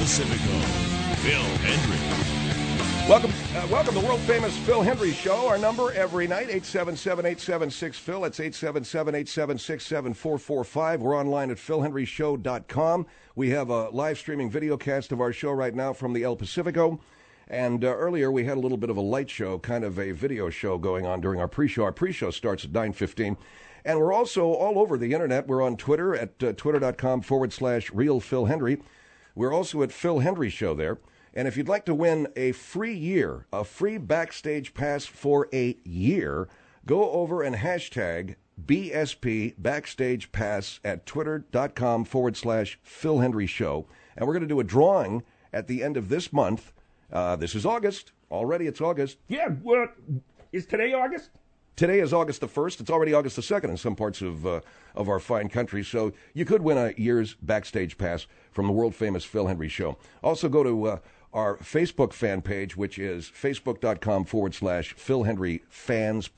Pacifico, Phil Hendry. Welcome to the world-famous Phil Hendry Show. Our number every night, 877-876-PHIL. That's 877-876-7445. We're online at philhendryshow.com. We have a live streaming video cast of our show right now from the El Pacifico. And earlier we had a little bit of a light show, kind of a video show going on during our pre-show. Our pre-show starts at 9:15. And we're also all over the internet. We're on Twitter at twitter.com/RealPhilHendry. We're also at Phil Hendry Show there. And if you'd like to win a free backstage pass for a year, go over and hashtag BSP Backstage Pass at twitter.com/Phil Hendry Show. And we're going to do a drawing at the end of this month. This is August. Already it's August. Yeah, what? Is today August? Today is August the 1st. It's already August the 2nd in some parts of our fine country. So you could win a year's backstage pass from the world-famous Phil Hendry Show. Also go to our Facebook fan page, which is facebook.com/Phil Hendry Fans,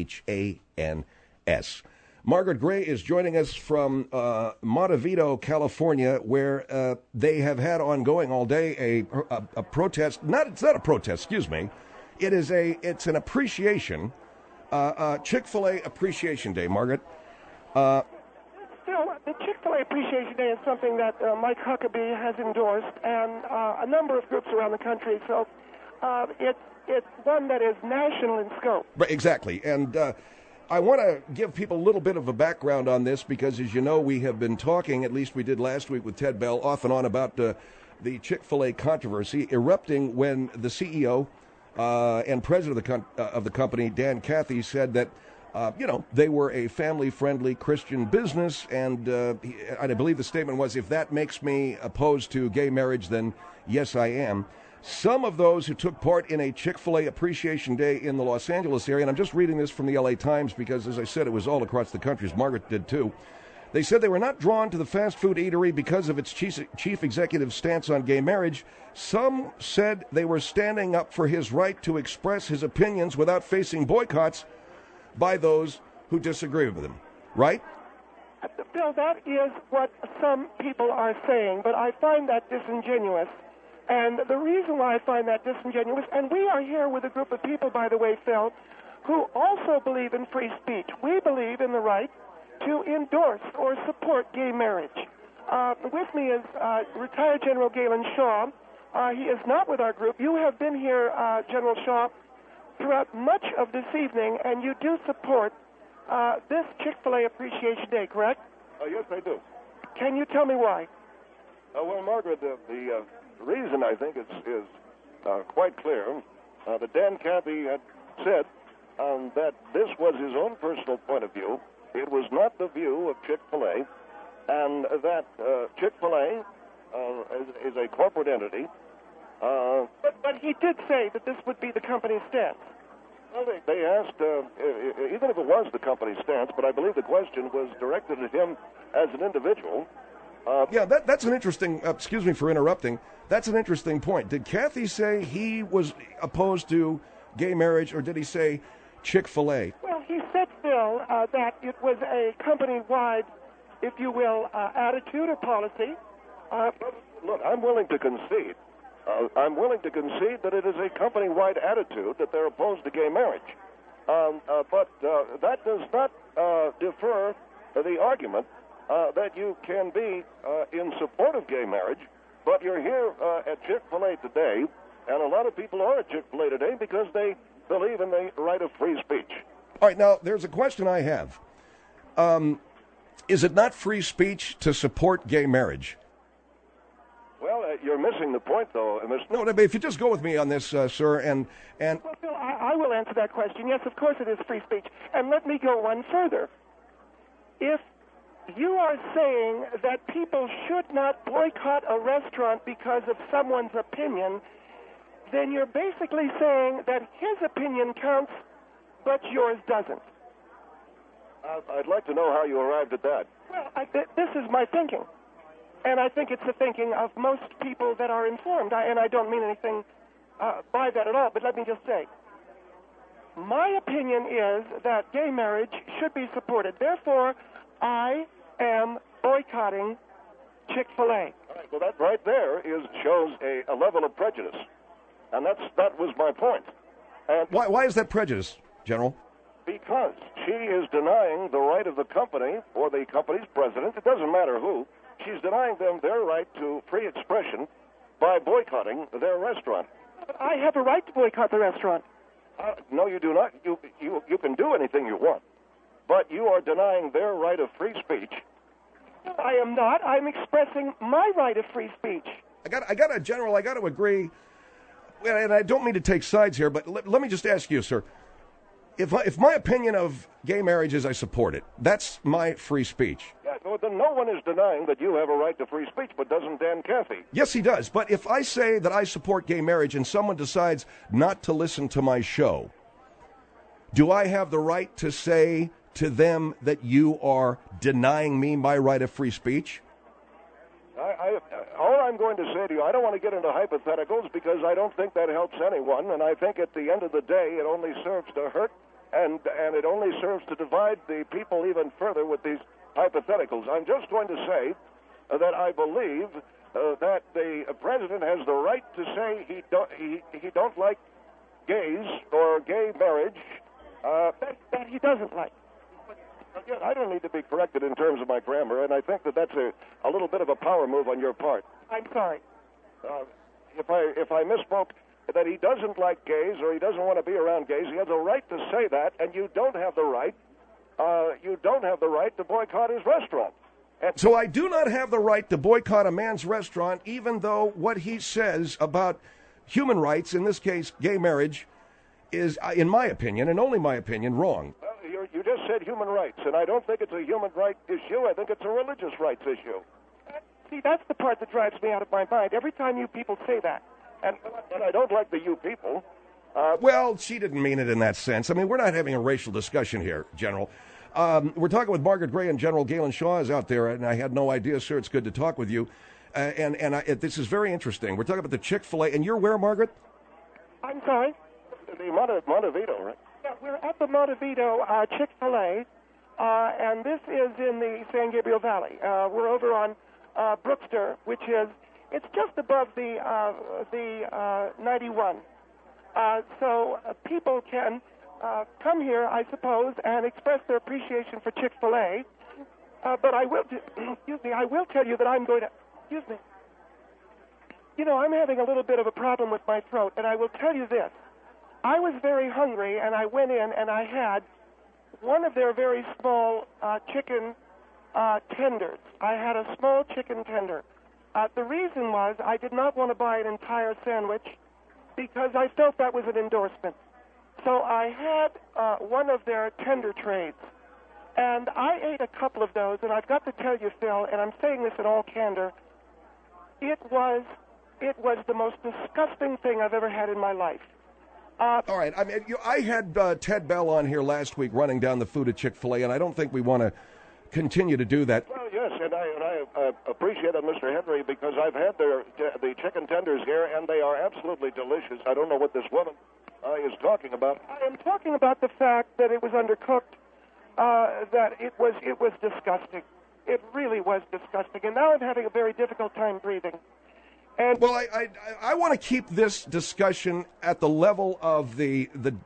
PHANS. Margaret Gray is joining us from Montevideo, California, where they have had ongoing all day a protest. It's not a protest, excuse me. It's an appreciation. Chick-fil-A Appreciation Day, Margaret. Phil, the Chick-fil-A Appreciation Day is something that Mike Huckabee has endorsed, and a number of groups around the country. So it's one that is national in scope. Right, exactly. And I want to give people a little bit of a background on this because, as you know, we have been talking, at least we did last week with Ted Bell, off and on about the Chick-fil-A controversy erupting when the CEO and president of the company, Dan Cathy, said that, they were a family-friendly Christian business, and I believe the statement was, if that makes me opposed to gay marriage, then yes, I am. Some of those who took part in a Chick-fil-A Appreciation Day in the Los Angeles area, and I'm just reading this from the LA Times because, as I said, it was all across the country, as Margaret did too. They said they were not drawn to the fast food eatery because of its chief executive's stance on gay marriage. Some said they were standing up for his right to express his opinions without facing boycotts by those who disagree with him. Right? Bill, that is what some people are saying, but I find that disingenuous. And the reason why I find that disingenuous, and we are here with a group of people, by the way, Phil, who also believe in free speech. We believe in the right to endorse or support gay marriage. With me is retired General Galen Shaw. He is not with our group. You have been here, General Shaw, throughout much of this evening, and you do support this Chick-fil-A Appreciation Day, correct? Yes, I do. Can you tell me why? Well, Margaret, the reason I think is quite clear. That Dan Cathy had said that this was his own personal point of view. It was not the view of Chick-fil-A, and that Chick-fil-A is a corporate entity. But he did say that this would be the company's stance. Well, they asked, even if it was the company's stance, but I believe the question was directed at him as an individual. That's an interesting, excuse me for interrupting, that's an interesting point. Did Cathy say he was opposed to gay marriage, or did he say Chick-fil-A? Well, he said, Phil, that it was a company-wide, if you will, attitude or policy. Look, I'm willing to concede. I'm willing to concede that it is a company-wide attitude that they're opposed to gay marriage. But that does not defer the argument that you can be in support of gay marriage, but you're here at Chick-fil-A today, and a lot of people are at Chick-fil-A today because they believe in the right of free speech. All right, now, there's a question I have. Is it not free speech to support gay marriage? Well, you're missing the point, though, Mr. No, but if you just go with me on this, sir, and... Well, Phil, I will answer that question. Yes, of course it is free speech. And let me go one further. If you are saying that people should not boycott a restaurant because of someone's opinion, then you're basically saying that his opinion counts, but yours doesn't. I'd like to know how you arrived at that. Well, this is my thinking. And I think it's the thinking of most people that are informed. And I don't mean anything by that at all, but let me just say, my opinion is that gay marriage should be supported. Therefore, I am boycotting Chick-fil-A. All right, Well, that right there shows a level of prejudice, and that was my point. And Why is that prejudice, General? because she is denying the right of the company or the company's president, it doesn't matter who, she's denying them their right to free expression by boycotting their restaurant. But I have a right to boycott the restaurant. No, you do not. You can do anything you want, but you are denying their right of free speech. I am not. I'm expressing my right of free speech. General, I got to agree, and I don't mean to take sides here, but let me just ask you, sir. If my opinion of gay marriage is I support it, that's my free speech. Yeah, well, then no one is denying that you have a right to free speech, but doesn't Dan Cathy? Yes, he does. But if I say that I support gay marriage and someone decides not to listen to my show, do I have the right to say to them that you are denying me my right of free speech? All I'm going to say to you, I don't want to get into hypotheticals because I don't think that helps anyone, and I think at the end of the day it only serves to hurt and it only serves to divide the people even further with these hypotheticals. I'm just going to say that I believe that the president has the right to say he don't like gays or gay marriage That he doesn't like. Again, I don't need to be corrected in terms of my grammar, and I think that that's a little bit of a power move on your part. I'm sorry. If I misspoke that he doesn't like gays or he doesn't want to be around gays, he has a right to say that, and you don't have the right. You don't have the right to boycott his restaurant. So I do not have the right to boycott a man's restaurant, even though what he says about human rights, in this case gay marriage, is, in my opinion, and only my opinion, wrong. Well, you just said human rights, and I don't think it's a human right issue. I think it's a religious rights issue. See, that's the part that drives me out of my mind. Every time you people say that. And I don't like the you people. Well, she didn't mean it in that sense. I mean, we're not having a racial discussion here, General. We're talking with Margaret Gray, and General Galen Shaw is out there, and I had no idea, sir. It's good to talk with you. This is very interesting. We're talking about the Chick-fil-A, and you're where, Margaret? I'm sorry? The Montevideo, right? Yeah, we're at the Montevideo Chick-fil-A, and this is in the San Gabriel Valley. We're over on Brookster, which is, it's just above the 91. So people can come here, I suppose, and express their appreciation for Chick-fil-A. But I will, I will tell you that I'm going to, You know, I'm having a little bit of a problem with my throat, and I will tell you this. I was very hungry, and I went in and I had one of their very small chicken tenders. I had a small chicken tender. The reason was I did not want to buy an entire sandwich because I felt that was an endorsement. So I had one of their tender trays, and I ate a couple of those, and I've got to tell you, Phil, and I'm saying this in all candor, it was the most disgusting thing I've ever had in my life. All right. I mean, I had Ted Bell on here last week running down the food at Chick-fil-A, and I don't think we want to continue to do that. Well, yes, and I appreciate it, Mr. Henry, because I've had the chicken tenders here, and they are absolutely delicious. I don't know what this woman is talking about. I am talking about the fact that it was undercooked, that it was disgusting. It really was disgusting, and now I'm having a very difficult time breathing. And well, I want to keep this discussion at the level of the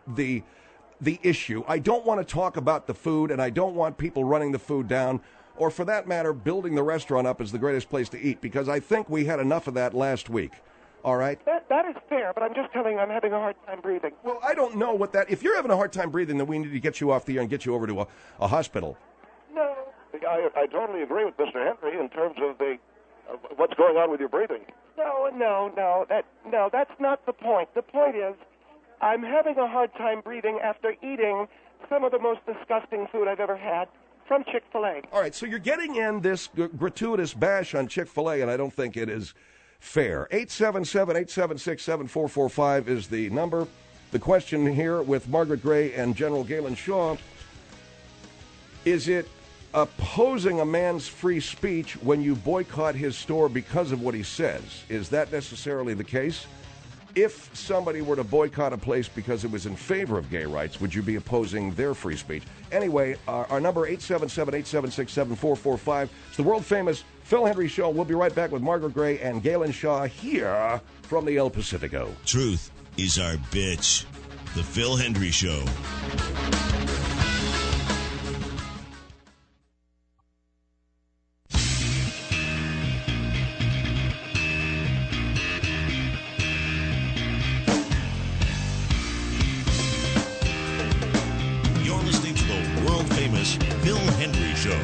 issue. I don't want to talk about the food, and I don't want people running the food down, or for that matter, building the restaurant up as the greatest place to eat, because I think we had enough of that last week. All right? That is fair, but I'm just telling you I'm having a hard time breathing. Well, I don't know what that... If you're having a hard time breathing, then we need to get you off the air and get you over to a hospital. No. I totally agree with Mr. Henry in terms of what's going on with your breathing. No, that's not the point. The point is, I'm having a hard time breathing after eating some of the most disgusting food I've ever had from Chick-fil-A. All right, so you're getting in this gratuitous bash on Chick-fil-A, and I don't think it is fair. 877-876-7445 is the number. The question here with Margaret Gray and General Galen Shaw, is it opposing a man's free speech when you boycott his store because of what he says? Is that necessarily the case? If somebody were to boycott a place because it was in favor of gay rights, would you be opposing their free speech? Anyway, our number 877-876-7445. It's the world-famous Phil Hendry Show. We'll be right back with Margaret Gray and Galen Shaw here from the El Pacifico. Truth is our bitch. The Phil Hendry Show. You're listening to the world-famous Phil Hendry Show.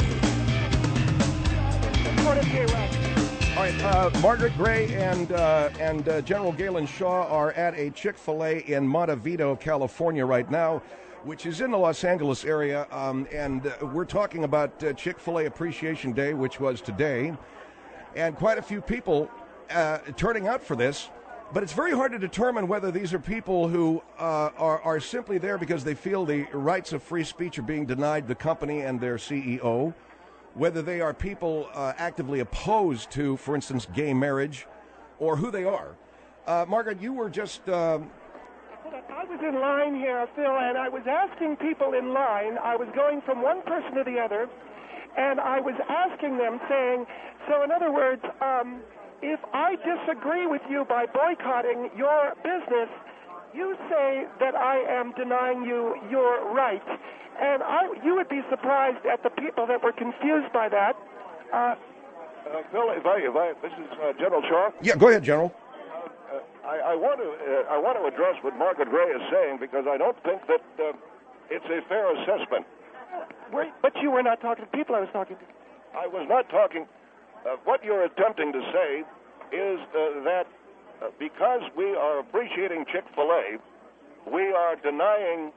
All right, Margaret Gray and General Galen Shaw are at a Chick-fil-A in Montevideo, California right now, which is in the Los Angeles area, and we're talking about Chick-fil-A Appreciation Day, which was today, and quite a few people turning out for this, but it's very hard to determine whether these are people who are simply there because they feel the rights of free speech are being denied the company and their CEO, whether they are people actively opposed to, for instance, gay marriage, or who they are. Margaret, you were just... I was in line here, Phil, and I was asking people in line. I was going from one person to the other, and I was asking them, saying, so in other words, if I disagree with you by boycotting your business, you say that I am denying you your rights. And you would be surprised at the people that were confused by that. Phil, this is General Shaw. Yeah, go ahead, General. I want to address what Margaret Gray is saying because I don't think that it's a fair assessment. But you were not talking to people I was talking to. I was not talking. What you're attempting to say is that because we are appreciating Chick-fil-A, we are denying.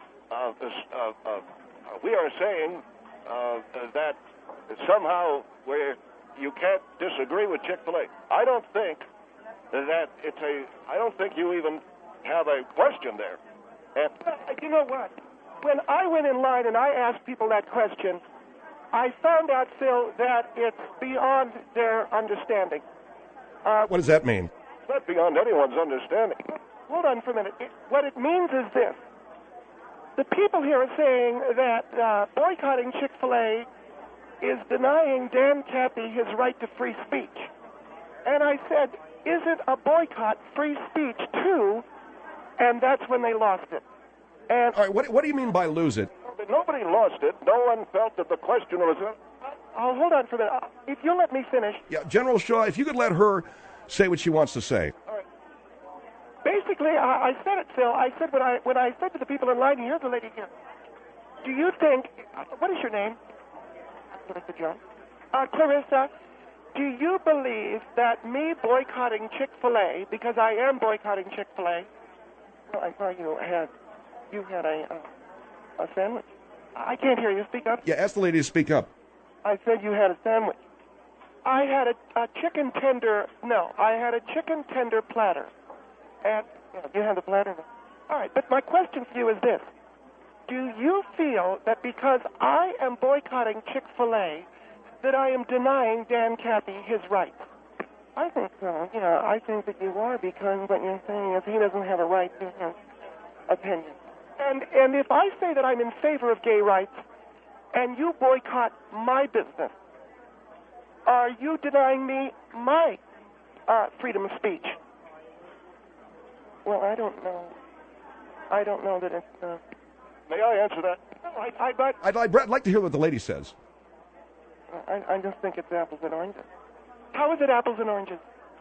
We are saying that somehow you can't disagree with Chick-fil-A. I don't think that I don't think you even have a question there. And you know what? When I went in line and I asked people that question, I found out, Phil, that it's beyond their understanding. What does that mean? It's not beyond anyone's understanding. Hold on for a minute. What it means is this. The people here are saying that boycotting Chick-fil-A is denying Dan Cappy his right to free speech. And I said, isn't a boycott free speech too? And that's when they lost it. And all right, what do you mean by lose it? Nobody lost it. No one felt that the question was... Oh, hold on for a minute. If you'll let me finish. Yeah, General Shaw, if you could let her say what she wants to say. All right. Basically, I said it, Phil. I said when I said to the people in line, here's the lady here. Do you think... What is your name? Clarissa Jones. Clarissa, do you believe that me boycotting Chick-fil-A, because I am boycotting Chick-fil-A... Well, I saw you had a sandwich. I can't hear you. Speak up. Yeah, ask the lady to speak up. I said you had a sandwich. I had a chicken tender... No, I had a chicken tender platter. And you have the platter. All right, but my question for you is this. Do you feel that because I am boycotting Chick-fil-A that I am denying Dan Cappy his rights? I think so. I think that you are, because what you're saying is he doesn't have a right to his opinion. And if I say that I'm in favor of gay rights and you boycott my business, are you denying me my freedom of speech? Well, I don't know. I don't know that it's... May I answer that? I'd like to hear what the lady says. I just think it's apples and oranges. How is it apples and oranges?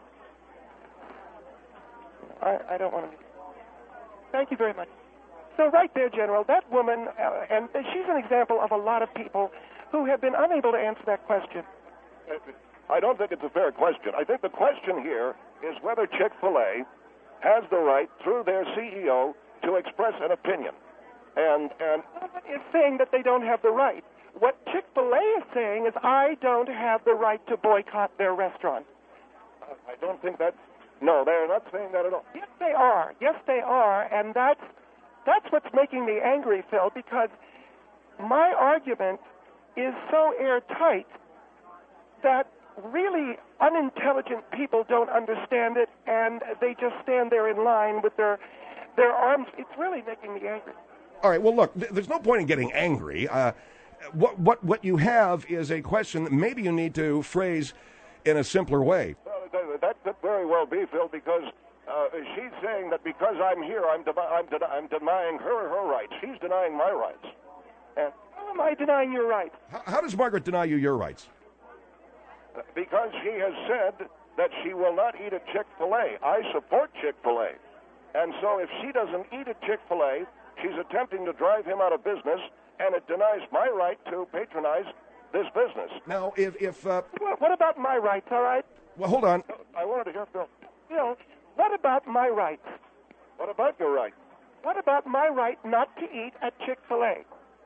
I don't want to be... Thank you very much. So right there, General, that woman, and she's an example of a lot of people who have been unable to answer that question. I don't think it's a fair question. I think the question here is whether Chick-fil-A has the right, through their CEO, to express an opinion. And it's saying that they don't have the right. What Chick-fil-A is saying is I don't have the right to boycott their restaurant. I don't think that's... No, they're not saying that at all. Yes, they are. Yes, they are. And that's what's making me angry, Phil, because my argument is so airtight that really unintelligent people don't understand it, and they just stand there in line with their arms. It's really making me angry. All right, well, look, there's no point in getting angry. What you have is a question that maybe you need to phrase in a simpler way. Well, that could very well be, Phil, because she's saying that because I'm here, I'm denying her rights. She's denying my rights. And How am I denying your rights? How does Margaret deny you your rights? because she has said that she will not eat at Chick-fil-A. I support Chick-fil-A. And so if she doesn't eat at Chick-fil-A, she's attempting to drive him out of business, and it denies my right to patronize this business. Now, What about my rights, all right? well, hold on. I wanted to hear Phil. Bill, what about my rights? What about your right? What about my right not to eat at Chick-fil-A?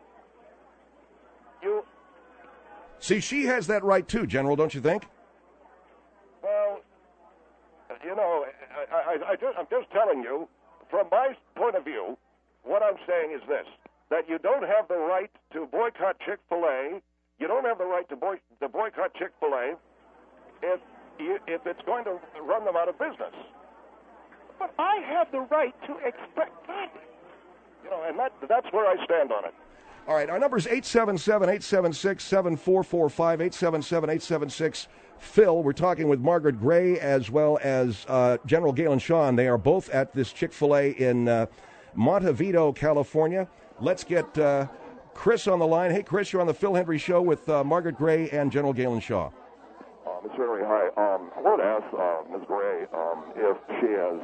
You, See, she has that right too, General, don't you think? well, you know, I'm just telling you, from my point of view, what I'm saying is this, that you don't have the right to boycott Chick-fil-A. You don't have the right to boycott Chick-fil-A if it's going to run them out of business. But I have the right to express. You know, and that's where I stand on it. All right, our number is 877-876-7445, 877-876-PHIL. We're talking with Margaret Gray as well as General Galen Shaw. They are both at this Chick-fil-A in Montevideo, California. Let's get Chris on the line. Hey, Chris, you're on the Phil Hendrie Show with Margaret Gray and General Galen Shaw. Ms. Henry, hi. I wanted to ask Ms. Gray if she has,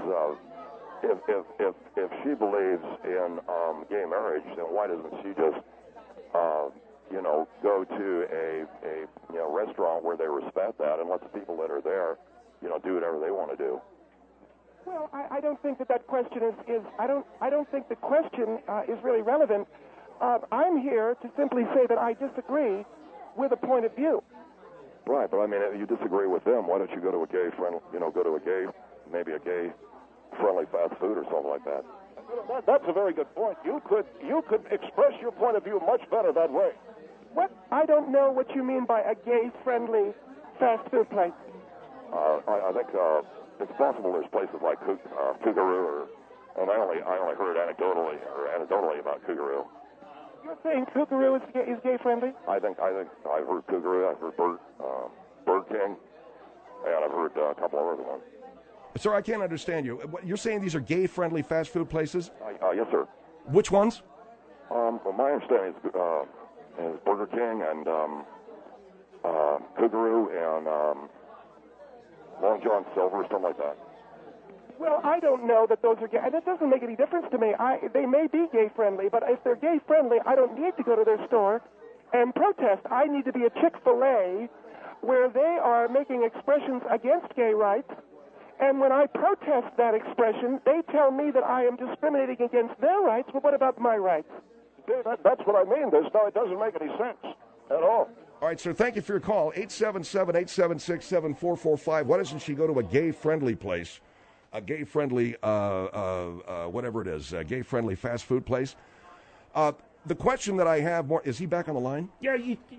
if she believes in gay marriage, then why doesn't she just, go to a restaurant where they respect that and let the people that are there, do whatever they want to do? Well, I don't think that question is I don't think the question is really relevant. I'm here to simply say that I disagree with a point of view. Right, but I mean, if you disagree with them, why don't you go to a maybe a gay-friendly fast food or something like that? That's a very good point. You could express your point of view much better that way. What? I don't know what you mean by a gay-friendly fast food place. I think it's possible there's places like Cougaroo, and I only heard anecdotally about Cougaroo. You're saying Cougaroo is gay-friendly? I think I've heard Cougaroo, I've heard Bird King, and I've heard a couple of other ones. Sir, I can't understand you. You're saying these are gay-friendly fast food places? Yes, sir. Which ones? Well, my understanding is Burger King and Cougaroo and Long John Silver, something like that. Well, I don't know that those are gay, and it doesn't make any difference to me. They may be gay-friendly, but if they're gay-friendly, I don't need to go to their store and protest. I need to be at Chick-fil-A where they are making expressions against gay rights, and when I protest that expression, they tell me that I am discriminating against their rights. Well, what about my rights? That's what I mean. It doesn't make any sense at all. All right, sir, thank you for your call. 877-876-7445. Why doesn't she go to a gay-friendly place? A gay-friendly, whatever it is, a gay-friendly fast food place. The question that I have more, is he back on the line? Yeah,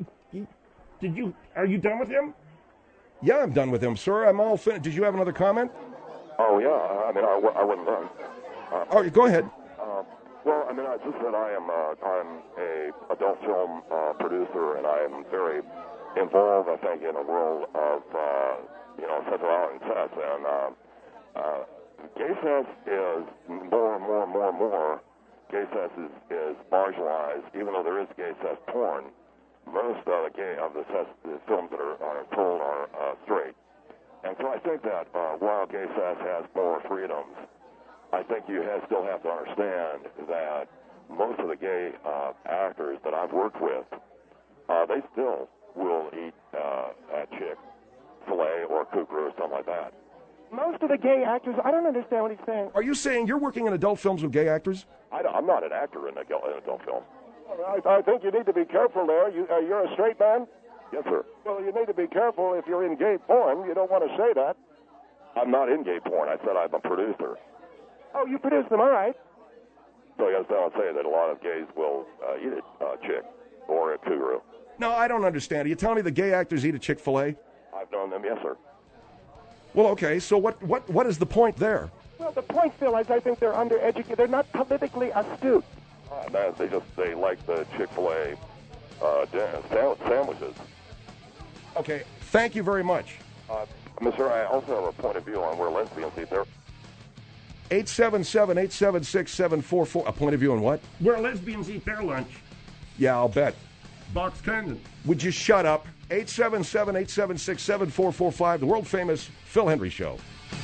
are you done with him? Yeah, I'm done with him, sir. I'm all finished. Did you have another comment? Oh, yeah. I mean, I wasn't done. Go ahead. Well, I mean, I just said I'm a adult film producer, and I am very involved, I think, in a world of, sexuality and sex. And gay sex is more and more and more and more. Gay sex is marginalized, even though there is gay sex porn. Most of the films that are told are straight. And so I think that while gay sex has more freedoms, I think you still have to understand that most of the gay actors that I've worked with, they still will eat at Chick-fil-A or Cougaroo or something like that. Most of the gay actors, I don't understand what he's saying. Are you saying you're working in adult films with gay actors? I'm not an actor in an adult film. I think you need to be careful there. You're a straight man? Yes, sir. Well, you need to be careful if you're in gay porn. You don't want to say that. I'm not in gay porn. I said I'm a producer. Oh, you produce them, all right. So I was saying that a lot of gays will eat at Chick or at Cougaroo. No, I don't understand. Are you telling me the gay actors eat at Chick-fil-A? I've known them, yes, sir. Well, okay, so what is the point there? Well, the point, Phil, is I think they're undereducated. They're not politically astute. They like the Chick-fil-A sandwiches. Okay, thank you very much. Sir, I also have a point of view on where lesbians eat their... 877-876-7444. A point of view on what? Where lesbians eat their lunch. Yeah, I'll bet. Box Canyon. Would you shut up? 877-876-7445, the world-famous Phil Hendrie Show.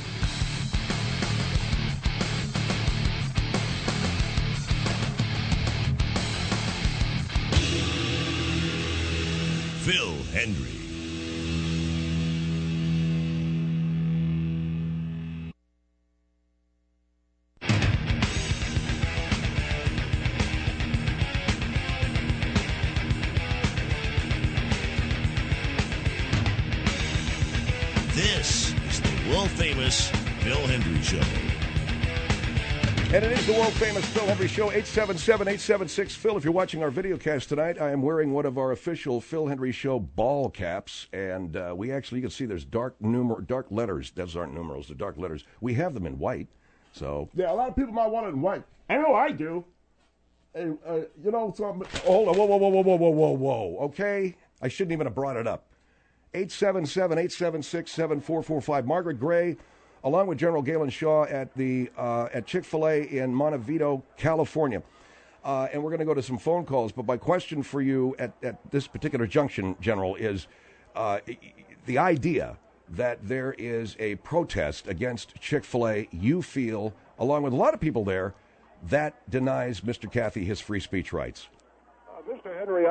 Phil Hendrie. This is the world-famous Phil Hendrie Show. And it is the world-famous Phil Hendrie Show, 877-876-PHIL. If you're watching our video cast tonight, I am wearing one of our official Phil Hendrie Show ball caps, and you can see there's dark letters. Those aren't numerals, they're dark letters. We have them in white, so... Yeah, a lot of people might want it in white. I know I do. Hey, so hold on, whoa, okay? I shouldn't even have brought it up. 877-876-7445. Margaret Gray, along with General Galen Shaw at Chick-fil-A in Montevideo, California. And we're going to go to some phone calls. But my question for you at this particular junction, General, is the idea that there is a protest against Chick-fil-A, you feel, along with a lot of people there, that denies Mr. Cathy his free speech rights. Mr. Henry,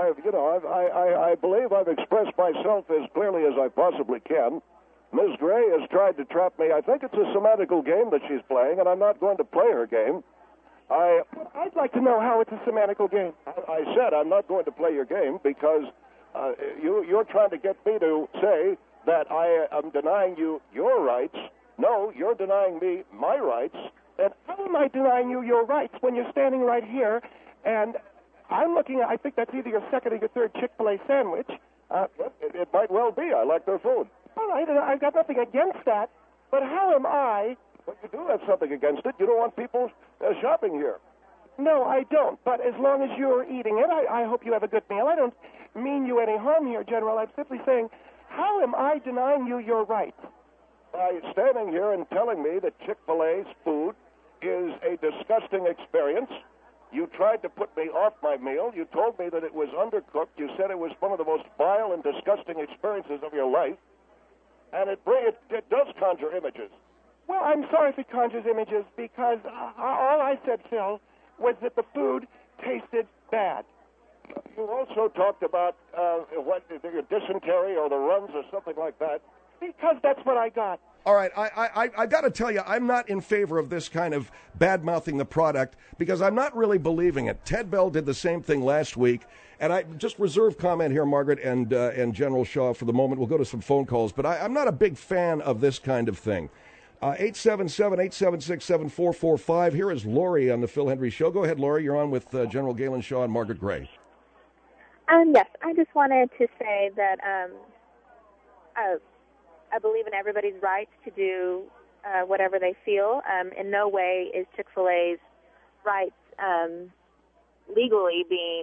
I believe I've expressed myself as clearly as I possibly can. Ms. Gray has tried to trap me. I think it's a semantical game that she's playing, and I'm not going to play her game. I'd like to know how it's a semantical game. I said I'm not going to play your game because you're trying to get me to say that I am denying you your rights. No, you're denying me my rights. And how am I denying you your rights when you're standing right here and I'm looking at, I think that's either your second or your third Chick-fil-A sandwich. It might well be. I like their food. All right, I've got nothing against that, but how am I... Well, you do have something against it. You don't want people shopping here. No, I don't, but as long as you're eating it, I hope you have a good meal. I don't mean you any harm here, General. I'm simply saying, how am I denying you your rights? By standing here and telling me that Chick-fil-A's food is a disgusting experience. You tried to put me off my meal. You told me that it was undercooked. You said it was one of the most vile and disgusting experiences of your life. And it does conjure images. Well, I'm sorry if it conjures images because all I said, Phil, was that the food tasted bad. You also talked about your dysentery or the runs or something like that. Because that's what I got. All right, I got to tell you, I'm not in favor of this kind of bad-mouthing the product because I'm not really believing it. Ted Bell did the same thing last week, and I just reserve comment here, Margaret and General Shaw, for the moment. We'll go to some phone calls, but I'm not a big fan of this kind of thing. 877-876-7445. Here is Lori on the Phil Hendrie Show. Go ahead, Lori. You're on with General Galen Shaw and Margaret Gray. Yes, I just wanted to say that I believe in everybody's rights to do whatever they feel. In no way is Chick-fil-A's rights legally being,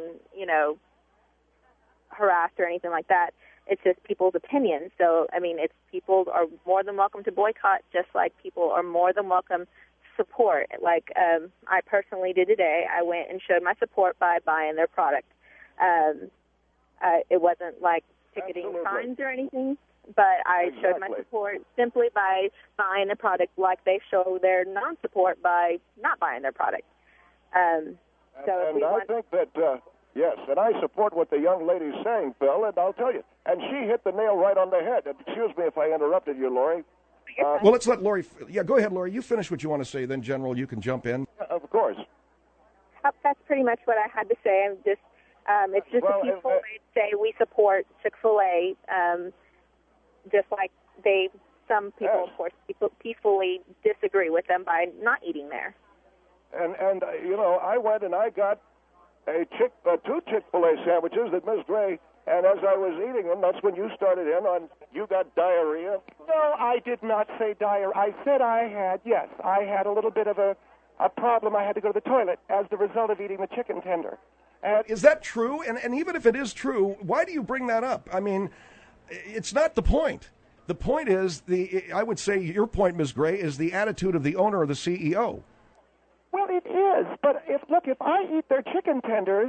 harassed or anything like that. It's just people's opinions. So, people are more than welcome to boycott, just like people are more than welcome to support. Like I personally did today. I went and showed my support by buying their product. It wasn't like ticketing signs or anything. But I showed my support simply by buying a product, like they show their non-support by not buying their product. I think that, yes, and I support what the young lady's saying, Phil, and I'll tell you. And she hit the nail right on the head. Excuse me if I interrupted you, Lori. Well, let's let Lori... Yeah, go ahead, Lori. You finish what you want to say, then, General, you can jump in. Of course. That's pretty much what I had to say. It's just a peaceful way to say we support Chick-fil-A, just like some people, yes, of course, peacefully disagree with them by not eating there. And I went and I got two Chick-fil-A sandwiches that Ms. Gray, and as I was eating them, that's when you started in on, you got diarrhea. No, I did not say diarrhea. I said I had a little bit of a problem. I had to go to the toilet as the result of eating the chicken tender. Is that true? And even if it is true, why do you bring that up? I mean, it's not the point. The point is, I would say your point, Ms. Gray, is the attitude of the owner or the CEO. Well, it is, but if I eat their chicken tenders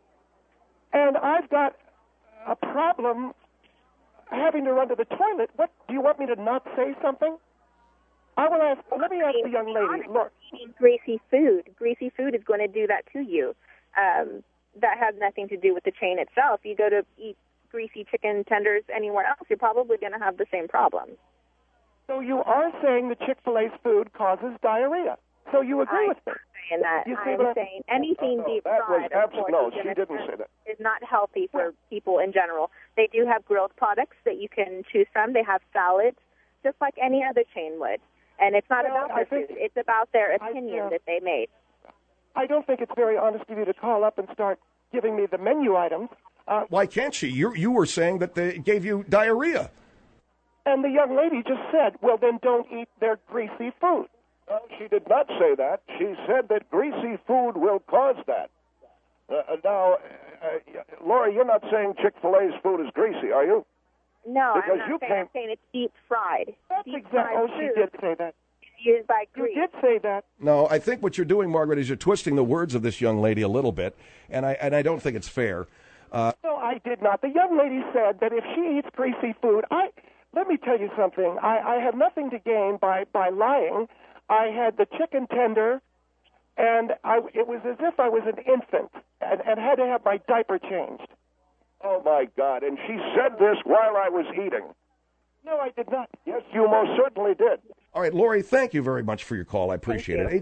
and I've got a problem having to run to the toilet, what do you want me to not say something? I will ask. Let me ask the young lady. Look, eating greasy food. Greasy food is going to do that to you. That has nothing to do with the chain itself. You go to eat greasy chicken tenders anywhere else, you're probably going to have the same problem. So you are saying that Chick-fil-A's food causes diarrhea. So you agree with me? I'm not saying that. I'm saying anything deep fried, of course, is not healthy for people in general. They do have grilled products that you can choose from. They have salads, just like any other chain would. And it's not about their food. It's about their opinion that they made. I don't think it's very honest of you to call up and start giving me the menu items. Why can't she? You were saying that they gave you diarrhea. And the young lady just said, well, then don't eat their greasy food. No, she did not say that. She said that greasy food will cause that. Now, Laura, you're not saying Chick-fil-A's food is greasy, are you? No, because I'm not saying. I'm saying it's deep fried. That's exactly. Oh, she did say that. Used by grease. You did say that. No, I think what you're doing, Margaret, is you're twisting the words of this young lady a little bit, and I don't think it's fair. No, I did not. The young lady said that if she eats greasy food, let me tell you something. I have nothing to gain by lying. I had the chicken tender, and it was as if I was an infant and had to have my diaper changed. Oh, my God. And she said this while I was eating. No, I did not. Yes, you most certainly did. All right, Lori, thank you very much for your call. I appreciate it.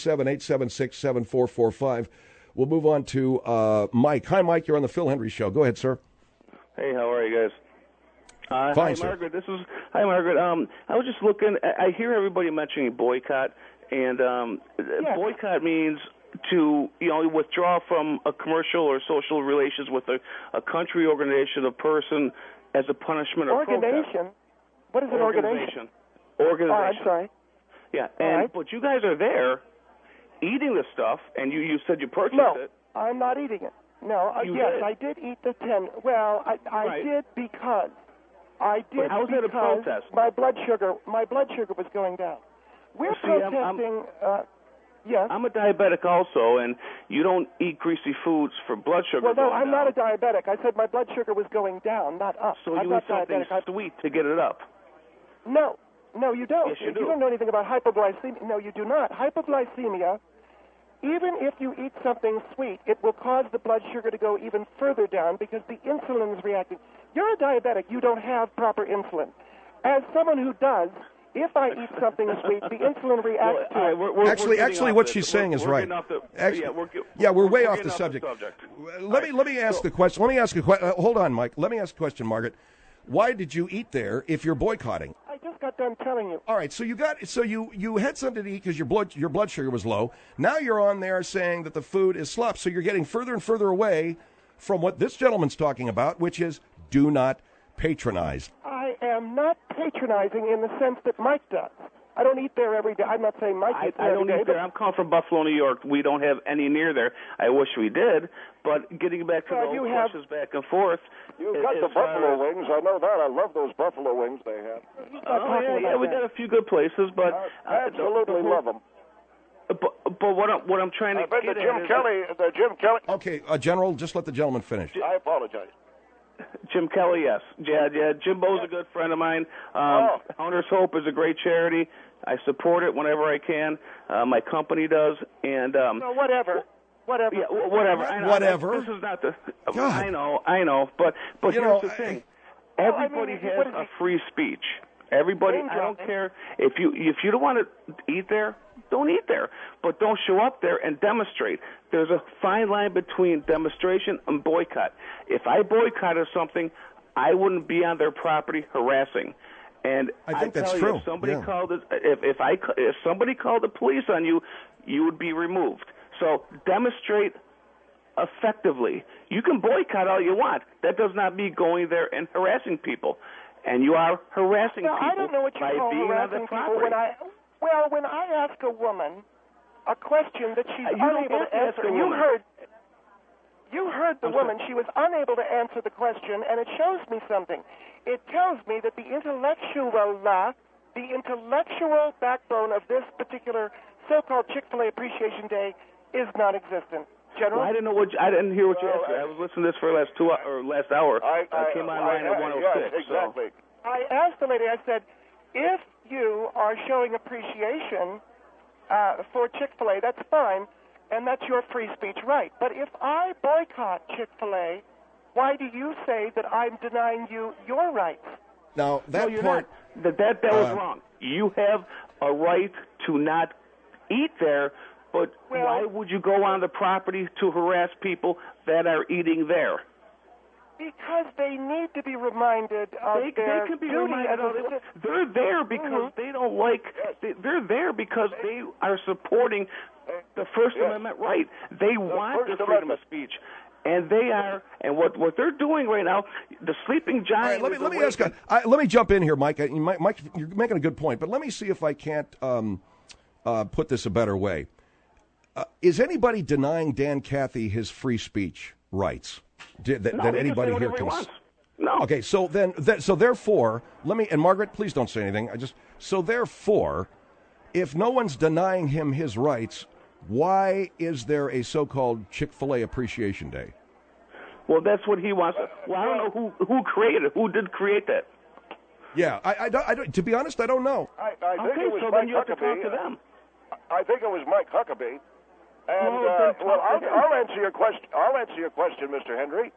877-876-7445. We'll move on to Mike. Hi, Mike. You're on the Phil Hendry Show. Go ahead, sir. Hey, how are you guys? Fine, hi, sir. Margaret. Hi, Margaret. I was just looking. I hear everybody mentioning boycott, and boycott means to withdraw from a commercial or social relations with a country, organization, a person as a punishment or organization. protest. What is an organization? Organization. Oh, I'm sorry. Yeah, but you guys are there eating the stuff, and you said you purchased it. No, I'm not eating it. No, yes, I did eat the 10. Well, I did because But how is that a protest? My blood sugar was going down. We're protesting. Yes. I'm a diabetic also, and you don't eat greasy foods for blood sugar. Well, no, I'm not a diabetic. I said my blood sugar was going down, not up. So I'm you eat something diabetic. sweet to get it up. No, you don't. Yes, you do. You don't know anything about hypoglycemia. No, you do not. Hypoglycemia, even if you eat something sweet, it will cause the blood sugar to go even further down because the insulin is reacting. You're a diabetic. You don't have proper insulin. As someone who does, if I eat something sweet, the insulin reacts to it. Actually, what she's saying is right. We're way off the subject. Let me ask the question. Let me ask a question. Hold on, Mike. Let me ask a question, Margaret. Why did you eat there if you're boycotting? I just got done telling you. All right, so you had something to eat because your blood sugar was low. Now you're on there saying that the food is slop, so you're getting further and further away from what this gentleman's talking about, which is do not patronize. I am not patronizing in the sense that Mike does. I don't eat there every day. I'm not saying Mike eats there every day. I don't eat there. I'm calling from Buffalo, New York. We don't have any near there. I wish we did. But getting back to the old questions back and forth. You've got the buffalo wings. I know that. I love those buffalo wings they have. We got a few good places, but absolutely love them. But what I'm trying to get the Jim Kelly. Okay, General, just let the gentleman finish. I apologize. Jim Kelly, yes. Yeah. Jimbo's a good friend of mine. Hunter's Hope is a great charity. I support it whenever I can. My company does. And whatever. Yeah, whatever. I know. Whatever. This is not the. God. I know. But here's the thing. Everybody has a free speech. Everybody. I don't care if you don't want to eat there. Don't eat there, but don't show up there and demonstrate. There's a fine line between demonstration and boycott. If I boycotted something, I wouldn't be on their property harassing. And I think that's true. If somebody called if somebody called the police on you, you would be removed. So demonstrate effectively. You can boycott all you want. That does not mean going there and harassing people. And you are harassing people I don't know what you by call being harassing on the property. people. When I ask a woman a question that she's unable to answer, and You heard the woman. She was unable to answer the question, and it shows me something. It tells me that the intellectual backbone of this particular so-called Chick-fil-A Appreciation Day is non-existent. General? Well, I didn't hear what you asked. I was listening to this for the last hour. I came online at 106. Yes, exactly. So. I asked the lady, I said, if you are showing appreciation for Chick-fil-A, that's fine, and that's your free speech right. But if I boycott Chick-fil-A, why do you say that I'm denying you your rights? Now, that no, part... That was wrong. You have a right to not eat there, but why would you go on the property to harass people that are eating there? Because they need to be reminded of their duty. They're there because they don't like. They're there because they are supporting the First Amendment right. They want the freedom of speech. And they are, and what they're doing right now, the sleeping giant. All right, let me ask. Let me jump in here, Mike. Mike, you're making a good point, but let me see if I can't put this a better way. Is anybody denying Dan Cathy his free speech rights? That anybody here can? No. Okay, so therefore, and Margaret, please don't say anything. Therefore, if no one's denying him his rights, why is there a so-called Chick-fil-A Appreciation Day? Well, that's what he wants. Well, I don't know who created it. Who did create that? Yeah, I don't. To be honest, I don't know. I think it was so Mike then you have to talk Huckabee. to them. I think it was Mike Huckabee. And I'll answer your question. Mr. Henry.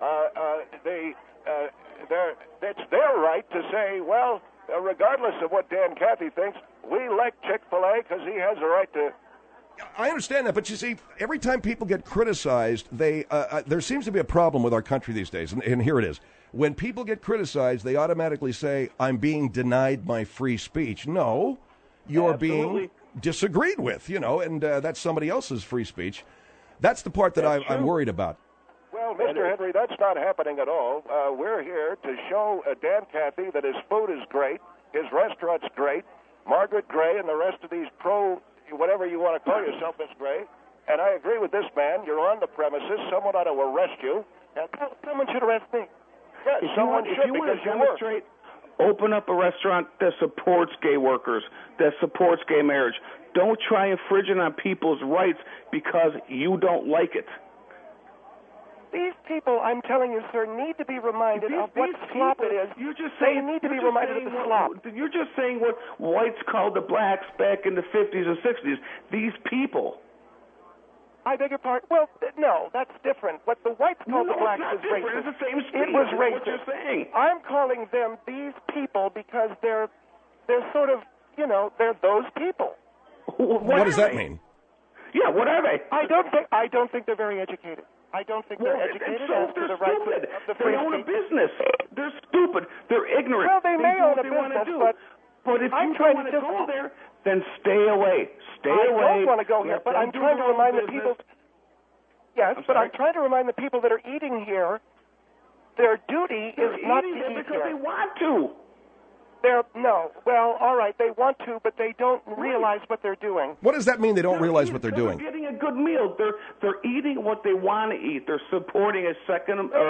It's their right to say, well, regardless of what Dan Cathy thinks, we elect Chick-fil-A because he has a right to. I understand that, but you see, every time people get criticized, there seems to be a problem with our country these days, and here it is. When people get criticized, they automatically say, I'm being denied my free speech. No, you're being disagreed with, and that's somebody else's free speech. That's the part that I'm worried about. Well, Mr. Henry, that's not happening at all. We're here to show Dan Cathy that his food is great, his restaurant's great, Margaret Gray and the rest of these whatever you want to call yourself, Miss Gray. And I agree with this man. You're on the premises. Someone ought to arrest you. And someone should arrest me. Yes, someone should, because you demonstrate, open up a restaurant that supports gay workers, that supports gay marriage. Don't try infringing on people's rights because you don't like it. These people, I'm telling you, sir, need to be reminded of what slop it is. They need to be reminded of the slop. You're just saying what whites called the blacks back in the 50s and 60s. These people. I beg your pardon? Well, no, that's different. What the whites called the blacks was racist. It's the same speech. It was racist. What you're saying. I'm calling them these people because they're sort of, they're those people. What does that mean? Yeah, what are they? I don't think they're very educated. I don't think they're educated as to the rights of the free They own a speech. business. They're stupid. They're ignorant. Well, they may own a business, but if you don't want to go there, then stay away. Stay away. I don't want to go here, but I'm trying to remind the people. Yes, but I'm trying to remind the people that are eating here, their duty is not to eat because here. they want to. Well, all right, they want to, but they don't realize what they're doing. What does that mean? They don't realize what they're doing. They're getting a good meal. They're eating what they want to eat. They're supporting a First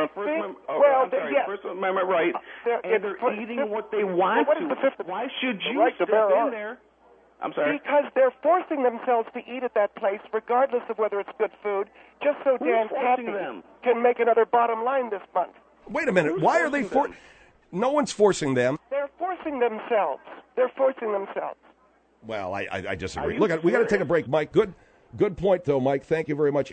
Amendment right, and they're eating what they want to. Why should you step in there? I'm sorry. Because they're forcing themselves to eat at that place, regardless of whether it's good food, just so Dan Cathy can make another bottom line this month. Wait a minute. Why are they No one's forcing them. They're forcing themselves. They're forcing themselves. Well, I disagree. Look, we got to take a break, Mike. Good point, though, Mike. Thank you very much.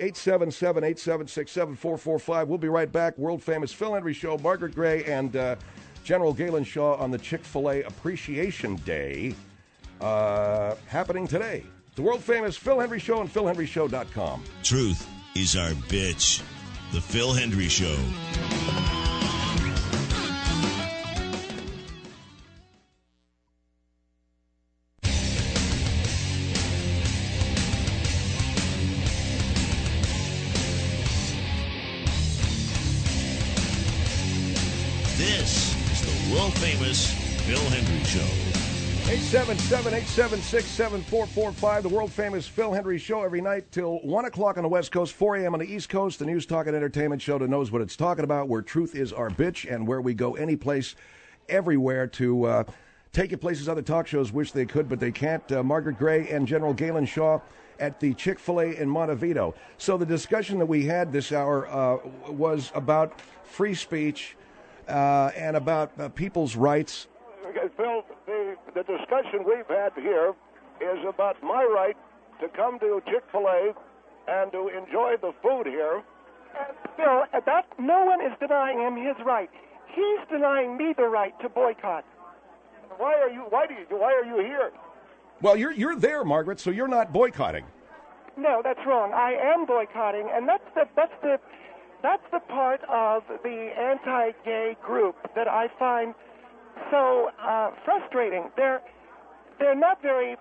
877-876-7445. We'll be right back. World-famous Phil Hendrie Show, Margaret Gray, and General Galen Shaw on the Chick-fil-A Appreciation Day happening today. The world-famous Phil Hendrie Show and PhilHendrieShow.com. Truth is our bitch. The Phil Hendrie Show. This is the world-famous Phil Hendrie Show. 877-876-7445, the world-famous Phil Hendrie Show every night till 1 o'clock on the West Coast, 4 a.m. on the East Coast, the news, talk, and entertainment show that knows what it's talking about, where truth is our bitch, and where we go any place, everywhere to take you places other talk shows wish they could, but they can't. Margaret Gray and General Galen Shaw at the Chick-fil-A in Montevideo. So the discussion that we had this hour was about free speech and about people's rights. Okay, Phil, the discussion we've had here is about my right to come to Chick-fil-A and to enjoy the food here. Phil, no one is denying him his right. He's denying me the right to boycott. Why are you here? Well, you're there, Margaret, so you're not boycotting. No, that's wrong. I am boycotting, and that's the part of the anti-gay group that I find so frustrating. They're not very,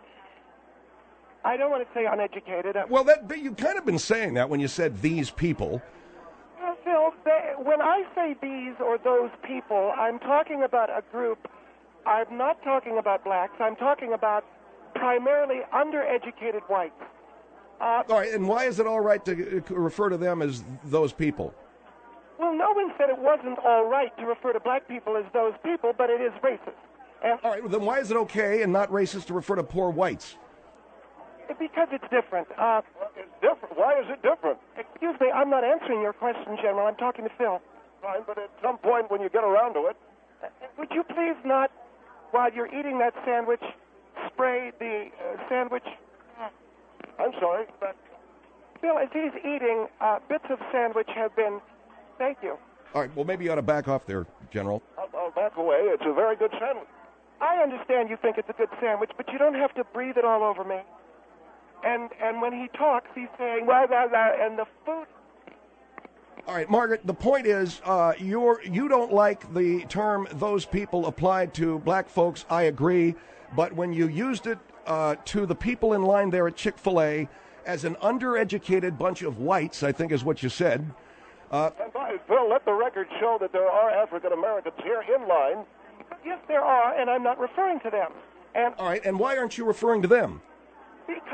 I don't want to say uneducated. Well, you've kind of been saying that when you said these people. Phil, when I say these or those people, I'm talking about a group. I'm not talking about blacks. I'm talking about primarily undereducated whites. All right, and why is it all right to refer to them as those people? Well, no one said it wasn't all right to refer to black people as those people, but it is racist. All right, well, then why is it okay and not racist to refer to poor whites? Because it's different. It's different. Why is it different? Excuse me, I'm not answering your question, General. I'm talking to Phil. Fine, but at some point when you get around to it... Would you please not, while you're eating that sandwich, spray the sandwich? I'm sorry, but... Phil, as he's eating, bits of sandwich have been... Thank you. All right, well, maybe you ought to back off there, General. I'll back away. It's a very good sandwich. I understand you think it's a good sandwich, but you don't have to breathe it all over me. And when he talks, he's saying, blah, blah, blah, and the food... All right, Margaret, the point is you don't like the term those people applied to black folks. I agree. But when you used it to the people in line there at Chick-fil-A as an undereducated bunch of whites, I think is what you said... Phil, let the record show that there are African Americans here in line. Yes, there are, and I'm not referring to them. All right, and why aren't you referring to them? Because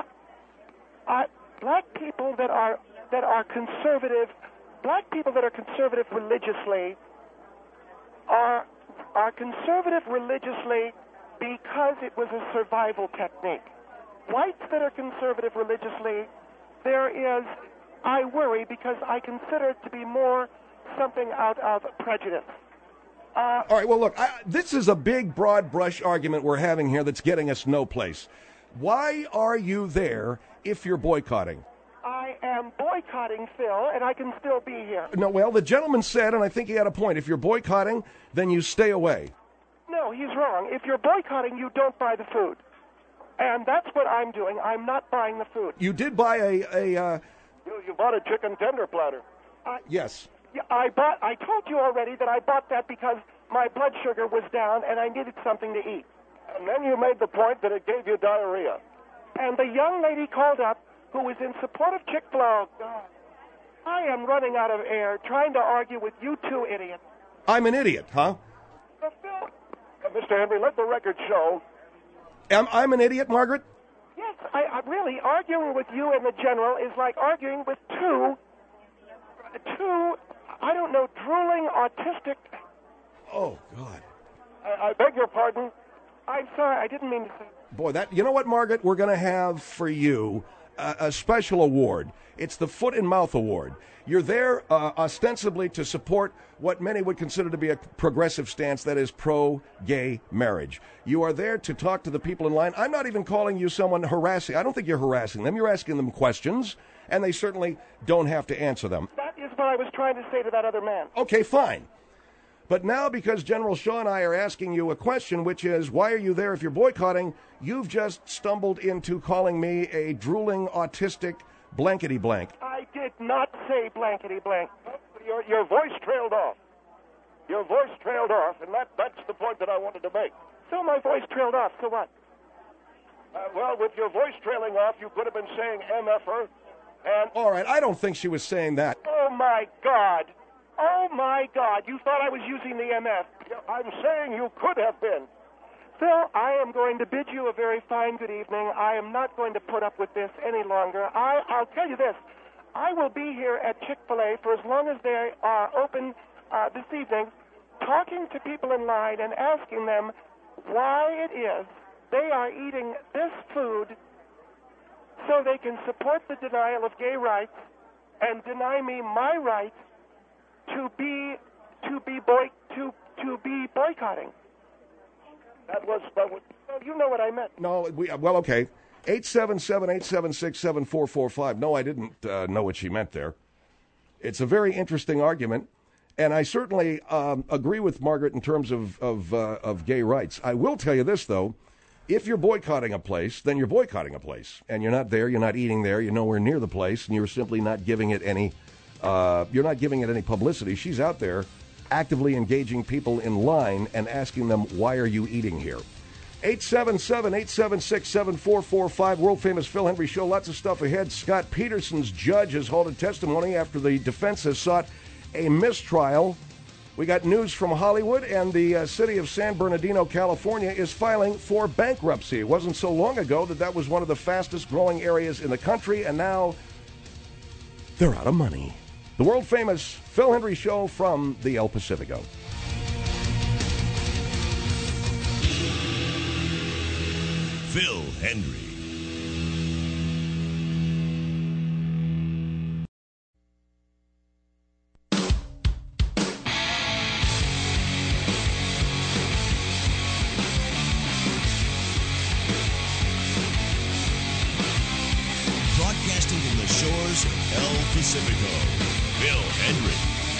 black people that are conservative, black people that are conservative religiously are conservative religiously because it was a survival technique. Whites that are conservative religiously, I worry because I consider it to be more something out of prejudice. All right, well, look, this is a big, broad brush argument we're having here that's getting us no place. Why are you there if you're boycotting? I am boycotting, Phil, and I can still be here. No, well, the gentleman said, and I think he had a point, if you're boycotting, then you stay away. No, he's wrong. If you're boycotting, you don't buy the food. And that's what I'm doing. I'm not buying the food. You did buy You bought a chicken tender platter. Yes. Yeah, I told you already that I bought that because my blood sugar was down and I needed something to eat. And then you made the point that it gave you diarrhea. And the young lady called up who was in support of Chick-fil-A. I am running out of air trying to argue with you two idiots. I'm an idiot, huh? Phil. Mr. Henry, let the record show. I'm an idiot, Margaret? Yes, I really, arguing with you and the General is like arguing with two, I don't know, drooling, autistic... Oh, God. I beg your pardon? I'm sorry, I didn't mean to say... Boy, you know what, Margaret? We're going to have for you a special award. It's the Foot and Mouth Award. You're there ostensibly to support what many would consider to be a progressive stance, that is pro-gay marriage. You are there to talk to the people in line. I'm not even calling you someone harassing. I don't think you're harassing them. You're asking them questions, and they certainly don't have to answer them. That is what I was trying to say to that other man. Okay, fine. But now, because General Shaw and I are asking you a question, which is, why are you there if you're boycotting, you've just stumbled into calling me a drooling, autistic blankety-blank. I did not say blankety-blank. Your voice trailed off. Your voice trailed off, and that's the point that I wanted to make. So my voice trailed off, so what? Well, with your voice trailing off, you could have been saying MFer, and... All right, I don't think she was saying that. Oh, my God. Oh, my God. You thought I was using the MF. I'm saying you could have been. Phil, I am going to bid you a very fine good evening. I am not going to put up with this any longer. I'll tell you this. I will be here at Chick-fil-A for as long as they are open this evening, talking to people in line and asking them why it is they are eating this food so they can support the denial of gay rights and deny me my right to be boycotting. That was you know what I meant. No, well, okay. 877-876-7445. No, I didn't know what she meant there. It's a very interesting argument, and I certainly agree with Margaret in terms of gay rights. I will tell you this, though. If you're boycotting a place, then you're boycotting a place, and you're not there, you're not eating there, you're nowhere near the place, and you're simply not giving it any publicity. She's out there actively engaging people in line and asking them, why are you eating here? 877-876-7445, world-famous Phil Hendry Show. Lots of stuff ahead. Scott Peterson's judge has halted testimony after the defense has sought a mistrial. We got news from Hollywood, and the city of San Bernardino, California, is filing for bankruptcy. It wasn't so long ago that was one of the fastest-growing areas in the country, and now they're out of money. The world-famous Phil Hendry Show from the El Pacifico. Phil Hendry. Broadcasting from the shores of El Pacifico, Phil Hendry.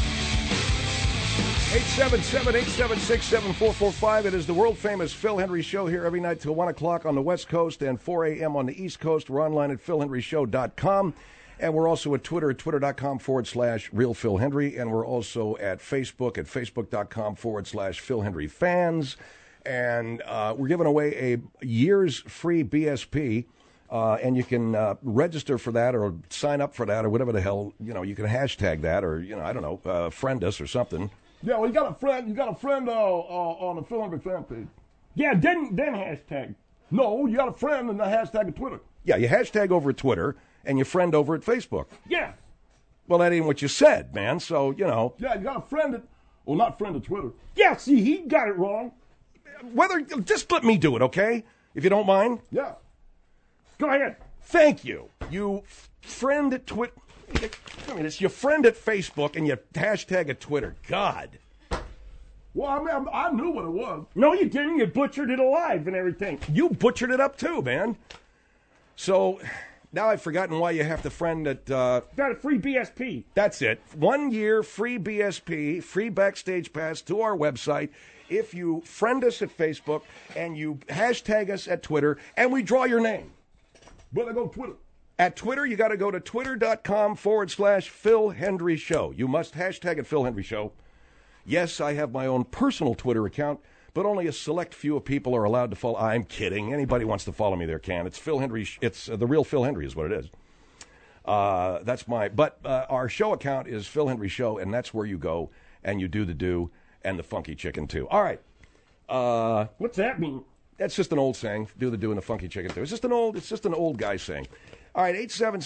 877-876-7445. It is the world-famous Phil Hendry Show here every night till 1 o'clock on the West Coast and 4 a.m. on the East Coast. We're online at philhendryshow.com, and we're also at Twitter at twitter.com/RealPhilHendry, and we're also at Facebook at facebook.com/PhilHendryFans. And we're giving away a year's free BSP, and you can register for that or sign up for that or whatever the hell, you can hashtag that or, I don't know, friend us or something. Yeah, well, you got a friend on the Phil Hendry fan page. Yeah, then hashtag. No, you got a friend and the hashtag at Twitter. Yeah, you hashtag over at Twitter and you friend over at Facebook. Yeah. Well, that ain't what you said, man, so, Yeah, you got a friend at, not friend at Twitter. Yeah, see, he got it wrong. Just let me do it, okay? If you don't mind. Yeah. Go ahead. Thank you. You friend at Twitter. I mean, it's your friend at Facebook and you hashtag at Twitter. God. Well, I mean, I knew what it was. No, you didn't. You butchered it alive and everything. You butchered it up too, man. So now I've forgotten why you have to friend at... Got a free BSP. That's it. 1 year free BSP, free backstage pass to our website if you friend us at Facebook and you hashtag us at Twitter and we draw your name. But I go to Twitter. At Twitter, you got to go to twitter.com/Phil Hendry Show. You must hashtag it Phil Hendry Show. Yes, I have my own personal Twitter account, but only a select few of people are allowed to follow. I'm kidding. Anybody wants to follow me there can. It's Phil Hendry. It's the real Phil Hendry is what it is. That's my. But our show account is Phil Hendry Show, and that's where you go and you do the do and the funky chicken too. All right. What's that mean? That's just an old saying. Do the do and the funky chicken too. It's just an old guy saying. All right,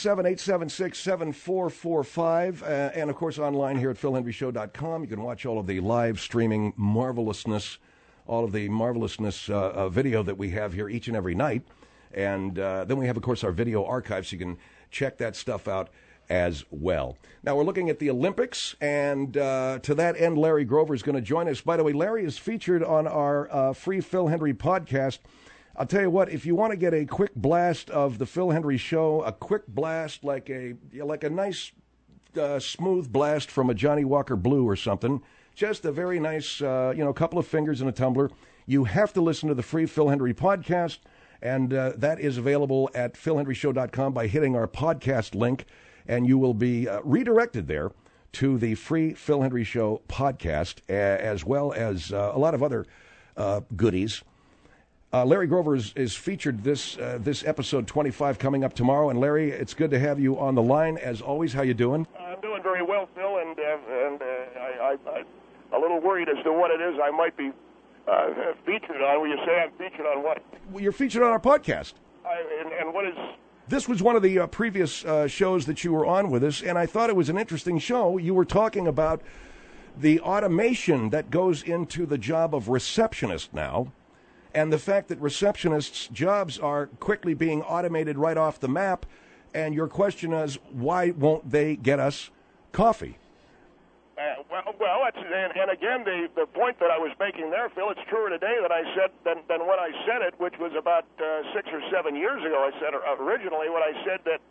877-876-7445, and, of course, online here at philhendryshow.com. You can watch all of the live streaming marvelousness, all of the marvelousness video that we have here each and every night. And then we have, of course, our video archive, so you can check that stuff out as well. Now, we're looking at the Olympics, and to that end, Larry Grover is going to join us. By the way, Larry is featured on our free Phil Hendry podcast. I'll tell you what, if you want to get a quick blast of the Phil Hendry Show, a quick blast like a nice smooth blast from a Johnny Walker Blue or something, just a very nice, couple of fingers in a tumbler, you have to listen to the free Phil Hendry podcast, and that is available at philhendryshow.com by hitting our podcast link, and you will be redirected there to the free Phil Hendry Show podcast, as well as a lot of other goodies. Larry Grover is featured this episode 25 coming up tomorrow. And Larry, it's good to have you on the line as always. How you doing? I'm doing very well, Phil, and I'm a little worried as to what it is I might be Featured on? Will you say I'm featured on what? Well, you're featured on our podcast. And what is... This was one of the previous shows that you were on with us, and I thought it was an interesting show. You were talking about the automation that goes into the job of receptionist now, and the fact that receptionists' jobs are quickly being automated right off the map, and your question is, why won't they get us coffee? Well, and again, the point that I was making there, Phil, it's truer today that I said than when I said it, which was about 6 or 7 years ago. I said originally when I said that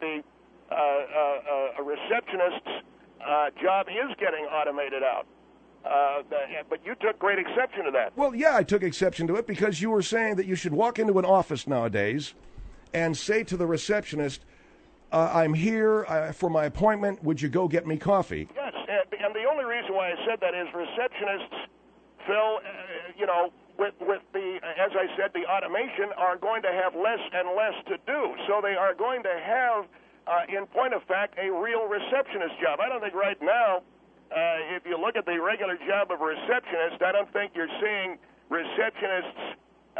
a receptionist's job is getting automated out. But you took great exception to that. Well, yeah, I took exception to it because you were saying that you should walk into an office nowadays and say to the receptionist, I'm here for my appointment. Would you go get me coffee? Yes, and the only reason why I said that is receptionists, Phil, with the, as I said, the automation are going to have less and less to do. So they are going to have, in point of fact, a real receptionist job. I don't think right now, if you look at the regular job of a receptionist, I don't think you're seeing receptionists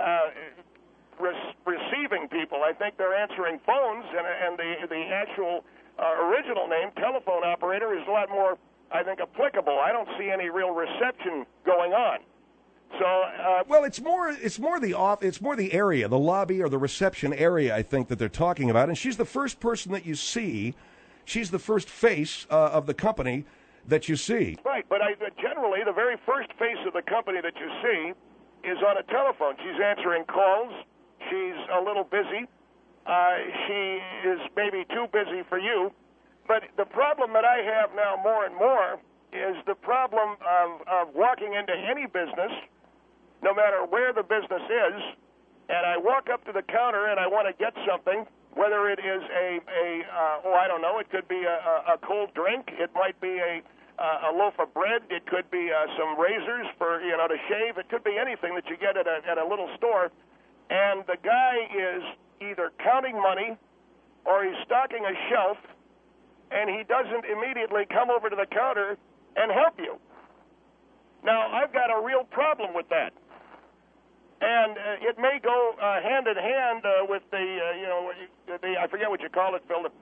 receiving people. I think they're answering phones, and the actual original name, telephone operator, is a lot more, I think, applicable. I don't see any real reception going on. So, well, it's more the area, the lobby or the reception area, I think, that they're talking about. And she's the first person that you see. She's the first face of the company that you see. Right, but generally, the very first face of the company that you see is on a telephone. She's answering calls. She's a little busy. She is maybe too busy for you. But the problem that I have now more and more is the problem of walking into any business, no matter where the business is, and I walk up to the counter and I want to get something, whether it is I don't know, it could be a cold drink, it might be a loaf of bread, it could be some razors for, to shave, it could be anything that you get at a little store. And the guy is either counting money or he's stocking a shelf, and he doesn't immediately come over to the counter and help you. Now, I've got a real problem with that. And it may go hand in hand with the I forget what you call it, Phil,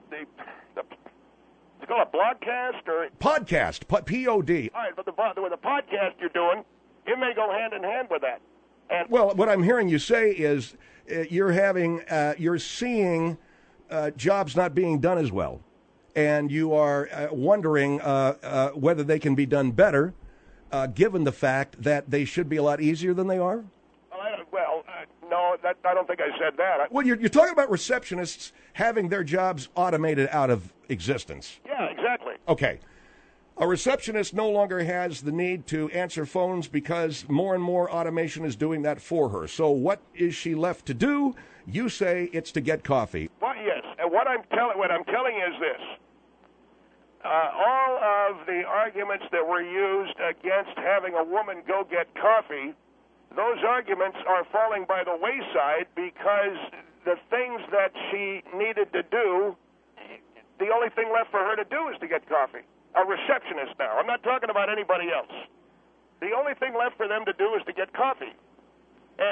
you call it broadcast or? Podcast, P-O-D. All right, but with the podcast you're doing, it may go hand in hand with that. And well, what I'm hearing you say is you're seeing jobs not being done as well, and you are wondering whether they can be done better, given the fact that they should be a lot easier than they are. No, I don't think I said that. Well, you're talking about receptionists having their jobs automated out of existence. Yeah, exactly. Okay. A receptionist no longer has the need to answer phones because more and more automation is doing that for her. So what is she left to do? You say it's to get coffee. Well, yes, and what I'm telling you is this. All of the arguments that were used against having a woman go get coffee, those arguments are falling by the wayside because the things that she needed to do, the only thing left for her to do is to get coffee. A receptionist now. I'm not talking about anybody else. The only thing left for them to do is to get coffee. And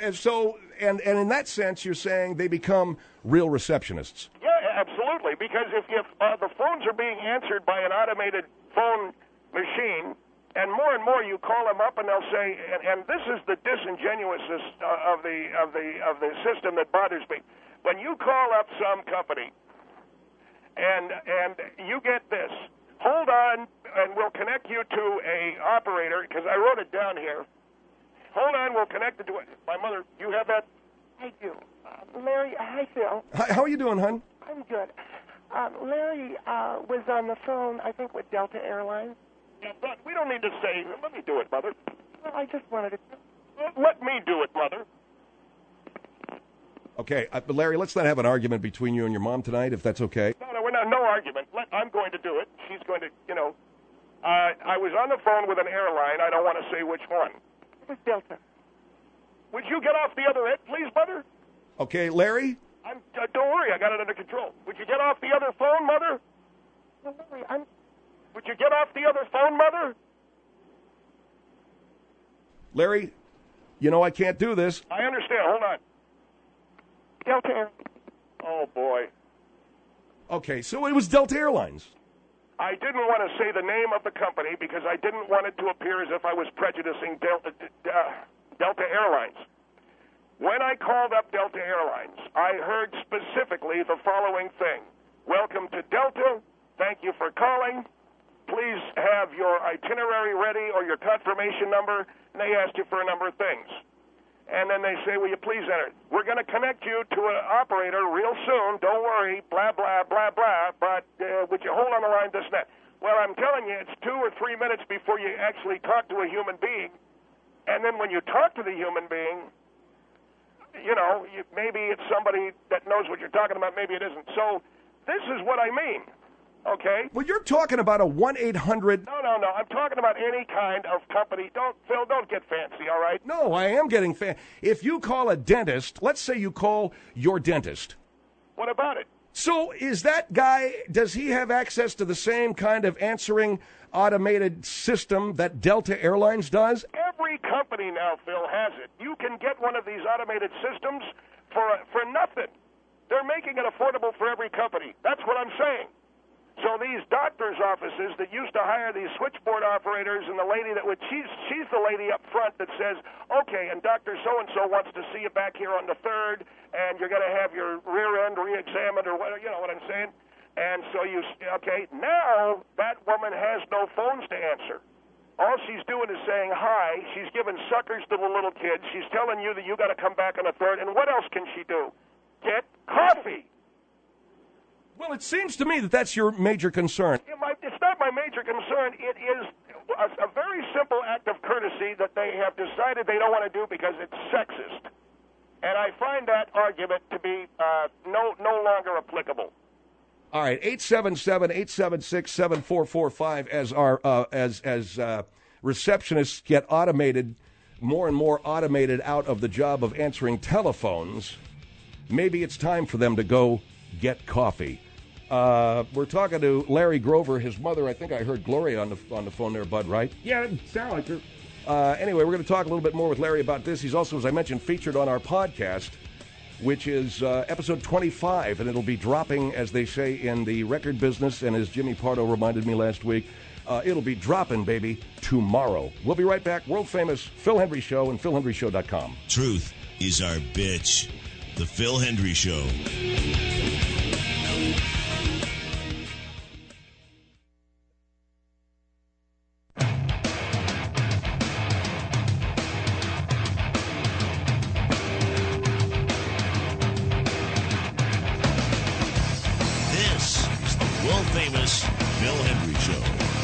in that sense, you're saying they become real receptionists. Yeah, absolutely. Because if the phones are being answered by an automated phone machine, and more you call them up and they'll say, and this is the disingenuousness of the system that bothers me. When you call up some company and you get this, hold on, and we'll connect you to a operator, because I wrote it down here. Hold on, we'll connect it to my mother. You have that? I do. Larry, hi, Phil. Hi, how are you doing, hon? I'm good. Larry was on the phone, I think, with Delta Airlines. Yeah, but we don't need to say, let me do it, Mother. Well, I just wanted to... Let me do it, Mother. Okay, Larry, let's not have an argument between you and your mom tonight, if that's okay. No, we're not. No argument. I'm going to do it. She's going to, I was on the phone with an airline. I don't want to say which one. It was Delta. Would you get off the other end, please, Mother? Okay, Larry? Don't worry, I got it under control. Would you get off the other phone, Mother? No, Larry, Would you get off the other phone, Mother? Larry, you know I can't do this. I understand. Hold on. Delta Airlines. Oh, boy. Okay, so it was Delta Airlines. I didn't want to say the name of the company because I didn't want it to appear as if I was prejudicing Delta Airlines. When I called up Delta Airlines, I heard specifically the following thing. Welcome to Delta. Thank you for calling. Please have your itinerary ready or your confirmation number. And they asked you for a number of things. And then they say, will you please enter? We're going to connect you to an operator real soon. Don't worry, blah, blah, blah, blah. But would you hold on the line, this and that? Well, I'm telling you, it's 2 or 3 minutes before you actually talk to a human being. And then when you talk to the human being, you know, maybe it's somebody that knows what you're talking about. Maybe it isn't. So this is what I mean. Okay. Well, you're talking about a 1-800. No. I'm talking about any kind of company. Phil, don't get fancy, all right? No, I am getting fancy. If you call a dentist, let's say you call your dentist. What about it? So is that guy, does he have access to the same kind of answering automated system that Delta Airlines does? Every company now, Phil, has it. You can get one of these automated systems for nothing. They're making it affordable for every company. That's what I'm saying. So these doctors' offices that used to hire these switchboard operators, and the lady that would, she's the lady up front that says, okay, and Dr. So-and-so wants to see you back here on the 3rd, and you're going to have your rear end re-examined, or what, you know what I'm saying? And so now that woman has no phones to answer. All she's doing is saying hi. She's giving suckers to the little kids. She's telling you that you got to come back on the 3rd, and what else can she do? Get coffee. Well, it seems to me that that's your major concern. It's not my major concern. It is a very simple act of courtesy that they have decided they don't want to do because it's sexist. And I find that argument to be no longer applicable. All right, 877-876-7445 as our as receptionists get automated, more and more automated out of the job of answering telephones. Maybe it's time for them to go get coffee. We're talking to Larry Grover, his mother. I think I heard Gloria on the phone there, Bud, right? Yeah, it sounded like her. Anyway, we're going to talk a little bit more with Larry about this. He's also, as I mentioned, featured on our podcast, which is episode 25, and it'll be dropping, as they say in the record business, and as Jimmy Pardo reminded me last week, it'll be dropping, baby, tomorrow. We'll be right back. World-famous Phil Hendrie Show and PhilHendrieShow.com. Truth is our bitch. The Phil Hendrie Show. This is the world-famous Phil Hendrie Show.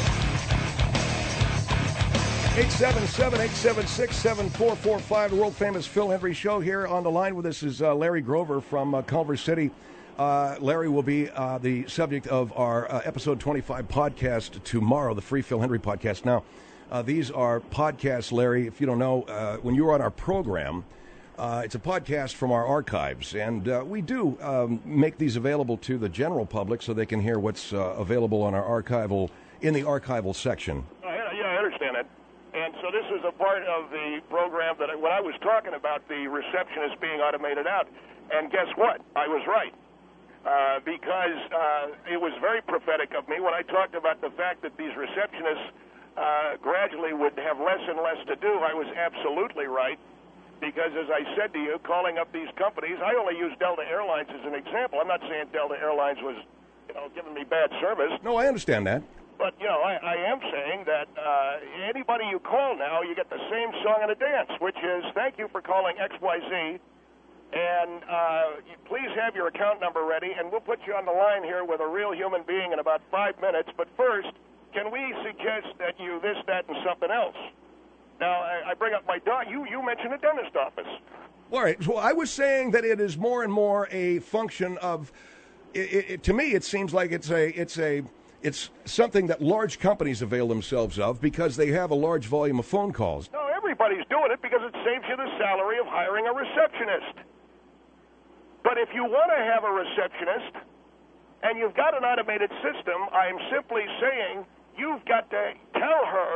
877-876-7445, the world-famous Phil Hendrie Show. Here on the line with us is Larry Grover from Culver City. Larry will be the subject of our episode 25 podcast tomorrow, the free Phil Hendrie podcast. Now, these are podcasts, Larry. If you don't know, when you were on our program, it's a podcast from our archives, and we do make these available to the general public so they can hear what's available on our in the archival section. Yeah, I understand it. And so this is a part of the program that when I was talking about the receptionist being automated out, and guess what? I was right. Because it was very prophetic of me when I talked about the fact that these receptionists gradually would have less and less to do. I was absolutely right. Because as I said to you, calling up these companies, I only use Delta Airlines as an example. I'm not saying Delta Airlines was, giving me bad service. No, I understand that. But, I am saying that anybody you call now, you get the same song and a dance, which is, thank you for calling XYZ, and please have your account number ready, and we'll put you on the line here with a real human being in about 5 minutes. But first, can we suggest that you this, that, and something else? Now, I bring up my dog. You mentioned a dentist office. All right. Well, I was saying that it is more and more a function of, to me, it seems like it's something that large companies avail themselves of because they have a large volume of phone calls. No, everybody's doing it because it saves you the salary of hiring a receptionist. But if you want to have a receptionist and you've got an automated system, I'm simply saying you've got to tell her and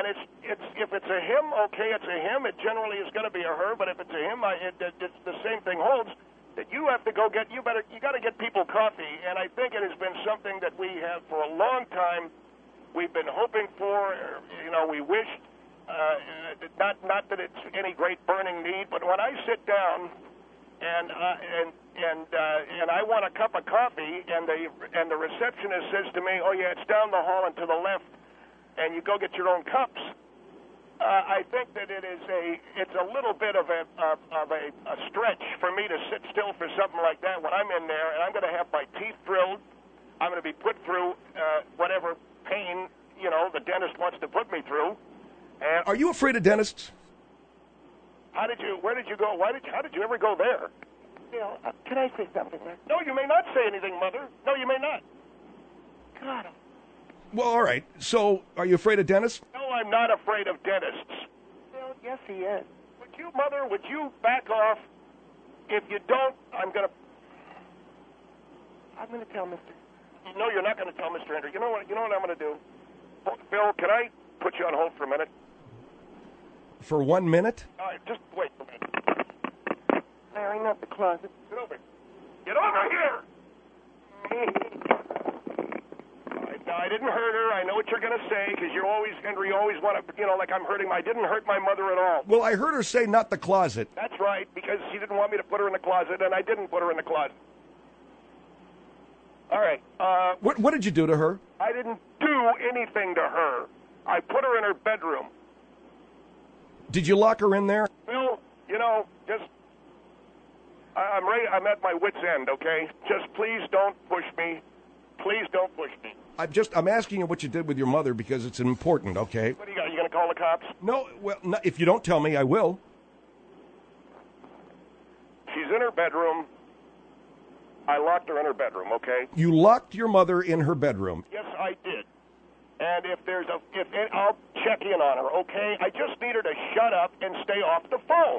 And it's if it's a him, okay, it's a him. It generally is going to be a her, but if it's a him, it's the same thing holds. That you have to go get you got to get people coffee, and I think it has been something that we have for a long time. We've been hoping for, we wished. Not that it's any great burning need, but when I sit down and I want a cup of coffee, and the receptionist says to me, "Oh yeah, it's down the hall and to the left, and you go get your own cups." I think that it's a little bit of a stretch for me to sit still for something like that when I'm in there, and I'm going to have my teeth drilled. I'm going to be put through whatever pain the dentist wants to put me through. And are you afraid of dentists? Where did you go? How did you ever go there? Can I say something? No, you may not say anything, Mother. No, you may not. God. Well, all right. So, are you afraid of dentists? No, I'm not afraid of dentists. Well, yes, he is. Mother, would you back off? If you don't, I'm going to tell Mr. No, you're not going to tell Mr. Hendry. You know what I'm going to do? Phil, can I put you on hold for a minute? For 1 minute? All right, just wait a minute. Larry, not the closet. Get over here! I didn't hurt her. I know what you're going to say, because Henry, you always want to, like I'm hurting I didn't hurt my mother at all. Well, I heard her say not the closet. That's right, because she didn't want me to put her in the closet, and I didn't put her in the closet. All right. What did you do to her? I didn't do anything to her. I put her in her bedroom. Did you lock her in there? Phil, I'm ready. I'm at my wit's end, okay? Just please don't push me. Please don't push me. I'm asking you what you did with your mother because it's important, okay? What do you got? You going to call the cops? No, well, if you don't tell me, I will. She's in her bedroom. I locked her in her bedroom, okay? You locked your mother in her bedroom? Yes, I did. And I'll check in on her, okay? I just need her to shut up and stay off the phone.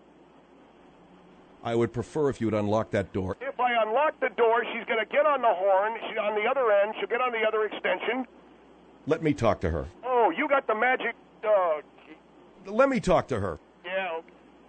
I would prefer if you would unlock that door. If I unlock the door, she's going to get on the horn. She's on the other end. She'll get on the other extension. Let me talk to her. Oh, you got the magic... Let me talk to her. Yeah.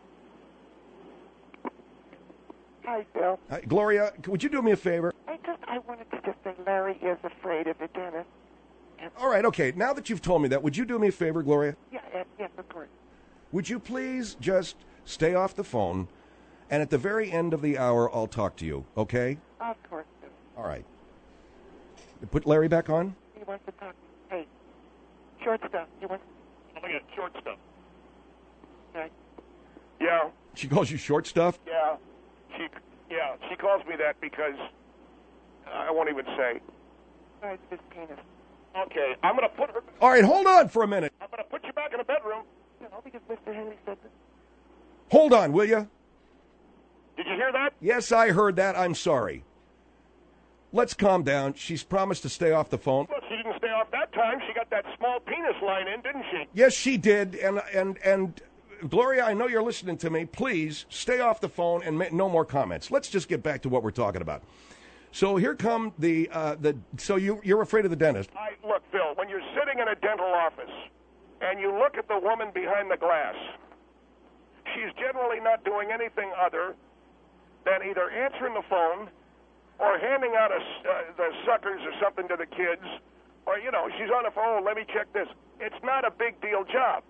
Hi, Bill. Gloria, would you do me a favor? I wanted to just say Larry is afraid of the dentist. All right, okay. Now that you've told me that, would you do me a favor, Gloria? Yes, of course. Would you please just stay off the phone, and at the very end of the hour, I'll talk to you, okay? Of course, Bill. All right. Put Larry back on? He wants to talk. Hey, short stuff. Look at short stuff. Okay. Yeah. She calls you short stuff? Yeah. She calls me that because I won't even say. It's his penis. Okay, I'm going to put her... All right, hold on for a minute. I'm going to put you back in the bedroom. Because Mr. Henry said that. Hold on, will you? Did you hear that? Yes, I heard that. I'm sorry. Let's calm down. She's promised to stay off the phone. Well, she didn't stay off that time. She got that small penis line in, didn't she? Yes, she did. And Gloria, I know you're listening to me. Please stay off the phone and no more comments. Let's just get back to what we're talking about. So here come so you're afraid of the dentist. Look, Phil, when you're sitting in a dental office and you look at the woman behind the glass, she's generally not doing anything other than either answering the phone or handing out the suckers or something to the kids, or, she's on the phone, let me check this. It's not a big deal job.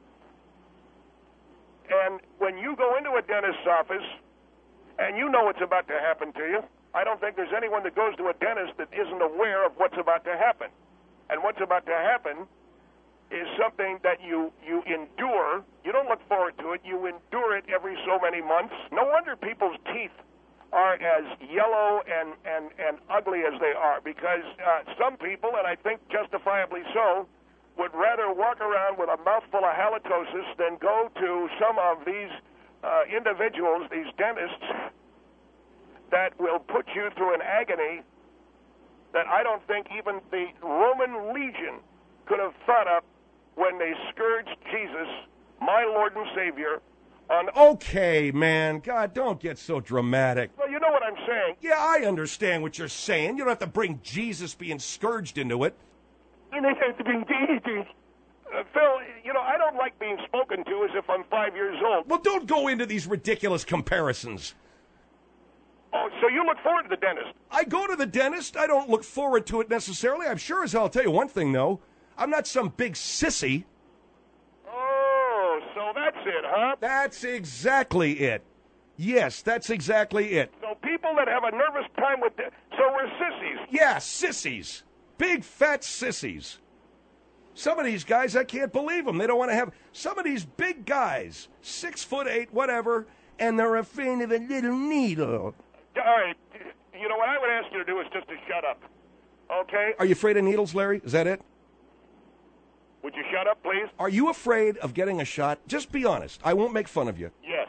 And when you go into a dentist's office and you know what's about to happen to you, I don't think there's anyone that goes to a dentist that isn't aware of what's about to happen. And what's about to happen is something that you endure. You don't look forward to it. You endure it every so many months. No wonder people's teeth are as yellow and ugly as they are, because some people, and I think justifiably so, would rather walk around with a mouthful of halitosis than go to some of these individuals, these dentists, that will put you through an agony that I don't think even the Roman legion could have thought up when they scourged Jesus, my Lord and Savior, on... Okay, man. God, don't get so dramatic. Well, you know what I'm saying. Yeah, I understand what you're saying. You don't have to bring Jesus being scourged into it. And they have to bring Jesus. Phil, I don't like being spoken to as if I'm 5 years old. Well, don't go into these ridiculous comparisons. Oh, so you look forward to the dentist? I go to the dentist. I don't look forward to it necessarily. I'm sure as hell. I'll tell you one thing, though. I'm not some big sissy. Oh, so that's it, huh? That's exactly it. Yes, that's exactly it. So people that have a nervous time with... So we're sissies. Yeah, sissies. Big, fat sissies. Some of these guys, I can't believe them. They don't want to have... Some of these big guys, 6'8", whatever, and they're afraid of a little needle. All right. What I would ask you to do is just to shut up. Okay? Are you afraid of needles, Larry? Is that it? Would you shut up, please? Are you afraid of getting a shot? Just be honest. I won't make fun of you. Yes.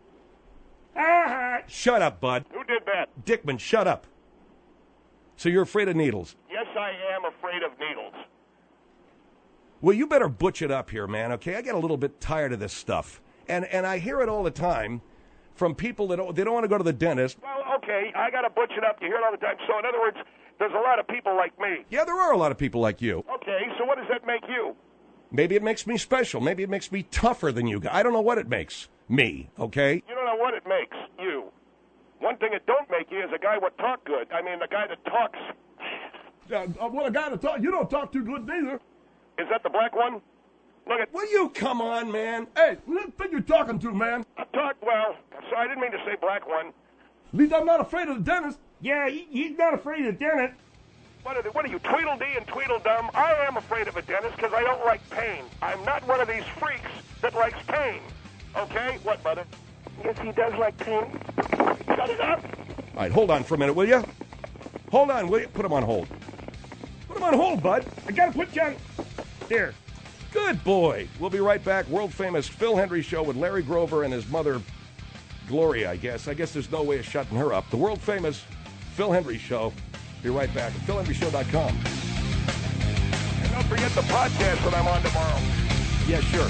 Shut up, bud. Who did that? Dickman, shut up. So you're afraid of needles? Yes, I am afraid of needles. Well, you better butch it up here, man, okay? I get a little bit tired of this stuff. And I hear it all the time from people that they don't want to go to the dentist. Well, okay, I got to butch it up. You hear it all the time. So, in other words, there's a lot of people like me. Yeah, there are a lot of people like you. Okay, so what does that make you? Maybe it makes me special. Maybe it makes me tougher than you. I don't know what it makes me, okay? You don't know what it makes you. One thing it don't make you is a guy would talk good. I mean, the guy that talks. What a guy to talk. You don't talk too good neither. Is that the black one? Look at. Will you come on, man? Hey, who do you think you're talking to, man? I talk well. So I didn't mean to say black one. At least I'm not afraid of the dentist. Yeah, he's not afraid of the dentist. What are you, Tweedledee and Tweedledum? I am afraid of a dentist because I don't like pain. I'm not one of these freaks that likes pain. Okay? What, mother? Yes, he does like pain. Shut it up. All right, hold on for a minute, will you? Hold on, will you? Put him on hold. Put him on hold, bud. I got to put you on. There. Good boy. We'll be right back. World-famous Phil Hendrie Show with Larry Grover and his mother, Gloria, I guess. I guess there's no way of shutting her up. The world-famous Phil Hendrie Show. Be right back at PhilHendrieShow.com. And don't forget the podcast that I'm on tomorrow. Yeah, sure.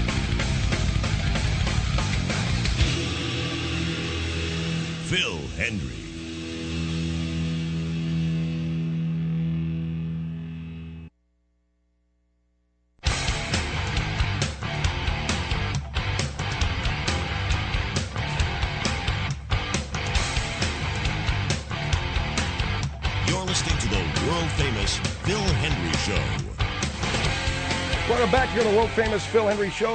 Phil Hendrie. You're listening to the world-famous Phil Hendrie Show. Welcome back here to the world-famous Phil Hendrie Show,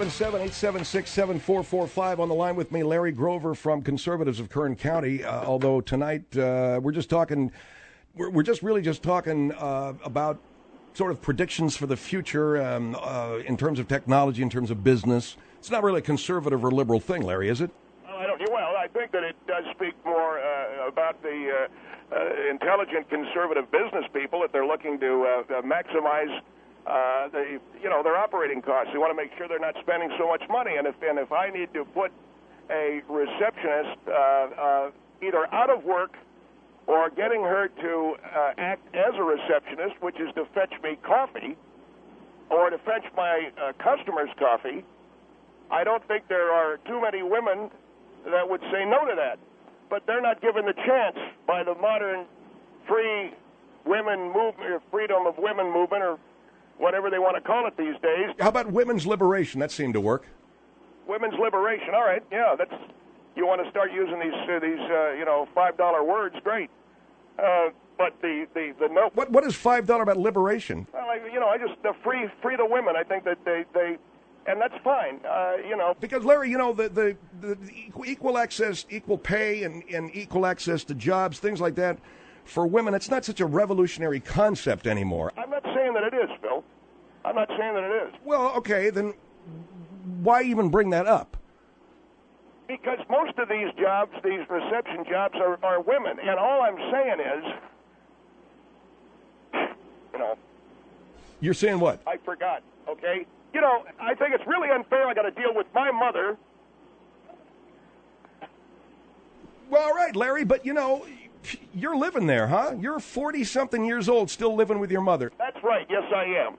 877-876-7445. On the line with me, Larry Grover from Conservatives of Kern County. Although tonight we're just talking, we're just really just talking about sort of predictions for the future in terms of technology, in terms of business. It's not really a conservative or liberal thing, Larry, is it? Well, I think that it does speak more about the intelligent conservative business people that they're looking to maximize their operating costs. They want to make sure they're not spending so much money. And if I need to put a receptionist either out of work or getting her to act as a receptionist, which is to fetch me coffee or to fetch my customers coffee, I don't think there are too many women that would say no to that. But they're not given the chance by the modern free women movement, or freedom of women movement, or whatever they want to call it these days. How about women's liberation? That seemed to work. Women's liberation. All right, yeah, that's. You want to start using these $5 words? Great. But the no. What is $5 about liberation? Well, I just free the women. I think that they and that's fine. Because Larry, the equal access, equal pay, and equal access to jobs, things like that, for women, it's not such a revolutionary concept anymore. I'm not saying that it is, Phil. I'm not saying that it is. Well, okay, then why even bring that up? Because most of these jobs, these reception jobs, are women. And all I'm saying is, You're saying what? I forgot, okay? I think it's really unfair. I got to deal with my mother. Well, all right, Larry, but, you're living there, huh? You're 40-something years old, still living with your mother. That's right. Yes, I am.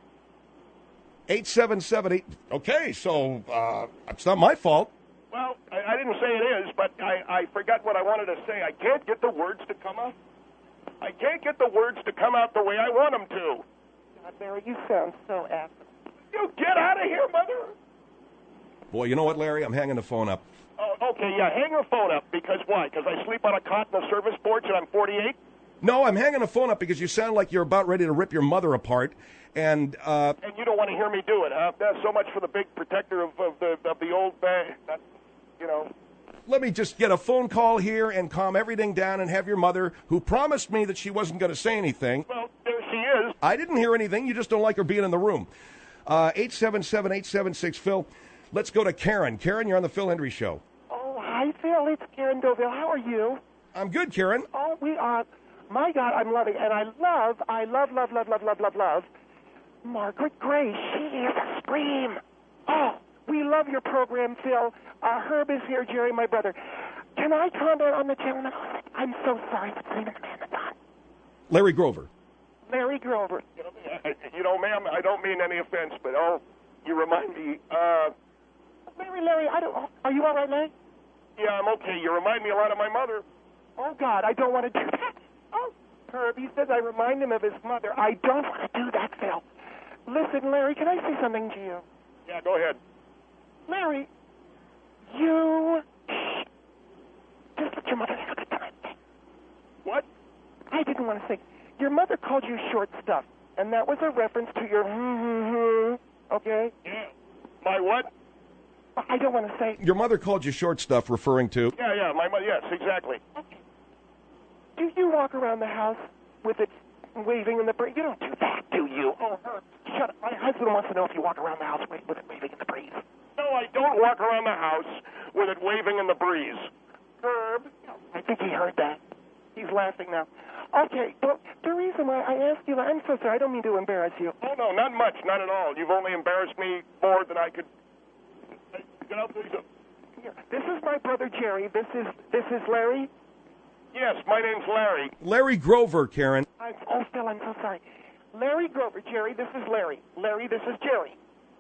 877-8. Okay, so it's not my fault. Well, I didn't say it is, but I forgot what I wanted to say. I can't get the words to come out. I can't get the words to come out the way I want them to. God, Larry, you sound so affable. You you get out of here, Mother? Boy, you know what, Larry? I'm hanging the phone up. Oh, okay, yeah, hang your phone up. Because why? Because I sleep on a cot in the service porch and I'm 48? No, I'm hanging the phone up because you sound like you're about ready to rip your mother apart. And you don't want to hear me do it, huh? That's so much for the big protector of the old man. You know. Let me just get a phone call here and calm everything down and have your mother, who promised me that she wasn't going to say anything. Well, there she is. I didn't hear anything. You just don't like her being in the room. 877-876-Phil. Let's go to Karen. Karen, you're on the Phil Hendry Show. Oh, hi, Phil. It's Karen Doville. How are you? I'm good, Karen. Oh, we are. My God, I'm loving, and I love Margaret Gray. She is a scream. Oh, we love your program, Phil. Herb is here, Jerry, my brother. Can I comment on the gentleman? I'm so sorry. What's the name of the man that's on? Larry Grover. Larry Grover. You know, ma'am, I don't mean any offense, but you remind me. Larry, are you all right, Larry? Yeah, I'm okay. You remind me a lot of my mother. Oh God, I don't want to do that. Oh, Herb, he says I remind him of his mother. I don't want to do that, Phil. Listen, Larry, can I say something to you? Yeah, go ahead. Larry, you... Just let your mother have a good time. What? I didn't want to say. Your mother called you short stuff, and that was a reference to your okay? Yeah. My what? I don't want to say. Your mother called you short stuff, referring to... Yeah, my mother, yes, exactly. Okay. Do you walk around the house with it waving in the breeze? You don't do that, do you? Oh, Herb, shut up. My husband wants to know if you walk around the house with it waving in the breeze. No, I don't walk around the house with it waving in the breeze. Herb, I think he heard that. He's laughing now. Okay, well, the reason why I asked you, I'm so sorry, I don't mean to embarrass you. Oh, no, not much, not at all. You've only embarrassed me more than I could... Get out there. This is my brother Jerry. This is Larry. Yes, my name's Larry. Larry Grover, Karen. Phil, I'm so sorry. Larry Grover, Jerry, this is Larry. Larry, this is Jerry.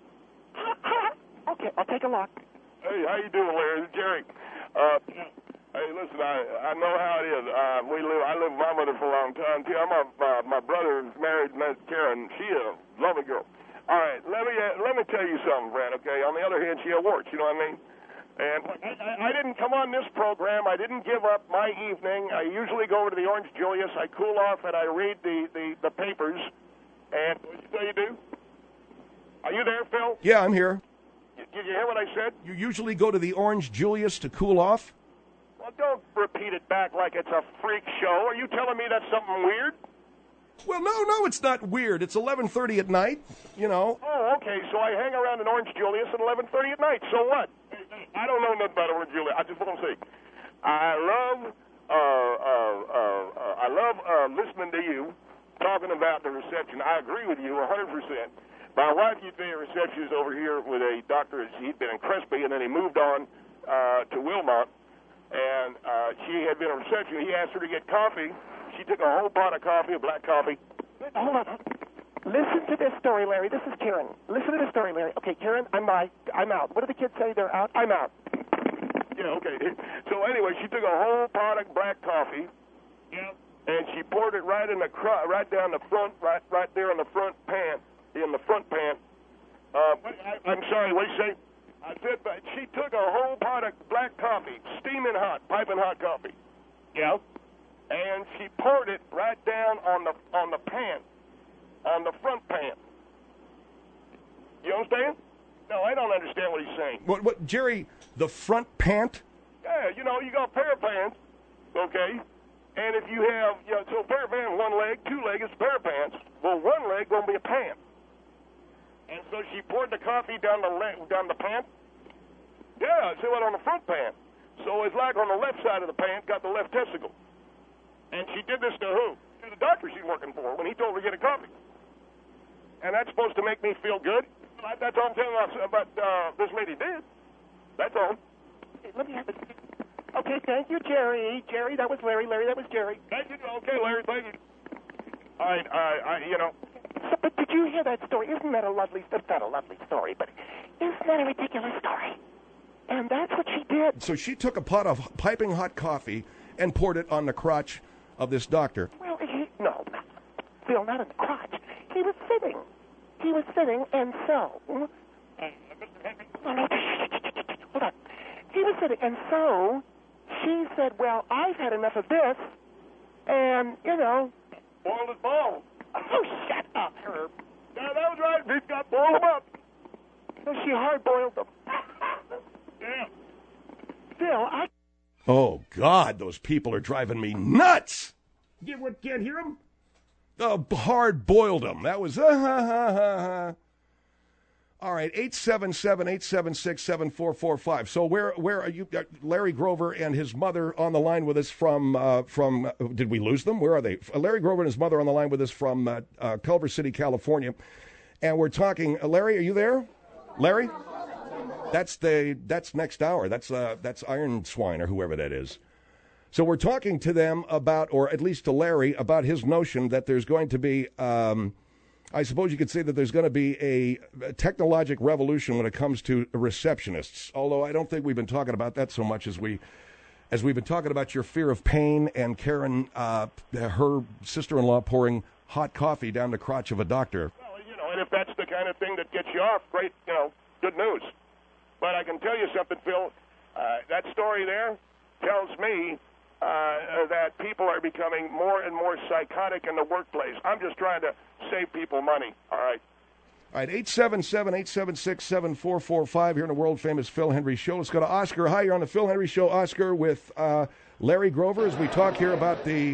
Okay, I'll take a look. Hey, how you doing, Larry? This is Jerry. Hey, listen, I know how it is. I lived with my mother for a long time, too. My brother is married, and that's Karen. She a lovely girl. All right, let me tell you something, Brad, okay? On the other hand, she had warts, you know what I mean? And I didn't come on this program. I didn't give up my evening. I usually go over to the Orange Julius. I cool off, and I read the papers. And what did you say you do? Are you there, Phil? Yeah, I'm here. Did you hear what I said? You usually go to the Orange Julius to cool off? Well, don't repeat it back like it's a freak show. Are you telling me that's something weird? Well, no, it's not weird. It's 11:30 at night, you know. Oh, okay, so I hang around in Orange Julius at 11:30 at night. So what? I don't know nothing about Orange Julius. I just want to say, I love listening to you talking about the reception. I agree with you 100%. My wife used to be a receptionist over here with a doctor. He'd been in Crespi, and then he moved on to Wilmot, and she had been a receptionist. He asked her to get coffee. She took a whole pot of coffee, a black coffee. Hold on. Listen to this story, Larry. This is Karen. Listen to this story, Larry. Okay, Karen, I'm out. What do the kids say? They're out? I'm out. Yeah, okay. So anyway, she took a whole pot of black coffee. Yeah. And she poured it right down the front, right there in the front pan. I'm sorry, what did you say? I said she took a whole pot of black coffee, steaming hot, piping hot coffee. Yeah. And she poured it right down on the pan, on the front pan. You understand? No, I don't understand what he's saying. What, Jerry? The front pant? Yeah, you know, you got a pair of pants, okay? And if you have, so a pair of pants, one leg, two legs, it's a pair of pants. Well, one leg gonna be a pant. And so she poured the coffee down the pant. Yeah, see what on the front pan. So it's like on the left side of the pant, got the left testicle. And she did this to who? To the doctor she's working for when he told her to get a coffee. And that's supposed to make me feel good? That's all I'm telling you about this lady did. That's all. Let me have it. Okay, thank you, Jerry. Jerry, that was Larry. Larry, that was Jerry. Thank you. Okay, Larry, thank you. All right, So, but did you hear that story? Isn't that a lovely, that's not a lovely story, but isn't that a ridiculous story? And that's what she did. So she took a pot of piping hot coffee and poured it on the crotch of this doctor. Well, no, Phil, not in the crotch. He was sitting. he was sitting, and so... Hold on. He was sitting, and so she said, well, I've had enough of this, and, you know... Boiled his balls. Oh, shut up, Herb. Yeah, that was right. He's got boiled them up. So she hard-boiled them. Yeah. Phil, Oh, God, those people are driving me nuts. You can't hear him? Hard-boiled them. That was, All right, 877-876-7445. So where are you? Larry Grover and his mother on the line with us from did we lose them? Where are they? Larry Grover and his mother on the line with us from Culver City, California. And we're talking, Larry, are you there? Larry? That's next hour. That's Iron Swine or whoever that is. So we're talking to them about, or at least to Larry, about his notion that there's going to be, I suppose you could say that there's going to be a technologic revolution when it comes to receptionists. Although I don't think we've been talking about that so much as we've been talking about your fear of pain and Karen, her sister-in-law pouring hot coffee down the crotch of a doctor. Well, and if that's the kind of thing that gets you off, great, good news. But I can tell you something, Phil. That story there tells me that people are becoming more and more psychotic in the workplace. I'm just trying to save people money, all right? All right, 877-876-7445 here in the world-famous Phil Hendrie Show. Let's go to Oscar. Hi, you're on the Phil Hendrie Show, Oscar, with Larry Grover as we talk here about the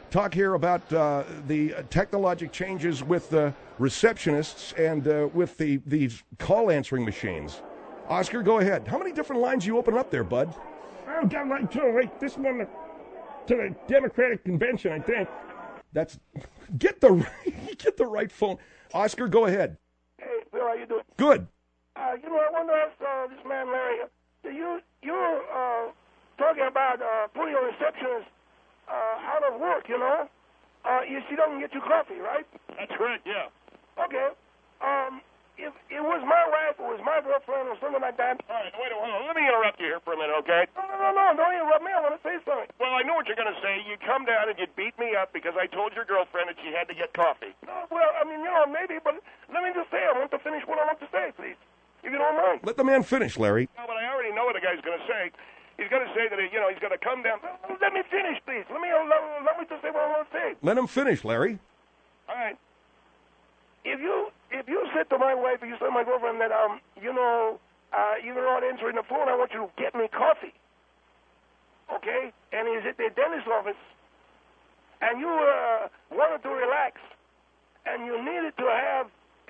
technologic changes with the receptionists and with these call answering machines. Oscar, go ahead. How many different lines you open up there, bud? I've got like this one to the Democratic Convention, I think. That's get the right phone. Oscar, go ahead. Hey, Bill, how you doing? Good. I want to ask this man, Larry, you're talking about putting a receptionist out of work, She doesn't get you coffee, right? That's correct, yeah. Okay. If it was my wife, it was my girlfriend, or something like that. All right, wait, hold on. Let me interrupt you here for a minute, okay? No, don't interrupt me. I want to say something. Well, I know what you're going to say. You come down and you beat me up because I told your girlfriend that she had to get coffee. No, well, maybe, but let me just say, I want to finish what I want to say, please, if you don't mind. Let the man finish, Larry. No, but I already know what the guy's going to say. He's going to say that, he's going to come down. Let me finish, please. Let me just say what I want to say. Let him finish, Larry. All right. If you said to my wife, or you said to my girlfriend that, you're not answering the phone, I want you to get me coffee. Okay? And he's at the dentist's office, and you wanted to relax, and you needed to have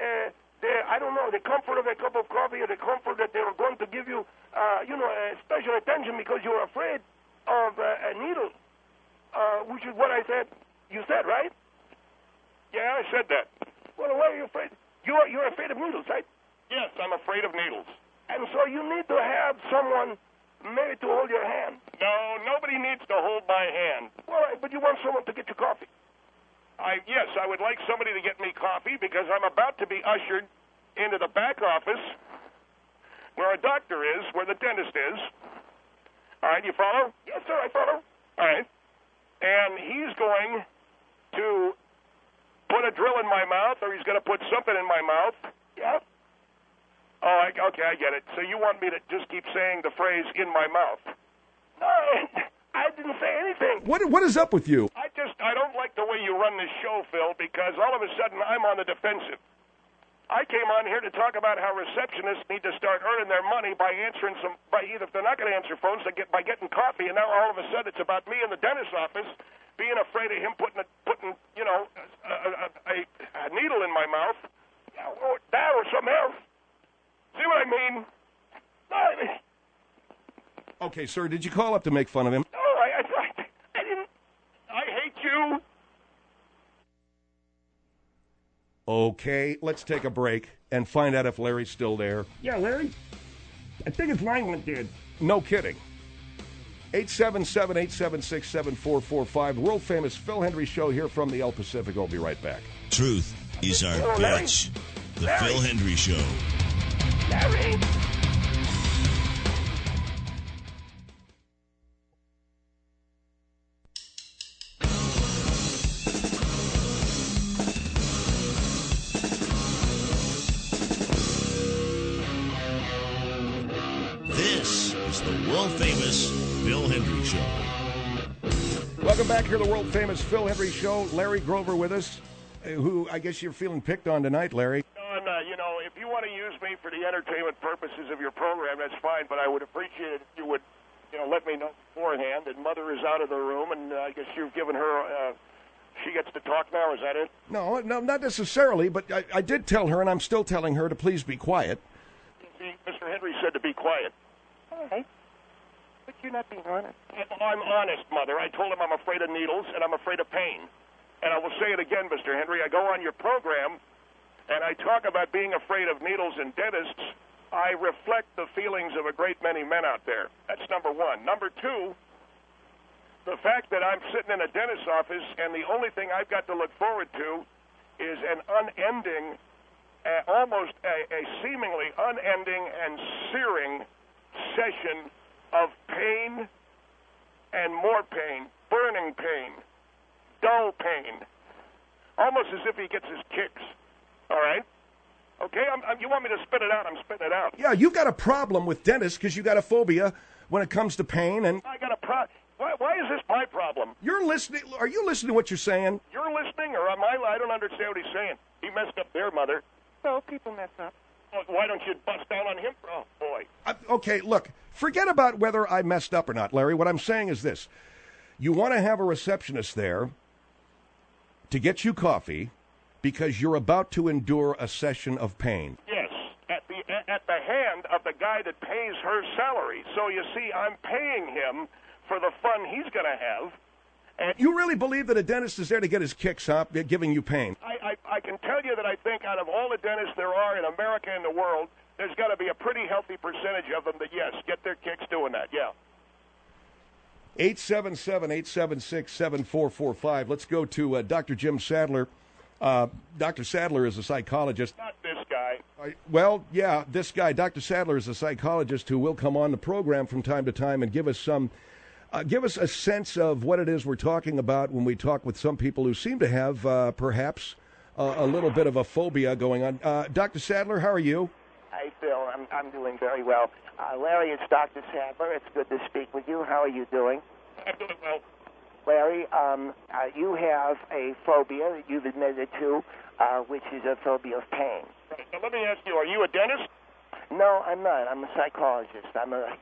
the comfort of a cup of coffee or the comfort that they were going to give you, special attention because you were afraid of a needle, which is what I said. You said, right? Yeah, I said that. Well, why are you afraid? You're afraid of needles, right? Yes, I'm afraid of needles. And so you need to have someone maybe to hold your hand. No, nobody needs to hold my hand. All right, but you want someone to get you coffee. Yes, I would like somebody to get me coffee because I'm about to be ushered into the back office where a doctor is, where the dentist is. All right, you follow? Yes, sir, I follow. All right. And he's going to put a drill in my mouth, or he's going to put something in my mouth. Yeah. Oh, okay, I get it. So you want me to just keep saying the phrase "in my mouth"? No, I didn't say anything. What is up with you? I don't like the way you run this show, Phil, because all of a sudden I'm on the defensive. I came on here to talk about how receptionists need to start earning their money by answering either if they're not going to answer phones, by getting coffee, and now all of a sudden it's about me in the dentist's office being afraid of him putting a needle in my mouth. Or that or something else. See what I mean? Okay, sir, did you call up to make fun of him? No, I didn't. I hate you. Okay, let's take a break and find out if Larry's still there. Yeah, Larry? I think his line went dead. No kidding. 877-876-7445. World-famous Phil Hendrie Show here from the El Pacifico. We'll be right back. Truth is our bitch. The Phil Hendrie Show. Larry! world-famous Phil Hendry Show. Welcome back here to the world-famous Phil Hendry Show. Larry Grover with us, who I guess you're feeling picked on tonight, Larry. If you want to use me for the entertainment purposes of your program, that's fine, but I would appreciate it if you would, let me know beforehand. And Mother is out of the room, and I guess you've given her, she gets to talk now, is that it? No, not necessarily, but I did tell her, and I'm still telling her to please be quiet. See, Mr. Henry said to be quiet. All right. But you're not being honest. I'm honest, Mother. I told him I'm afraid of needles, and I'm afraid of pain. And I will say it again, Mr. Henry. I go on your program, and I talk about being afraid of needles and dentists. I reflect the feelings of a great many men out there. That's number one. Number two, the fact that I'm sitting in a dentist's office, and the only thing I've got to look forward to is an unending, almost a seemingly unending and searing session of pain and more pain, burning pain, dull pain, almost as if he gets his kicks. All right? Okay, you want me to spit it out, I'm spitting it out. Yeah, you've got a problem with dentists because you got a phobia when it comes to pain. And I got a problem. Why is this my problem? You're listening. Are you listening to what you're saying? You're listening, or am I don't understand what he's saying. He messed up there, Mother. So people mess up. Well, why don't you bust down on him? Oh, boy. Okay, look, forget about whether I messed up or not, Larry. What I'm saying is this. You want to have a receptionist there to get you coffee because you're about to endure a session of pain. Yes, at the hand of the guy that pays her salary. So you see, I'm paying him for the fun he's going to have. And you really believe that a dentist is there to get his kicks up, giving you pain? I can tell you that I think out of all the dentists there are in America and the world, there's got to be a pretty healthy percentage of them that, yes, get their kicks doing that, yeah. 877-876-7445. Let's go to Dr. Jim Sadler. Dr. Sadler is a psychologist. Not this guy. Well, yeah, this guy. Dr. Sadler is a psychologist who will come on the program from time to time and give us a sense of what it is we're talking about when we talk with some people who seem to have perhaps a little bit of a phobia going on. Dr. Sadler, how are you? Hi, Phil. I'm doing very well. Larry, it's Dr. Sadler. It's good to speak with you. How are you doing? I'm doing well. Larry, you have a phobia that you've admitted to, which is a phobia of pain. Right. Now, let me ask you, are you a dentist? No, I'm not. I'm a psychologist. I'm a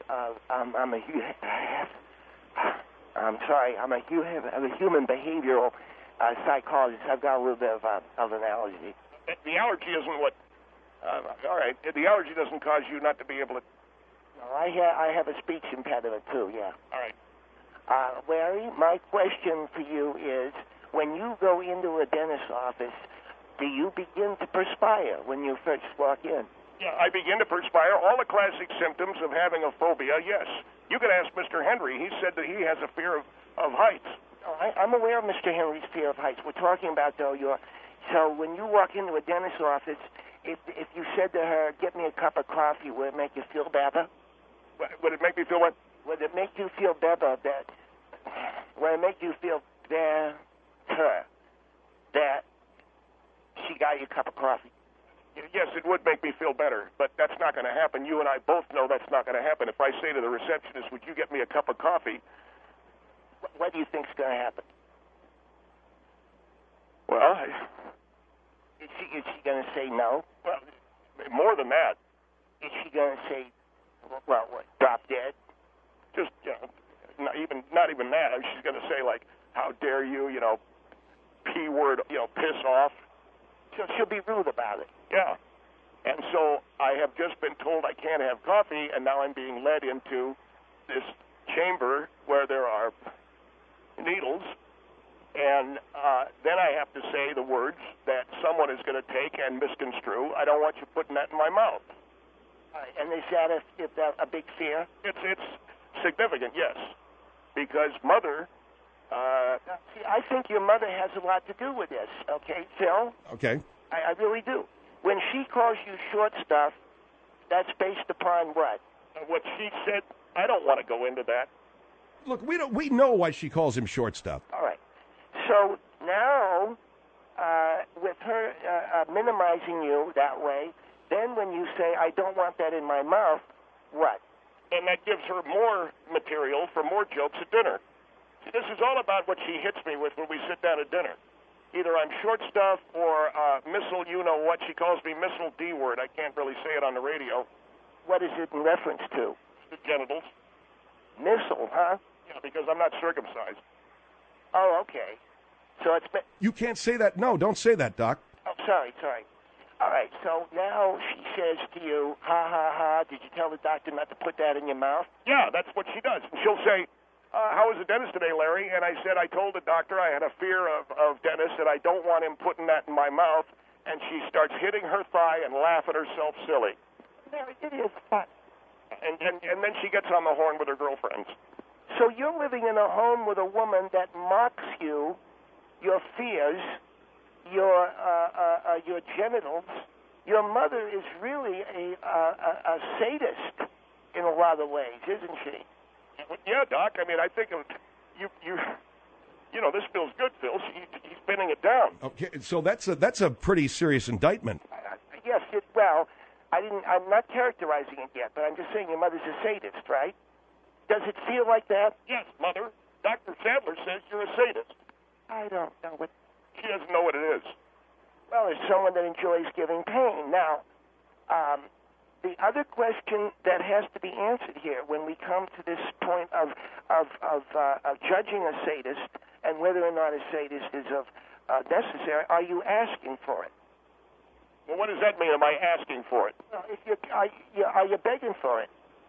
human behavioral psychologist. I've got a little bit of an allergy. The allergy isn't what... all right. The allergy doesn't cause you not to be able to... No, I have a speech impediment, too, yeah. All right. Larry, my question for you is, when you go into a dentist's office, do you begin to perspire when you first walk in? Yeah, I begin to perspire. All the classic symptoms of having a phobia, yes. You could ask Mr. Henry. He said that he has a fear of heights. Oh, I'm aware of Mr. Henry's fear of heights. We're talking about, though, so when you walk into a dentist's office, if you said to her, get me a cup of coffee, would it make you feel better? Would it make me feel what? Would it make you feel better that... Would it make you feel better that she got you a cup of coffee? Yes, it would make me feel better, but that's not going to happen. You and I both know that's not going to happen. If I say to the receptionist, would you get me a cup of coffee? What do you think's going to happen? Well, Is she going to say no? Well, more than that. Is she going to say, well, what, drop dead? Just, not even that. She's going to say, like, how dare you, P word, piss off. She'll be rude about it. Yeah. And so I have just been told I can't have coffee, and now I'm being led into this chamber where there are needles, and then I have to say the words that someone is going to take and misconstrue. I don't want you putting that in my mouth. And is that a big fear? It's significant, yes, because Mother... see, I think your mother has a lot to do with this, okay, Phil? Okay. I really do. When she calls you short stuff, that's based upon what? What she said, I don't want to go into that. Look, we know why she calls him short stuff. All right. So now, with her minimizing you that way, then when you say, I don't want that in my mouth, what? and that gives her more material for more jokes at dinner. See, this is all about what she hits me with when we sit down at dinner. Either I'm short stuff or missile, you know what. She calls me missile D word. I can't really say it on the radio. What is it in reference to? The genitals. Missile, huh? Yeah, because I'm not circumcised. Oh, okay. So it's been... You can't say that. No, don't say that, Doc. Oh, sorry. All right, so now she says to you, ha, ha, ha, did you tell the doctor not to put that in your mouth? Yeah, that's what she does. And she'll say, how was the dentist today, Larry? And I said, I told the doctor I had a fear of dentists and I don't want him putting that in my mouth. And she starts hitting her thigh and laughing herself silly. Larry, it is fun. And then she gets on the horn with her girlfriends. So you're living in a home with a woman that mocks you, your fears, your genitals. Your mother is really a sadist in a lot of ways, isn't she? Yeah, Doc. I mean, I think you know, this feels good, Phil. He's pinning it down. Okay, so that's a pretty serious indictment. Yes. Well, I'm not characterizing it yet, but I'm just saying your mother's a sadist, right? Does it feel like that? Yes, Mother. Dr. Sadler says you're a sadist. I don't know what... She doesn't know what it is. Well, there's someone that enjoys giving pain. Now, the other question that has to be answered here when we come to this point of judging a sadist and whether or not a sadist is necessary, are you asking for it? Well, what does that mean? Am I asking for it? Well, are you begging for it?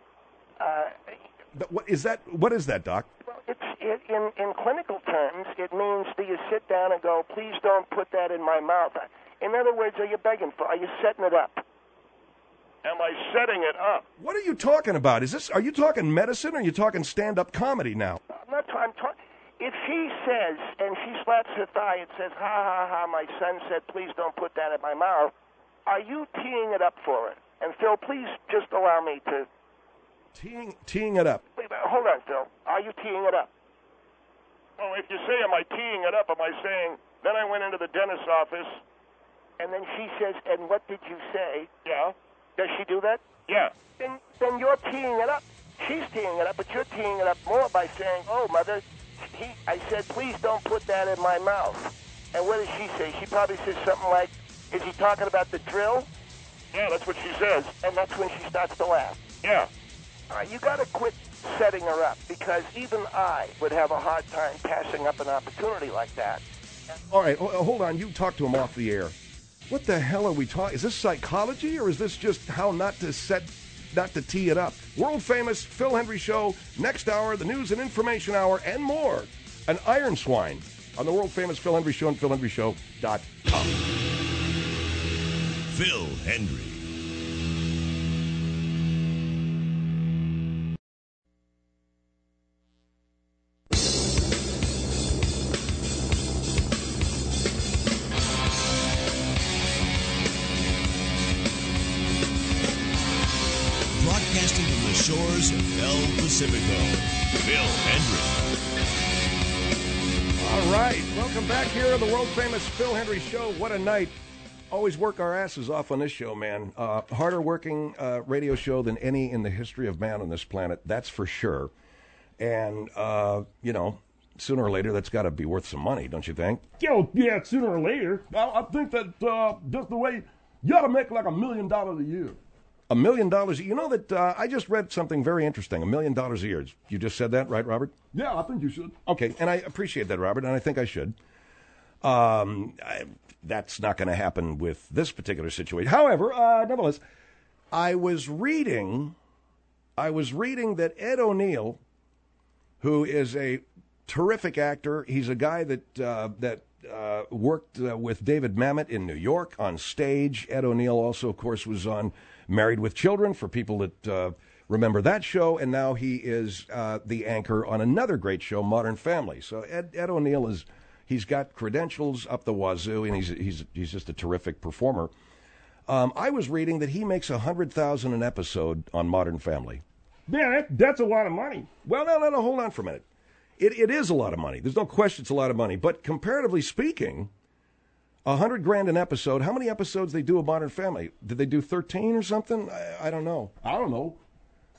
What is that, Doc? Well, in clinical terms, it means do you sit down and go, please don't put that in my mouth. In other words, are you begging for it? Are you setting it up? Am I setting it up? What are you talking about? Are you talking medicine or are you talking stand-up comedy now? I'm talking. If she says, and she slaps her thigh and says, ha, ha, ha, my son said, please don't put that in my mouth, are you teeing it up for it? And Phil, please just allow me to... Teeing it up. Wait, hold on, Phil. Are you teeing it up? Oh, if you say, am I teeing it up, am I saying, then I went into the dentist's office. And then she says, and what did you say? Yeah. Does she do that? Yeah. Then you're teeing it up. She's teeing it up, but you're teeing it up more by saying, oh, Mother, I said, please don't put that in my mouth. And what does she say? She probably says something like, is he talking about the drill? Yeah, that's what she says. And that's when she starts to laugh. Yeah. All right, you got to quit setting her up, because even I would have a hard time passing up an opportunity like that. All right, hold on. You talk to him off the air. What the hell are we talking? Is this psychology, or is this just how not to tee it up? World famous Phil Hendrie Show. Next hour, the news and information hour, and more. An iron swine on the world famous Phil Hendrie Show and PhilHendrieShow.com. Phil Hendrie. Broadcasting from the shores of El Pacifico, Phil Hendrie. All right, welcome back here on the world famous Phil Hendrie Show. What a night. Always work our asses off on this show, man. Harder working radio show than any in the history of man on this planet, that's for sure. And, sooner or later, that's got to be worth some money, don't you think? Oh, yeah, sooner or later. I think that just the way you ought to make like $1 million a year. $1 million. You know that I just read something very interesting. $1 million a year. You just said that, right, Robert? Yeah, I think you should. Okay, and I appreciate that, Robert, and I think I should. That's not going to happen with this particular situation. However, nevertheless, I was reading that Ed O'Neill, who is a terrific actor, he's a guy that worked with David Mamet in New York on stage. Ed O'Neill also, of course, was on Married with Children, for people that remember that show, and now he is the anchor on another great show, Modern Family. So Ed O'Neill he's got credentials up the wazoo, and he's just a terrific performer. I was reading that he makes $100,000 an episode on Modern Family. Yeah, that's a lot of money. Well, no, hold on for a minute. It is a lot of money. There's no question it's a lot of money. But comparatively speaking, $100,000 an episode. How many episodes they do of Modern Family? Did they do 13 or something? I don't know. I don't know.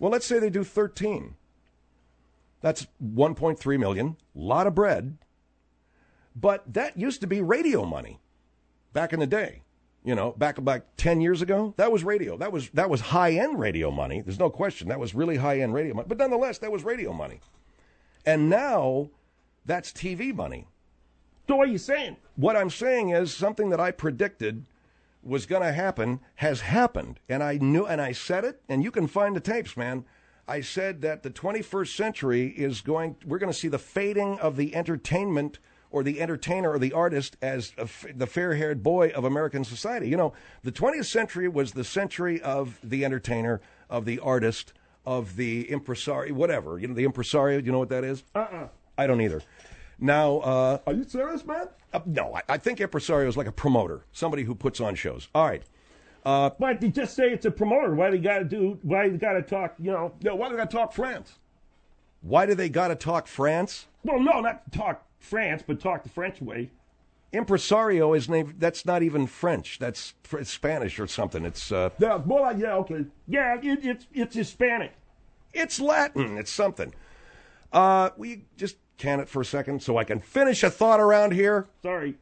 Well, let's say they do 13. That's 1.3 million. A lot of bread. But that used to be radio money back in the day. You know, back about 10 years ago, that was radio. That was high-end radio money. There's no question. That was really high-end radio money. But nonetheless, that was radio money. And now that's TV money. So what are you saying? What I'm saying is something that I predicted was going to happen has happened. And I knew, and I said it, and you can find the tapes, man. I said that the 21st century we're going to see the fading of the entertainment or the entertainer or the artist as the fair-haired boy of American society. You know, the 20th century was the century of the entertainer, of the artist, of the impresario, whatever. You know, the impresario, you know what that is? I don't either. Now, are you serious, man? No, I think impresario is like a promoter, somebody who puts on shows. All right. But they just say it's a promoter. Why they got to talk, you know? No, why do they got to talk France? Why do they got to talk France? Well, no, not talk France, but talk the French way. Impresario is named, that's not even French. That's Spanish or something. It's yeah, more like, yeah, okay. Yeah, it's Hispanic. It's Latin. It's something. We just can it for a second so I can finish a thought around here. Sorry.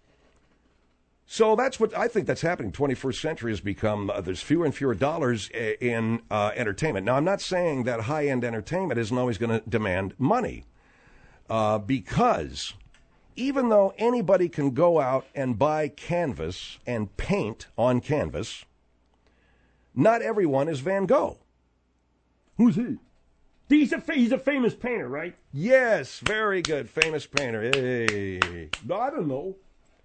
So that's what I think that's happening. 21st century has become, there's fewer and fewer dollars in entertainment. Now, I'm not saying that high-end entertainment isn't always going to demand money because even though anybody can go out and buy canvas and paint on canvas, not everyone is Van Gogh. Who's he? He's a famous painter, right? Yes, very good. Famous painter. Hey. No, I don't know.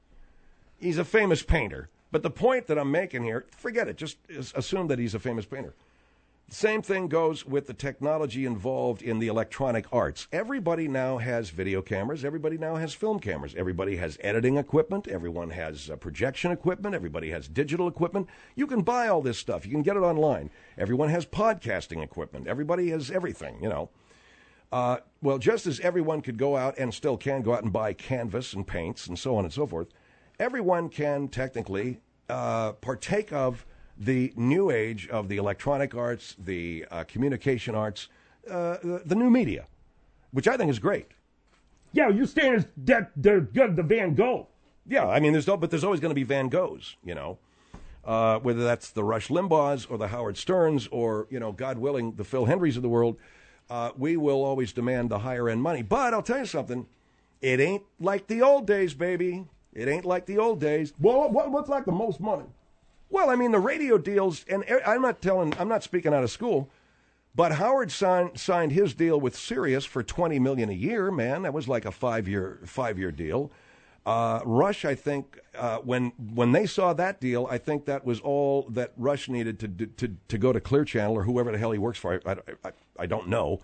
He's a famous painter. But the point that I'm making here, forget it. Just assume that he's a famous painter. The same thing goes with the technology involved in the electronic arts. Everybody now has video cameras. Everybody now has film cameras. Everybody has editing equipment. Everyone has projection equipment. Everybody has digital equipment. You can buy all this stuff. You can get it online. Everyone has podcasting equipment. Everybody has everything, you know. Well, just as everyone could go out and still can go out and buy canvas and paints and so on and so forth, everyone can technically partake of the new age of the electronic arts, the communication arts, the new media, which I think is great. Yeah, you're saying that they're good, the Van Gogh. Yeah, I mean, there's always going to be Van Goghs, you know, whether that's the Rush Limbaughs or the Howard Sterns or, you know, God willing, the Phil Henrys of the world. We will always demand the higher end money. But I'll tell you something, it ain't like the old days, baby. It ain't like the old days. Well, what's like the most money? Well, I mean, the radio deals, and I'm not speaking out of school, but Howard signed his deal with Sirius for $20 million a year, man. That was like a five-year deal. Rush, I think, when they saw that deal, I think that was all that Rush needed to go to Clear Channel or whoever the hell he works for. I don't know.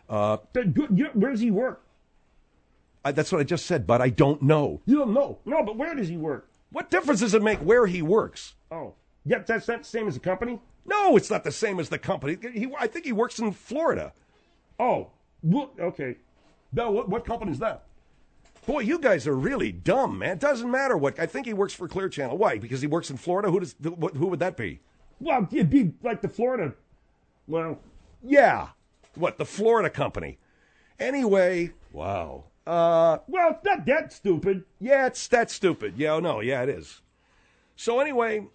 Where does he work? That's what I just said, but I don't know. You don't know? No, but where does he work? What difference does it make where he works? Oh, yeah, that's not the same as the company? No, it's not the same as the company. I think he works in Florida. Oh, okay. Now, what company is that? Boy, you guys are really dumb, man. It doesn't matter what. I think he works for Clear Channel. Why? Because he works in Florida? Who would that be? Well, it'd be like the Florida. Well, yeah. What, the Florida company? Anyway, wow. Well, it's not that stupid. Yeah, it's that stupid. Yeah, no, yeah, it is. So anyway,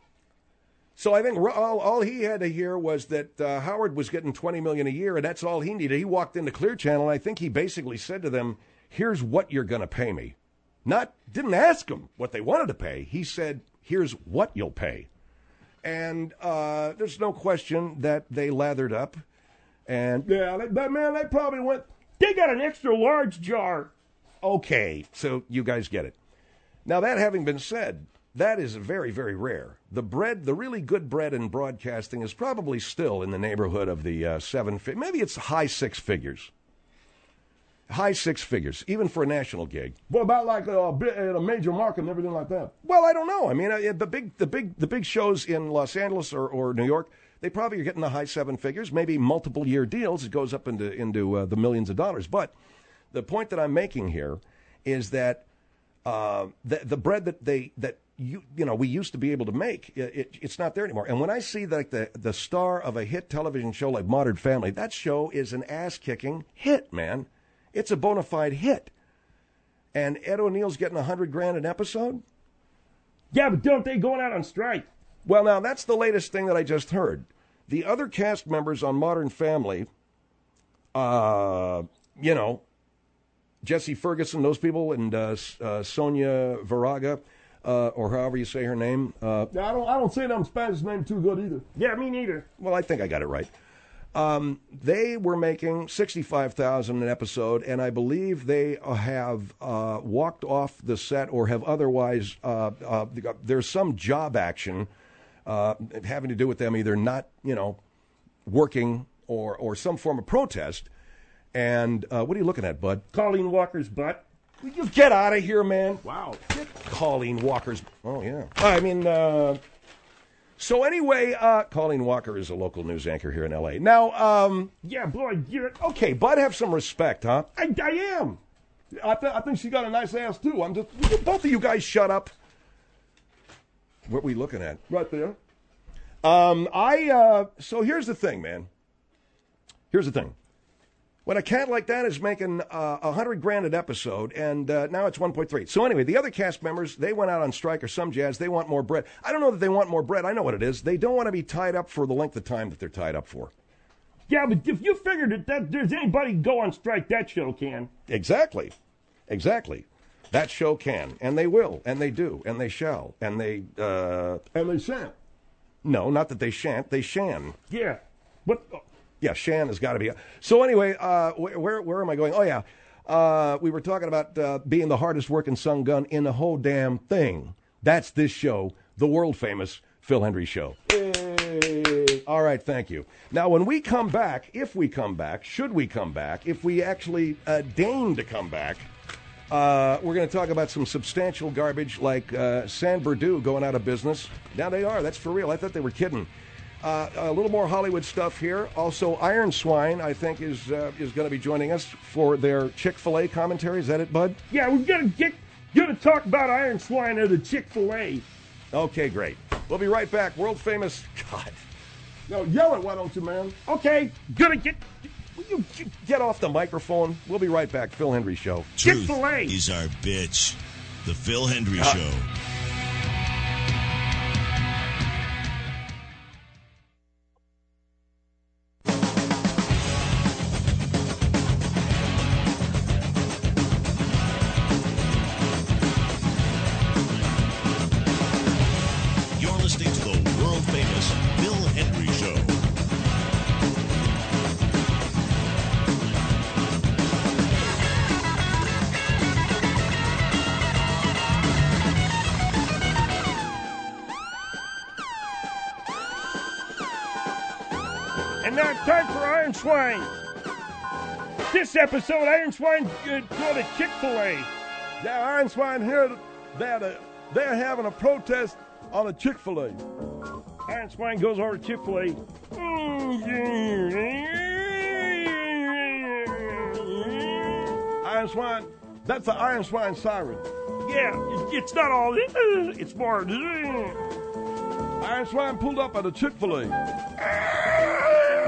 I think all he had to hear was that Howard was getting $20 million a year, and that's all he needed. He walked into Clear Channel, and I think he basically said to them, "Here's what you're going to pay me." Didn't ask them what they wanted to pay. He said, "Here's what you'll pay," and there's no question that they lathered up. And yeah, they probably went. They got an extra large jar. Okay, so you guys get it. Now, that having been said, that is very, very rare. The really good bread in broadcasting is probably still in the neighborhood of the maybe it's high six figures. High six figures, even for a national gig. What about like a major market and everything like that? Well, I don't know. I mean, the big shows in Los Angeles or New York, they probably are getting the high seven figures, maybe multiple year deals. It goes up into the millions of dollars. But the point that I'm making here is that the bread that we used to be able to make. It's not there anymore. And when I see like the star of a hit television show like Modern Family, that show is an ass-kicking hit, man. It's a bona fide hit. And Ed O'Neill's getting $100,000 an episode? Yeah, but don't they going out on strike? Well, now, that's the latest thing that I just heard. The other cast members on Modern Family, Jesse Ferguson, those people, and Sonia Varaga, or however you say her name. I don't say them Spanish name too good either. Yeah, me neither. Well, I think I got it right. They were making $65,000 an episode, and I believe they have walked off the set or have otherwise. There's some job action having to do with them either not, working or some form of protest. And what are you looking at, bud? Colleen Walker's butt. Will you get out of here, man? Wow. Colleen Walker's. Oh, yeah. I mean, so anyway, Colleen Walker is a local news anchor here in L.A. Now, yeah, boy, okay, bud, have some respect, huh? I am. I think she got a nice ass, too. Both of you guys shut up. What are we looking at? Right there. So here's the thing, man. Here's the thing. When a cat like that is making $100,000 an episode, and now it's 1.3. So anyway, the other cast members, they went out on strike or some jazz. They want more bread. I don't know that they want more bread. I know what it is. They don't want to be tied up for the length of time that they're tied up for. Yeah, but if you figured that there's anybody go on strike, that show can. Exactly. That show can, and they will, and they do, and they shall, and they... And they shan't. No, not that they shan't. They shan. Yeah. What... Yeah, Shan has got to be. So anyway, where am I going? Oh, yeah. We were talking about being the hardest working son gun in the whole damn thing. That's this show, the world famous Phil Hendrie Show. Hey. All right, thank you. Now, when we come back, if we come back, should we come back, if we actually deign to come back, we're going to talk about some substantial garbage like San Berdue going out of business. Now they are. That's for real. I thought they were kidding. A little more Hollywood stuff here. Also, Iron Swine, I think, is going to be joining us for their Chick-fil-A commentary. Is that it, bud? Yeah, we're going to talk about Iron Swine or the Chick-fil-A. Okay, great. We'll be right back. World famous. God. No, yell it, why don't you, man? Okay. Will you get off the microphone? We'll be right back. Phil Hendrie Show. Truth Chick-fil-A is our bitch. The Phil Hendrie Show. Swine. This episode, Iron Swine go to Chick-fil-A. Yeah, Iron Swine here, they're having a protest on a Chick-fil-A. Iron Swine goes over to Chick-fil-A. Iron Swine, that's the Iron Swine siren. Yeah, it's not all, it's more. Iron Swine pulled up at a Chick-fil-A.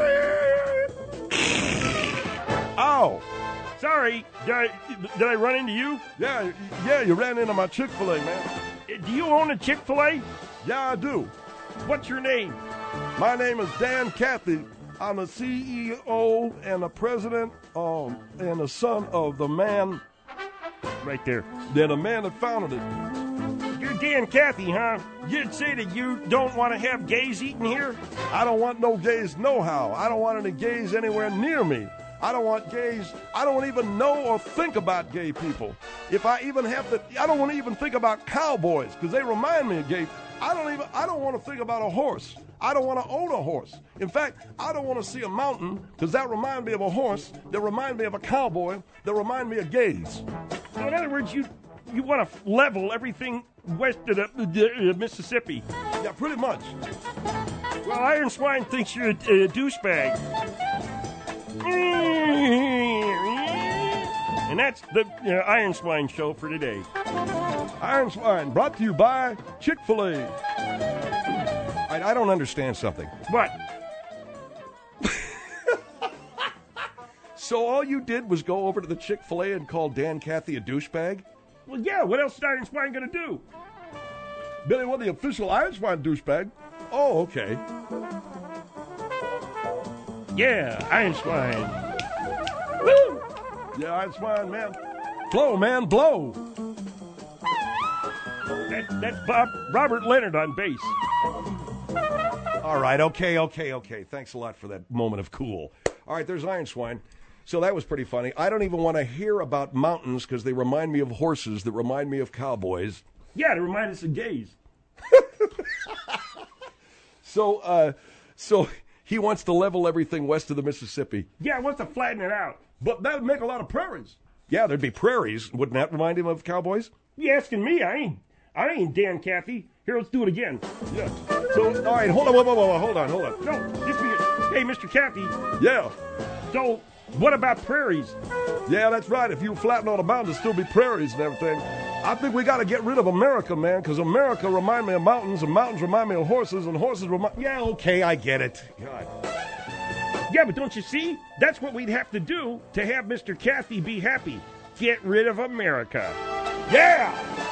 Ow! Sorry, did I run into you? Yeah, you ran into my Chick-fil-A, man. Do you own a Chick-fil-A? Yeah, I do. What's your name? My name is Dan Cathy. I'm the CEO and the president and the son of the man. Right there. Yeah, the man that founded it. You're Dan Cathy, huh? You'd say that you don't want to have gays eating here? I don't want no gays no-how. I don't want any gays anywhere near me. I don't want gays. I don't even know or think about gay people. If I even have to, I don't want to even think about cowboys because they remind me of gay. I don't want to think about a horse. I don't want to own a horse. In fact, I don't want to see a mountain because that reminds me of a horse, that reminds me of a cowboy, that reminds me of gays. So in other words, you want to level everything west of the Mississippi. Yeah, pretty much. Well, Iron Swine thinks you're a douchebag. And And that's the Iron Swine Show for today. Iron Swine, brought to you by Chick-fil-A. I don't understand something. What? So all you did was go over to the Chick-fil-A and call Dan Cathy a douchebag? Well, yeah, what else is Iron Swine going to do? Billy, what the official Iron Swine douchebag? Oh, okay. Yeah, Iron Swine. Woo! Yeah, Iron Swine, man. Blow, man, blow. That's Robert Leonard on bass. All right, okay. Thanks a lot for that moment of cool. All right, there's Iron Swine. So that was pretty funny. I don't even want to hear about mountains because they remind me of horses that remind me of cowboys. Yeah, they remind us of gays. So he wants to level everything west of the Mississippi. Yeah, he wants to flatten it out. But that would make a lot of prairies. Yeah, there'd be prairies. Wouldn't that remind him of cowboys? You asking me? I ain't Dan Cathy. Here, let's do it again. Yeah. So, all right, hold on. No, just because. Hey, Mr. Cathy. Yeah. So, what about prairies? Yeah, that's right. If you flatten all the mountains, there'd still be prairies and everything. I think we got to get rid of America, man, because America remind me of mountains, and mountains remind me of horses, and horses remind... Yeah, okay, I get it. God. Yeah, but don't you see? That's what we'd have to do to have Mr. Cathy be happy. Get rid of America. Yeah!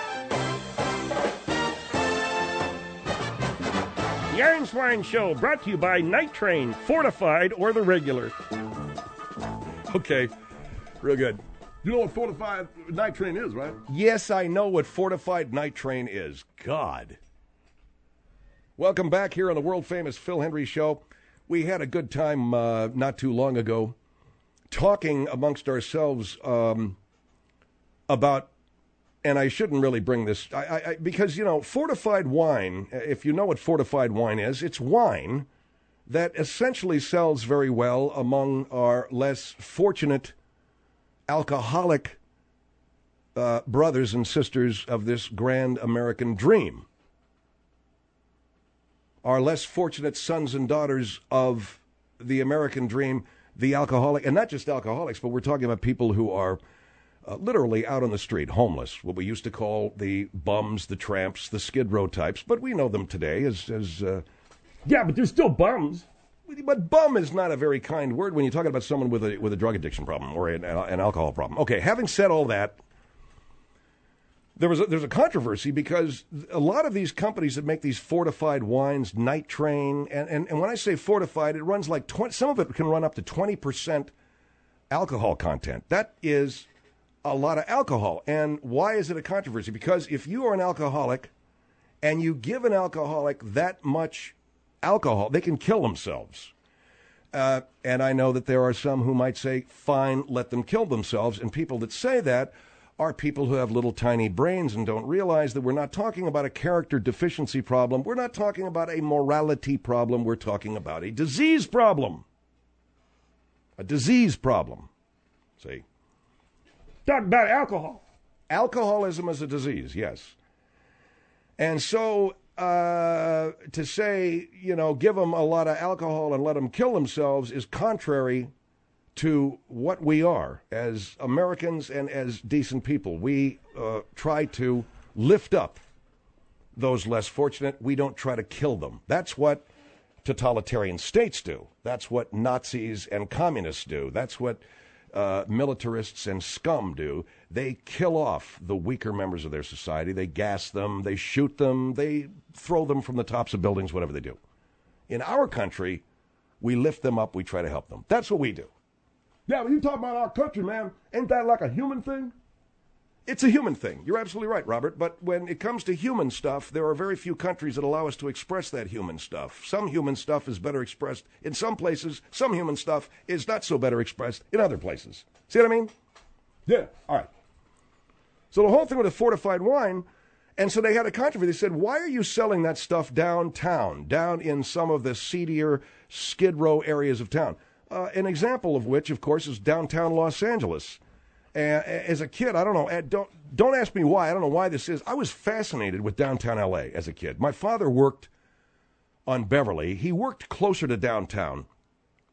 The Iron Swine Show, brought to you by Night Train, Fortified, or the regular. Okay, real good. You know what Fortified Night Train is, right? Yes, I know what Fortified Night Train is. God. Welcome back here on the world-famous Phil Hendrie Show. We had a good time not too long ago talking amongst ourselves about, and I shouldn't really bring this, because, fortified wine, if you know what fortified wine is, it's wine that essentially sells very well among our less fortunate alcoholic brothers and sisters of this grand American dream. Our less fortunate sons and daughters of the American dream, the alcoholic, and not just alcoholics, but we're talking about people who are literally out on the street, homeless, what we used to call the bums, the tramps, the Skid Row types, but we know them today as yeah, but they're still bums. But bum is not a very kind word when you're talking about someone with a drug addiction problem or an alcohol problem. Okay, having said all that, there's a controversy because a lot of these companies that make these fortified wines, Night Train, and when I say fortified, it runs like 20, some of it can run up to 20% alcohol content. That is a lot of alcohol. And why is it a controversy? Because if you are an alcoholic and you give an alcoholic that much alcohol, they can kill themselves. And I know that there are some who might say, fine, let them kill themselves. And people that say that are people who have little tiny brains and don't realize that we're not talking about a character deficiency problem. We're not talking about a morality problem. We're talking about a disease problem. A disease problem. See? Talking about alcohol. Alcoholism is a disease, yes. And so to say, give them a lot of alcohol and let them kill themselves is contrary to what we are as Americans and as decent people. We try to lift up those less fortunate. We don't try to kill them. That's what totalitarian states do. That's what Nazis and communists do. That's what militarists and scum do. They kill off the weaker members of their society. They gas them. They shoot them. They throw them from the tops of buildings, whatever they do. In our country, we lift them up. We try to help them. That's what we do. Yeah, when you talk about our country, man, ain't that like a human thing? It's a human thing. You're absolutely right, Robert. But when it comes to human stuff, there are very few countries that allow us to express that human stuff. Some human stuff is better expressed in some places. Some human stuff is not so better expressed in other places. See what I mean? Yeah. All right. So the whole thing with the fortified wine, and so they had a controversy. They said, why are you selling that stuff downtown, down in some of the seedier Skid Row areas of town? An example of which, of course, is downtown Los Angeles. As a kid, I don't know, don't ask me why. I don't know why this is. I was fascinated with downtown L.A. as a kid. My father worked on Beverly. He worked closer to downtown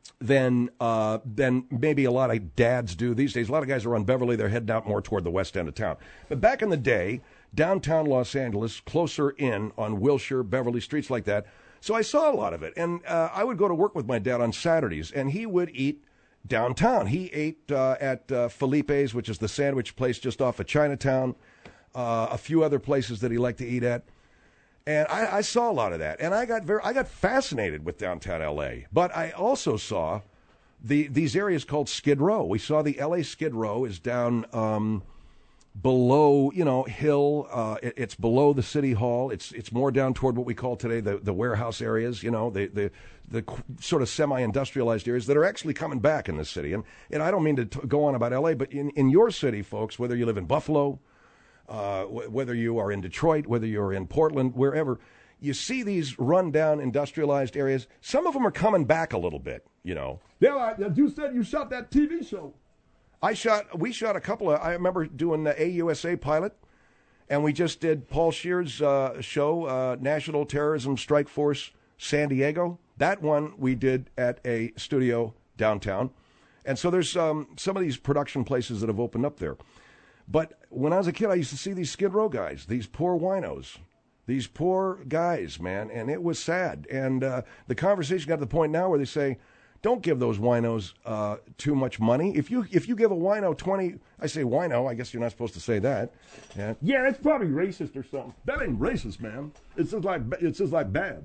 than maybe a lot of dads do these days. A lot of guys are on Beverly. They're heading out more toward the west end of town. But back in the day, downtown Los Angeles, closer in on Wilshire, Beverly, streets like that. So I saw a lot of it. And I would go to work with my dad on Saturdays, and he would eat downtown. He ate at Felipe's, which is the sandwich place just off of Chinatown, a few other places that he liked to eat at. And I saw a lot of that, and I got fascinated with downtown L.A. But I also saw these areas called Skid Row. We saw the L.A. Skid Row is down below, Hill. It's below the City Hall. It's more down toward what we call today the warehouse areas. The sort of semi-industrialized areas that are actually coming back in the city. And I don't mean to go on about L.A., but in your city, folks, whether you live in Buffalo, whether you are in Detroit, whether you're in Portland, wherever, you see these run-down industrialized areas. Some of them are coming back a little bit, Yeah, you said you shot that TV show. We shot a couple of, I remember doing the AUSA pilot, and we just did Paul Scheer's show, National Terrorism Strike Force San Diego. That one we did at a studio downtown. And so there's some of these production places that have opened up there. But when I was a kid, I used to see these Skid Row guys, these poor winos, these poor guys, man, and it was sad. And the conversation got to the point now where they say, don't give those winos too much money. If you give a wino 20, I say wino, I guess you're not supposed to say that. Yeah, it's probably racist or something. That ain't racist, man. It's just like bad.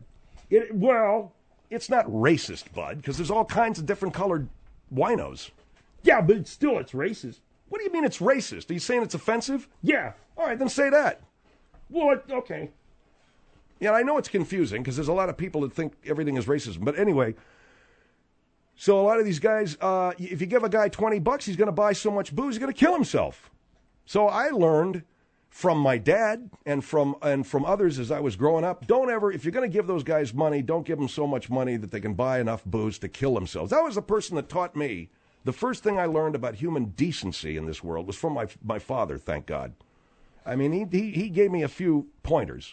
It's not racist, bud, because there's all kinds of different colored winos. Yeah, but it's racist. What do you mean it's racist? Are you saying it's offensive? Yeah. All right, then say that. Well, okay. Yeah, I know it's confusing because there's a lot of people that think everything is racism. But anyway, so a lot of these guys, if you give a guy $20, he's going to buy so much booze, he's going to kill himself. So I learned from my dad and from others as I was growing up, if you're going to give those guys money, don't give them so much money that they can buy enough booze to kill themselves. That was the person that taught me. The first thing I learned about human decency in this world was from my father, thank God. I mean, he gave me a few pointers.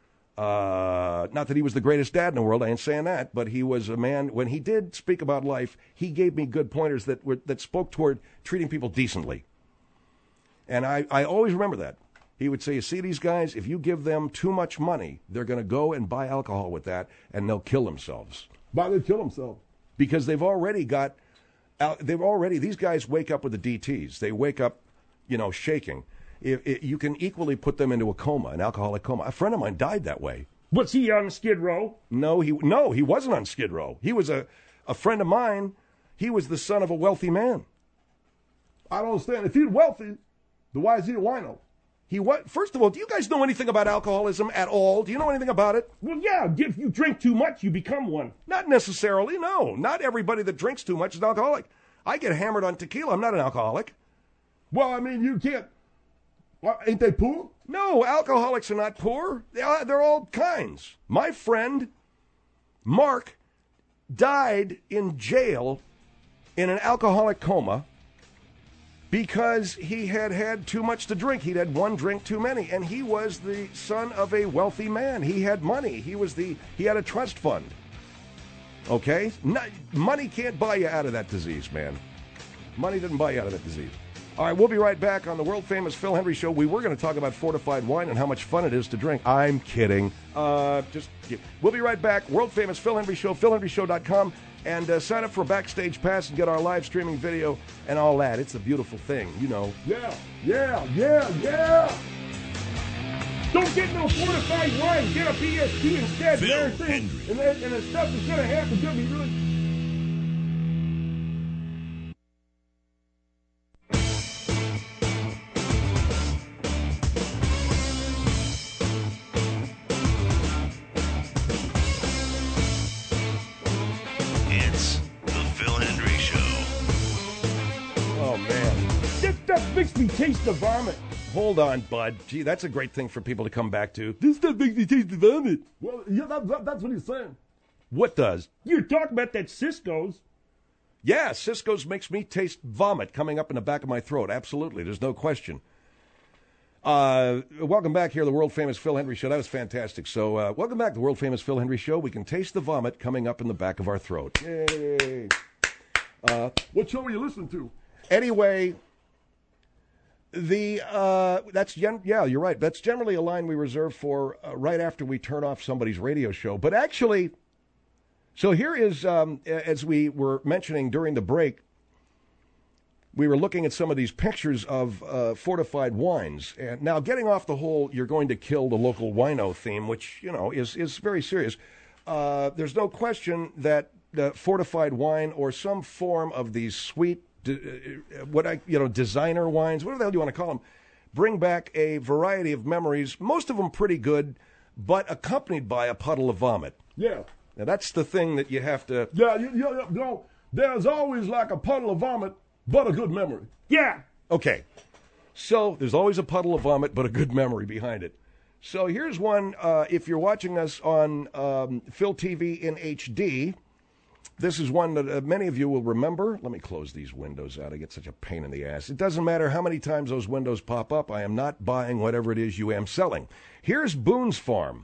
Not that he was the greatest dad in the world, I ain't saying that, but he was a man, when he did speak about life, he gave me good pointers that spoke toward treating people decently. And I always remember that. He would say, you see these guys, if you give them too much money, they're going to go and buy alcohol with that, and they'll kill themselves. Why they kill themselves? Because they've already, these guys wake up with the DTs. They wake up, shaking. You can equally put them into a coma, an alcoholic coma. A friend of mine died that way. Was he on Skid Row? No, he wasn't on Skid Row. He was a friend of mine. He was the son of a wealthy man. I don't understand. If he's wealthy, then why is he a wino? First of all, do you guys know anything about alcoholism at all? Do you know anything about it? Well, yeah. If you drink too much, you become one. Not necessarily, no. Not everybody that drinks too much is an alcoholic. I get hammered on tequila. I'm not an alcoholic. Well, I mean, you can't. Ain't they poor? No, alcoholics are not poor. They're all kinds. My friend, Mark, died in jail in an alcoholic coma because he had too much to drink. He'd had one drink too many, and he was the son of a wealthy man. He had money. He had a trust fund. Okay? Money can't buy you out of that disease, man. Money doesn't buy you out of that disease. All right, we'll be right back on the world-famous Phil Hendrie Show. We were going to talk about fortified wine and how much fun it is to drink. I'm kidding. We'll be right back. World-famous Phil Hendrie Show, philhendrieshow.com. And sign up for a backstage pass and get our live streaming video and all that. It's a beautiful thing, Yeah. Don't get no fortified wine. Get a PSP instead. Phil Hendrie. And the stuff that's going to happen is going to be really... Makes me taste the vomit. Hold on, bud. Gee, that's a great thing for people to come back to. This stuff makes me taste the vomit. Well, yeah, that's what he's saying. What does? You're talking about that Cisco's. Yeah, Cisco's makes me taste vomit coming up in the back of my throat. Absolutely. There's no question. Welcome back here to the world-famous Phil Hendrie Show. That was fantastic. So welcome back to the world-famous Phil Hendrie Show. We can taste the vomit coming up in the back of our throat. Yay. What show are you listening to? Anyway, you're right. That's generally a line we reserve for right after we turn off somebody's radio show. But actually, so here is, as we were mentioning during the break, we were looking at some of these pictures of fortified wines. And now, getting off the whole "you're going to kill the local wino" theme, which is very serious. There's no question that fortified wine or some form of these sweet, designer wines, whatever the hell you want to call them, bring back a variety of memories. Most of them pretty good, but accompanied by a puddle of vomit. Yeah. Now that's the thing that you have to. Yeah, there's always like a puddle of vomit, but a good memory. Yeah. Okay. So there's always a puddle of vomit, but a good memory behind it. So here's one. If you're watching us on Phil TV in HD, this is one that many of you will remember. Let me close these windows out. I get such a pain in the ass. It doesn't matter how many times those windows pop up. I am not buying whatever it is you am selling. Here's Boone's Farm.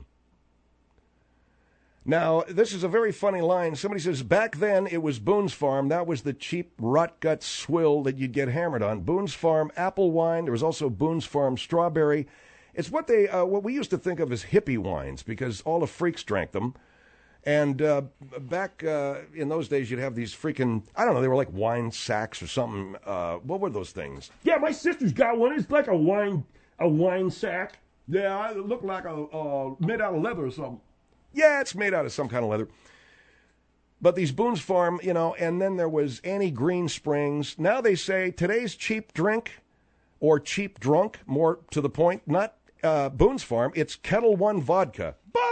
Now, this is a very funny line. Somebody says, back then it was Boone's Farm. That was the cheap rot-gut swill that you'd get hammered on. Boone's Farm apple wine. There was also Boone's Farm strawberry. It's what we used to think of as hippie wines because all the freaks drank them. And back in those days, you'd have these freaking, I don't know, they were like wine sacks or something. What were those things? Yeah, my sister's got one. It's like a wine sack. Yeah, it looked like made out of leather or something. Yeah, it's made out of some kind of leather. But these Boone's Farm, and then there was Annie Green Springs. Now they say today's cheap drink or cheap drunk, more to the point, not Boone's Farm, it's Kettle One vodka.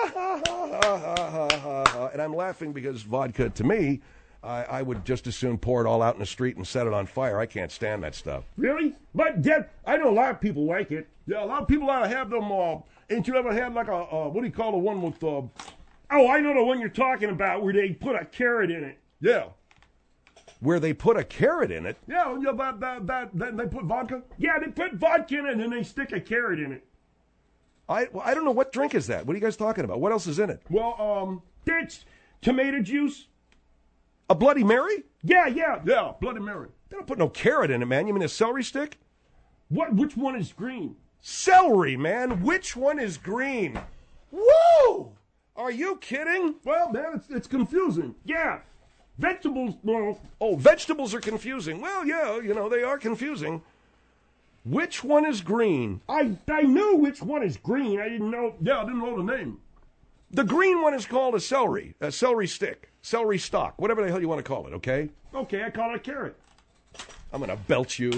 And I'm laughing because vodka, to me, I would just as soon pour it all out in the street and set it on fire. I can't stand that stuff. Really? But, Deb, I know a lot of people like it. Yeah, a lot of people have them. Ain't you ever had like a, what do you call the one with, oh, I know the one you're talking about where they put a carrot in it. Yeah. Where they put a carrot in it? Yeah, that they put vodka? Yeah, they put vodka in it and then they stick a carrot in it. I don't know, what drink is that? What are you guys talking about? What else is in it? Well, it's tomato juice. A Bloody Mary? Yeah, Bloody Mary. They don't put no carrot in it, man. You mean a celery stick? Which one is green? Celery, man. Which one is green? Woo! Are you kidding? Well, man, it's confusing. Yeah. Vegetables, no. Oh, vegetables are confusing. Well, yeah, they are confusing. Which one is green? I knew which one is green. I didn't know. Yeah, I didn't know the name. The green one is called a celery stick, celery stalk, whatever the hell you want to call it, okay? Okay, I call it a carrot. I'm going to belch you.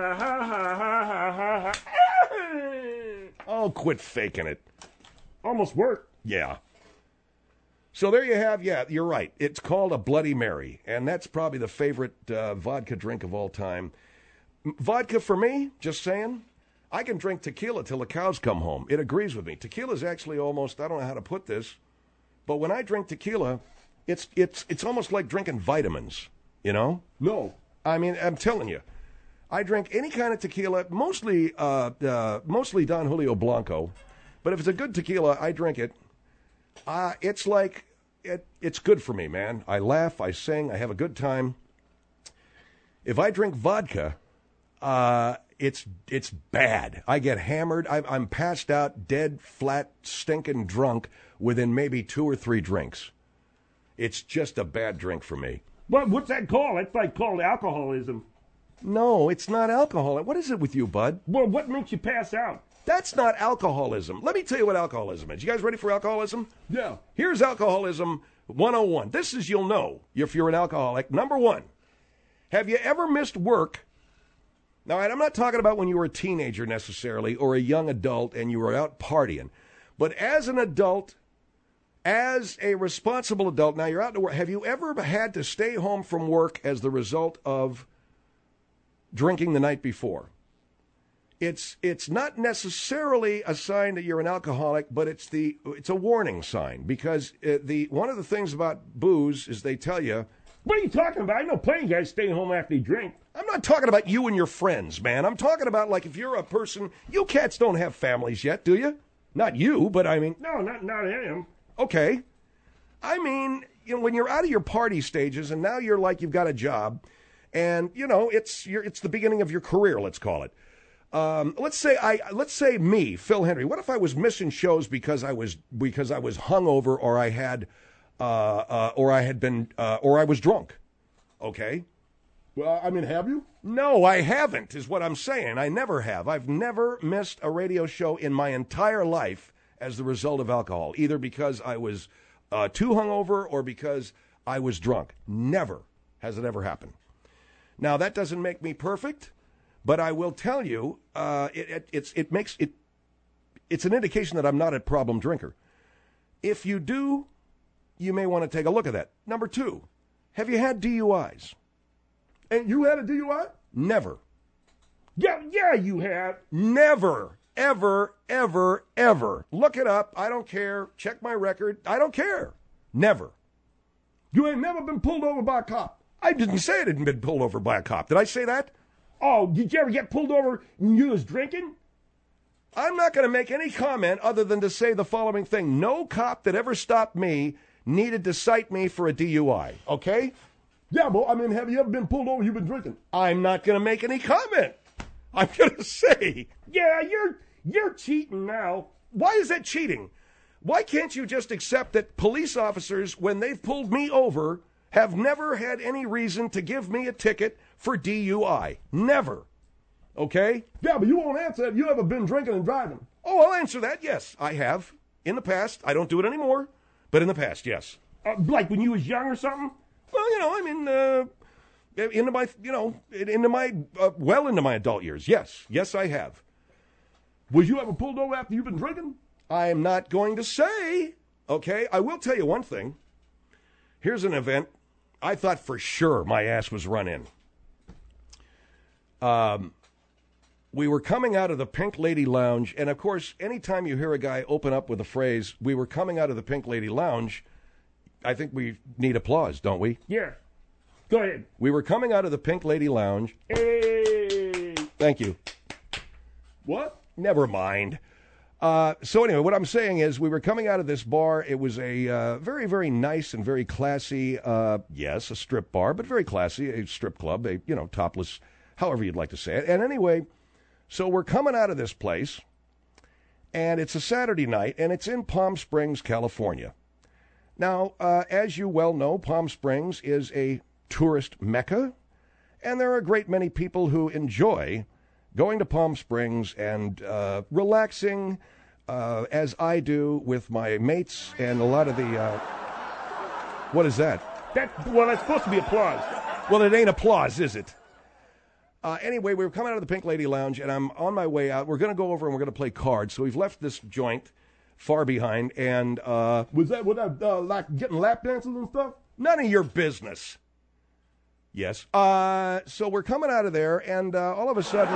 Oh, quit faking it. Almost worked. Yeah. So there you have, you're right. It's called a Bloody Mary, and that's probably the favorite vodka drink of all time. Vodka for me, just saying, I can drink tequila till the cows come home. It agrees with me. Tequila is actually almost, I don't know how to put this, but when I drink tequila, it's almost like drinking vitamins, No. I mean, I'm telling you. I drink any kind of tequila, mostly Don Julio Blanco, but if it's a good tequila, I drink it. It's like, it's good for me, man. I laugh, I sing, I have a good time. If I drink vodka, it's bad. I get hammered. I'm passed out, dead, flat, stinking drunk within maybe 2 or 3 drinks. It's just a bad drink for me. But what's that called? It's like called alcoholism. No, it's not alcohol. What is it with you, bud? Well, what makes you pass out? That's not alcoholism. Let me tell you what alcoholism is. You guys ready for alcoholism? Yeah. Here's alcoholism 101. This is, you'll know if you're an alcoholic. Number 1, have you ever missed work? Now, I'm not talking about when you were a teenager necessarily or a young adult and you were out partying. But as an adult, as a responsible adult, now you're out to work. Have you ever had to stay home from work as the result of drinking the night before? It's not necessarily a sign that you're an alcoholic, but it's a warning sign because one of the things about booze is they tell you. What are you talking about? I know plenty of guys staying home after they drink. I'm not talking about you and your friends, man. I'm talking about like if you're a person. You cats don't have families yet, do you? Not you, but I mean. No, not him. Okay. I mean, when you're out of your party stages and now you've got a job, and it's the beginning of your career, let's call it. Let's say me, Phil Hendrie. What if I was missing shows because I was hungover, or I was drunk? Okay. Well, I mean, have you? No, I haven't, is what I'm saying. I never have. I've never missed a radio show in my entire life as the result of alcohol, either because I was too hungover or because I was drunk. Never has it ever happened. Now, that doesn't make me perfect, but I will tell you, it's an indication that I'm not a problem drinker. If you do, you may want to take a look at that. Number 2, have you had DUIs? And you had a DUI? Never. Yeah, you have. Never, ever, ever, ever. Look it up. I don't care. Check my record. I don't care. Never. You ain't never been pulled over by a cop? I didn't say I hadn't been pulled over by a cop. Did I say that? Oh, did you ever get pulled over when you was drinking? I'm not going to make any comment other than to say the following thing. No cop that ever stopped me needed to cite me for a DUI, okay? Yeah, but I mean, have you ever been pulled over? You've been drinking. I'm not going to make any comment. I'm going to say, yeah, you're cheating now. Why is that cheating? Why can't you just accept that police officers, when they've pulled me over, have never had any reason to give me a ticket for DUI? Never. Okay? Yeah, but you won't answer that. You ever been drinking and driving? Oh, I'll answer that. Yes, I have. In the past. I don't do it anymore, but in the past, yes. Like when you was young or something? Well, into my adult years. Yes, I have. Was you ever pulled over after you've been drinking? I'm not going to say. Okay, I will tell you one thing. Here's an event I thought for sure my ass was run in. We were coming out of the Pink Lady Lounge, and of course, anytime you hear a guy open up with the phrase, "We were coming out of the Pink Lady Lounge," I think we need applause, don't we? Yeah. Go ahead. We were coming out of the Pink Lady Lounge. Hey. Thank you. What? Never mind. So anyway, what I'm saying is we were coming out of this bar. It was a very, very nice and very classy, yes, a strip bar, but very classy, a strip club, a, topless, however you'd like to say it. And anyway, so we're coming out of this place, and it's a Saturday night, and it's in Palm Springs, California. Now, as you well know, Palm Springs is a tourist mecca, and there are a great many people who enjoy going to Palm Springs and relaxing, as I do with my mates and a lot of the... what is that? Well, that's supposed to be applause. Well, it ain't applause, is it? Anyway, we were coming out of the Pink Lady Lounge, and I'm on my way out. We're going to go over and we're going to play cards. So we've left this joint far behind, and... Was that like getting lap dances and stuff? None of your business. Yes. So we're coming out of there, and all of a sudden...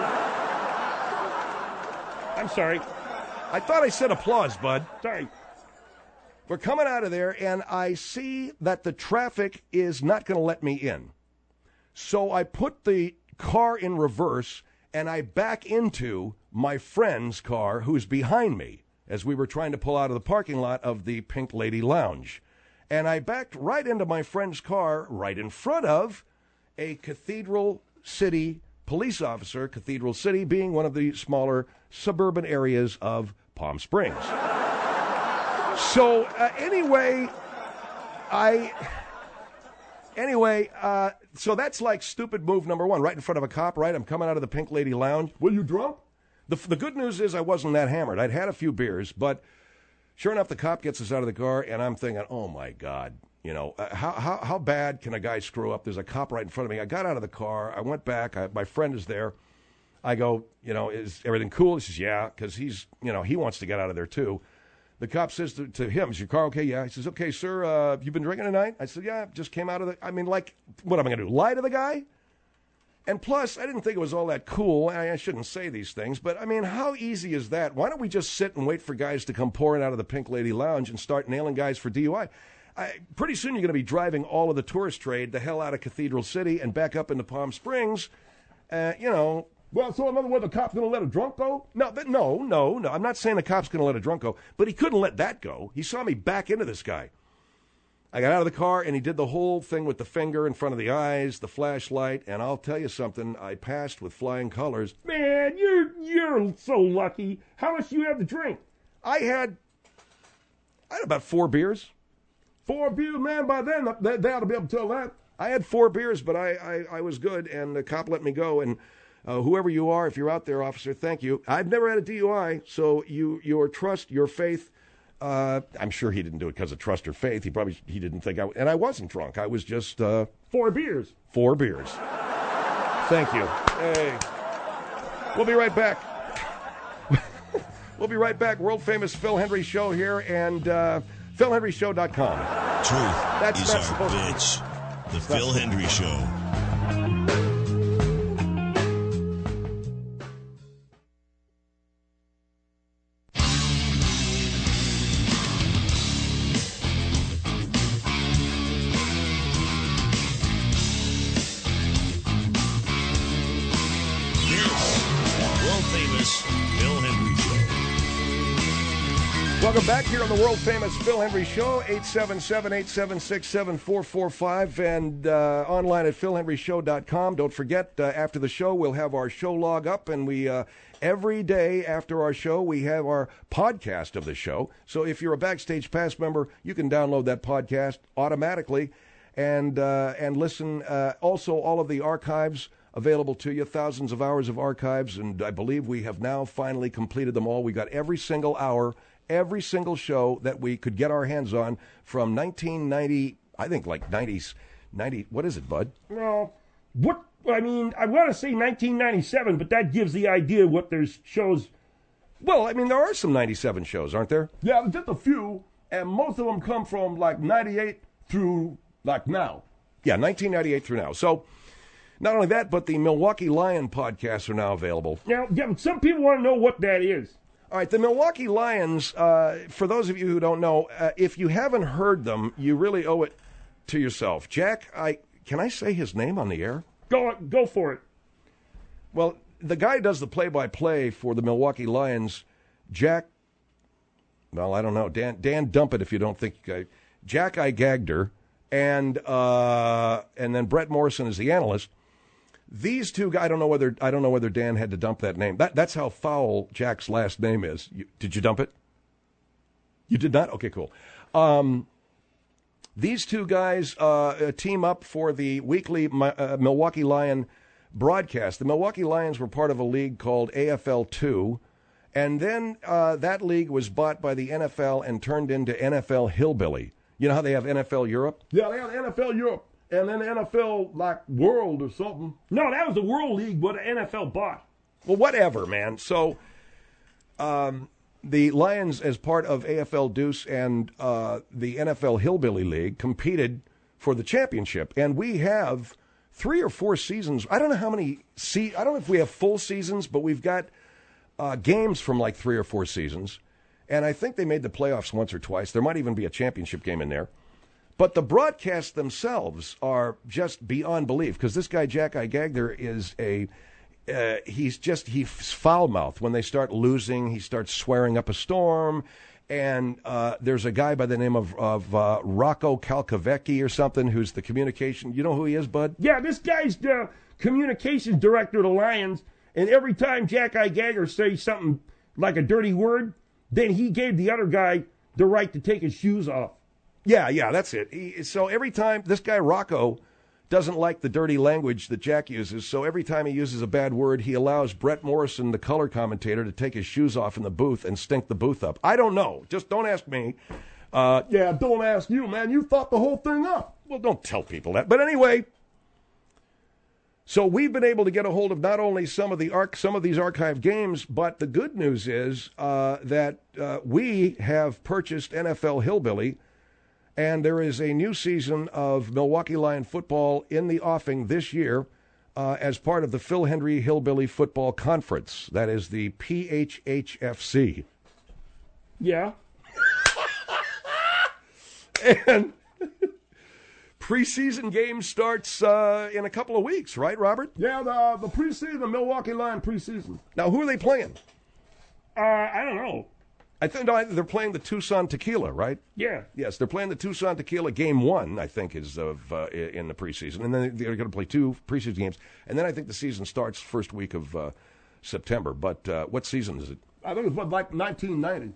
I'm sorry. I thought I said applause, bud. Sorry. We're coming out of there, and I see that the traffic is not going to let me in. So I put the car in reverse, and I back into my friend's car, who's behind me, as we were trying to pull out of the parking lot of the Pink Lady Lounge. And I backed right into my friend's car, right in front of a Cathedral City police officer, Cathedral City being one of the smaller suburban areas of Palm Springs. So so that's like stupid move number one, right in front of a cop, right? I'm coming out of the Pink Lady Lounge. Were you drunk? The good news is I wasn't that hammered. I'd had a few beers, but sure enough, the cop gets us out of the car, and I'm thinking, oh, my God. How bad can a guy screw up? There's a cop right in front of me. I got out of the car. I went back. My friend is there. I go, is everything cool? He says, yeah, because he's, he wants to get out of there, too. The cop says to him, is your car okay? Yeah. He says, okay, sir, you been drinking tonight? I said, yeah, just came out of what am I going to do, lie to the guy? And plus, I didn't think it was all that cool. I shouldn't say these things, but, how easy is that? Why don't we just sit and wait for guys to come pouring out of the Pink Lady Lounge and start nailing guys for DUI? Pretty soon you're going to be driving all of the tourist trade the hell out of Cathedral City and back up into Palm Springs, Well, so in other words, the cop's going to let a drunk go? No. I'm not saying the cop's going to let a drunk go, but he couldn't let that go. He saw me back into this guy. I got out of the car, and he did the whole thing with the finger in front of the eyes, the flashlight, and I'll tell you something, I passed with flying colors. Man, you're so lucky. How much do you have to drink? I had about 4 beers. 4 beers, man, by then, they ought to be able to tell that. I had 4 beers, but I was good, and the cop let me go, and whoever you are, if you're out there, officer, thank you. I've never had a DUI, so your trust, your faith, I'm sure he didn't do it because of trust or faith. He didn't think and I wasn't drunk. I was just 4 beers. 4 beers. Thank you. Hey, we'll be right back. We'll be right back. World famous Phil Hendrie Show here, and PhilHendrieShow.com. Truth is our bitch. The Phil Hendrie Show. Welcome back here on the world-famous Phil Hendrie Show, 877-876-7445, and online at PhilHendrieShow.com. Don't forget, after the show, we'll have our show log up, and we every day after our show, we have our podcast of the show. So if you're a Backstage Pass member, you can download that podcast automatically and listen. Also, all of the archives available to you, thousands of hours of archives, and I believe we have now finally completed them all. We got every single hour, every single show that we could get our hands on from 1990, I think like 90s, what is it, Bud? Well, I want to say 1997, but that gives the idea what there's shows. Well, I mean, there are some 97 shows, aren't there? Yeah, just a few, and most of them come from like 98 through like now. Yeah, 1998 through now. So, not only that, but the Milwaukee Lion podcasts are now available. Now, some people want to know what that is. All right, the Milwaukee Lions, for those of you who don't know, if you haven't heard them, you really owe it to yourself. Jack, can I say his name on the air? Go for it. Well, the guy who does the play-by-play for the Milwaukee Lions, Jack, well, I don't know, Dan dump it if you don't think, Jack Igagder, and then Brett Morrison is the analyst. These two guys, I don't know whether Dan had to dump that name. That's how foul Jack's last name is. Did you dump it? You did not? Okay, cool. These two guys team up for the weekly Milwaukee Lion broadcast. The Milwaukee Lions were part of a league called AFL2, and then that league was bought by the NFL and turned into NFL Hillbilly. You know how they have NFL Europe? Yeah, they have NFL Europe. And then the NFL, like, World or something. No, that was the World League, what the NFL bought. Well, whatever, man. So, the Lions, as part of AFL Deuce and the NFL Hillbilly League, competed for the championship. And we have 3 or 4 seasons. I don't know how many. I don't know if we have full seasons, but we've got games from like 3 or 4 seasons. And I think they made the playoffs once or twice. There might even be a championship game in there. But the broadcasts themselves are just beyond belief, because this guy, Jack Igagder, is he's foul-mouthed. When they start losing, he starts swearing up a storm. And there's a guy by the name of Rocco Calcavecchi or something who's the communication. You know who he is, Bud? Yeah, this guy's the communications director of the Lions. And every time Jack Igagder says something like a dirty word, then he gave the other guy the right to take his shoes off. Yeah, that's it. So every time this guy Rocco doesn't like the dirty language that Jack uses, so every time he uses a bad word, he allows Brett Morrison, the color commentator, to take his shoes off in the booth and stink the booth up. I don't know. Just don't ask me. Yeah, don't ask you, man. You thought the whole thing up. Well, don't tell people that. But anyway, so we've been able to get a hold of not only some of these archived games, but the good news is that we have purchased NFL Hillbilly. And there is a new season of Milwaukee Lion football in the offing this year as part of the Phil Hendrie Hillbilly Football Conference. That is the PHHFC. Yeah. And preseason game starts in a couple of weeks, right, Robert? Yeah, the preseason, the Milwaukee Lion preseason. Now, who are they playing? I don't know. I think they're playing the Tucson Tequila, right? Yeah. Yes, they're playing the Tucson Tequila. Game 1, I think, is in the preseason. And then they're going to play 2 preseason games. And then I think the season starts first week of September. But what season is it? I think it's like 1990.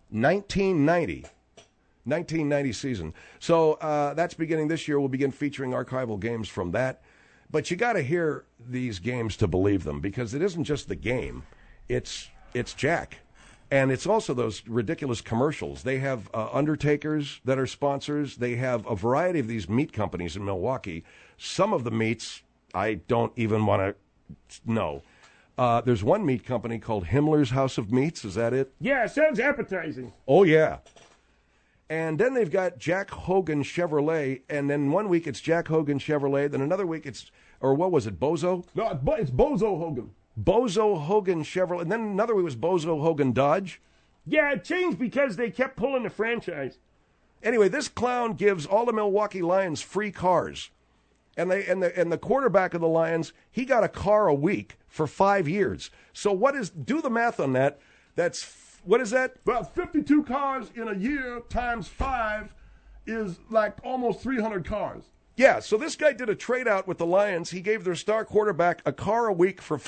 1990 season. So that's beginning this year. We'll begin featuring archival games from that. But you got to hear these games to believe them, because it isn't just the game. It's Jack. And it's also those ridiculous commercials. They have Undertakers that are sponsors. They have a variety of these meat companies in Milwaukee. Some of the meats I don't even want to know. There's one meat company called Himmler's House of Meats. Is that it? Yeah, it sounds appetizing. Oh, yeah. And then they've got Jack Hogan Chevrolet. And then one week it's Jack Hogan Chevrolet. Then another week it's, or what was it, Bozo? No, it's Bozo Hogan. Bozo Hogan Chevrolet. And then another week was Bozo Hogan Dodge. Yeah, it changed because they kept pulling the franchise. Anyway, this clown gives all the Milwaukee Lions free cars. And the quarterback of the Lions, he got a car a week for 5 years. So do the math on that. What is that? Well, 52 cars in a year times 5 is like almost 300 cars. Yeah, so this guy did a trade-out with the Lions. He gave their star quarterback a car a week for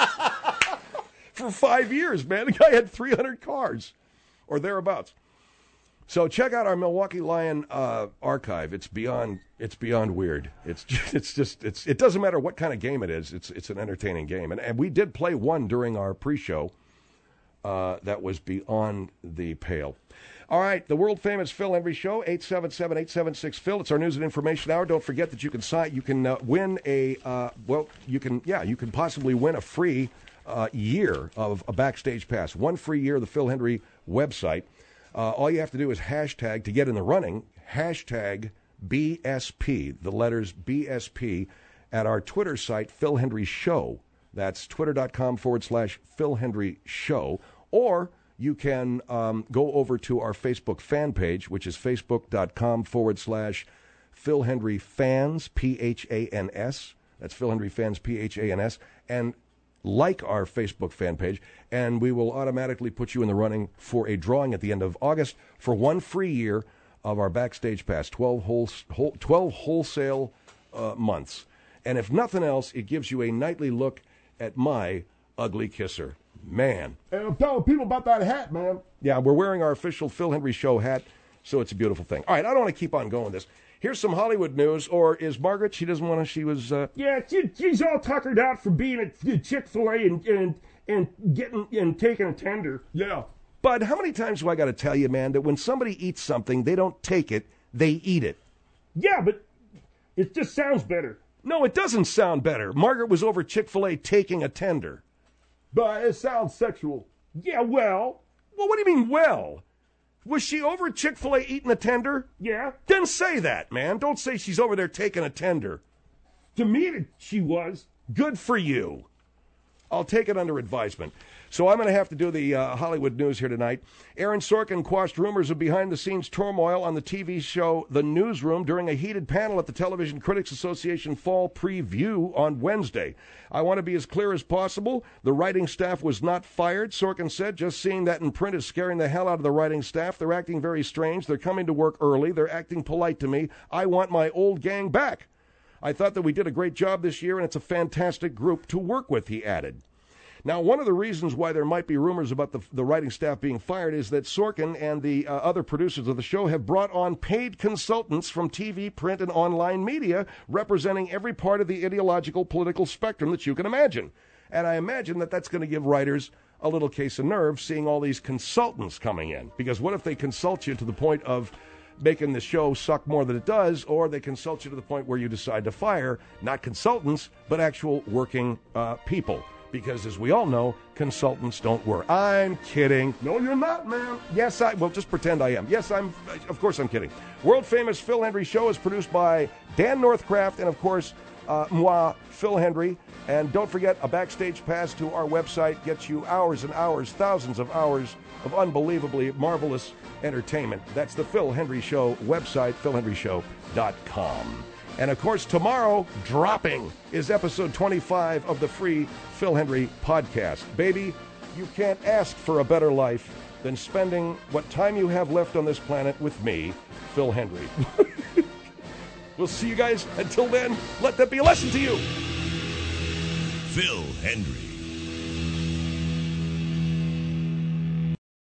5 years, man. The guy had 300 cars or thereabouts. So check out our Milwaukee Lion archive. It's beyond weird. It doesn't matter what kind of game it is. It's an entertaining game. And we did play one during our pre-show that was beyond the pale. All right, the world-famous Phil Hendrie Show, 877-876-PHIL. It's our news and information hour. Don't forget that you can win you can possibly win a free year of a Backstage Pass. One free year of the Phil Hendrie website. All you have to do is hashtag to get in the running, hashtag BSP, the letters BSP, at our Twitter site, Phil Hendrie Show. That's twitter.com/Phil Hendrie Show. Or you can go over to our Facebook fan page, which is facebook.com/Phil Hendrie Fans, PHANS. That's Phil Hendrie Fans, PHANS. And like our Facebook fan page, and we will automatically put you in the running for a drawing at the end of August for one free year of our Backstage Pass, 12 wholesale months. And if nothing else, it gives you a nightly look at my ugly kisser. Man. And I'm telling people about that hat, man. Yeah, we're wearing our official Phil Hendrie Show hat, so it's a beautiful thing. All right, I don't want to keep on going with this. Here's some Hollywood news, or is Margaret? She doesn't want to. She was. Yeah, she's all tuckered out for being at Chick-fil-A and taking a tender. Yeah. Bud, how many times do I got to tell you, man, that when somebody eats something, they don't take it, they eat it? Yeah, but it just sounds better. No, it doesn't sound better. Margaret was over Chick-fil-A taking a tender. But it sounds sexual. Yeah, well. Well, what do you mean, well? Was she over Chick-fil-A eating a tender? Yeah. Then say that, man. Don't say she's over there taking a tender. To me, she was. Good for you. I'll take it under advisement. So I'm going to have to do the Hollywood news here tonight. Aaron Sorkin quashed rumors of behind-the-scenes turmoil on the TV show The Newsroom during a heated panel at the Television Critics Association Fall Preview on Wednesday. I want to be as clear as possible. The writing staff was not fired, Sorkin said. Just seeing that in print is scaring the hell out of the writing staff. They're acting very strange. They're coming to work early. They're acting polite to me. I want my old gang back. I thought that we did a great job this year, and it's a fantastic group to work with, he added. Now, one of the reasons why there might be rumors about the writing staff being fired is that Sorkin and the other producers of the show have brought on paid consultants from TV, print, and online media representing every part of the ideological political spectrum that you can imagine. And I imagine that that's going to give writers a little case of nerves seeing all these consultants coming in. Because what if they consult you to the point of making the show suck more than it does, or they consult you to the point where you decide to fire not consultants, but actual working people? Because, as we all know, consultants don't work. I'm kidding. No, you're not, man. Yes, well, just pretend I am. Yes, of course I'm kidding. World-famous Phil Hendrie Show is produced by Dan Northcraft and, of course, moi, Phil Hendrie. And don't forget, a Backstage Pass to our website gets you hours and hours, thousands of hours of unbelievably marvelous entertainment. That's the Phil Hendrie Show website, philhendrieshow.com. And, of course, tomorrow, dropping, is episode 25 of the free Phil Hendrie podcast. Baby, you can't ask for a better life than spending what time you have left on this planet with me, Phil Hendrie. We'll see you guys. Until then, let that be a lesson to you. Phil Hendrie.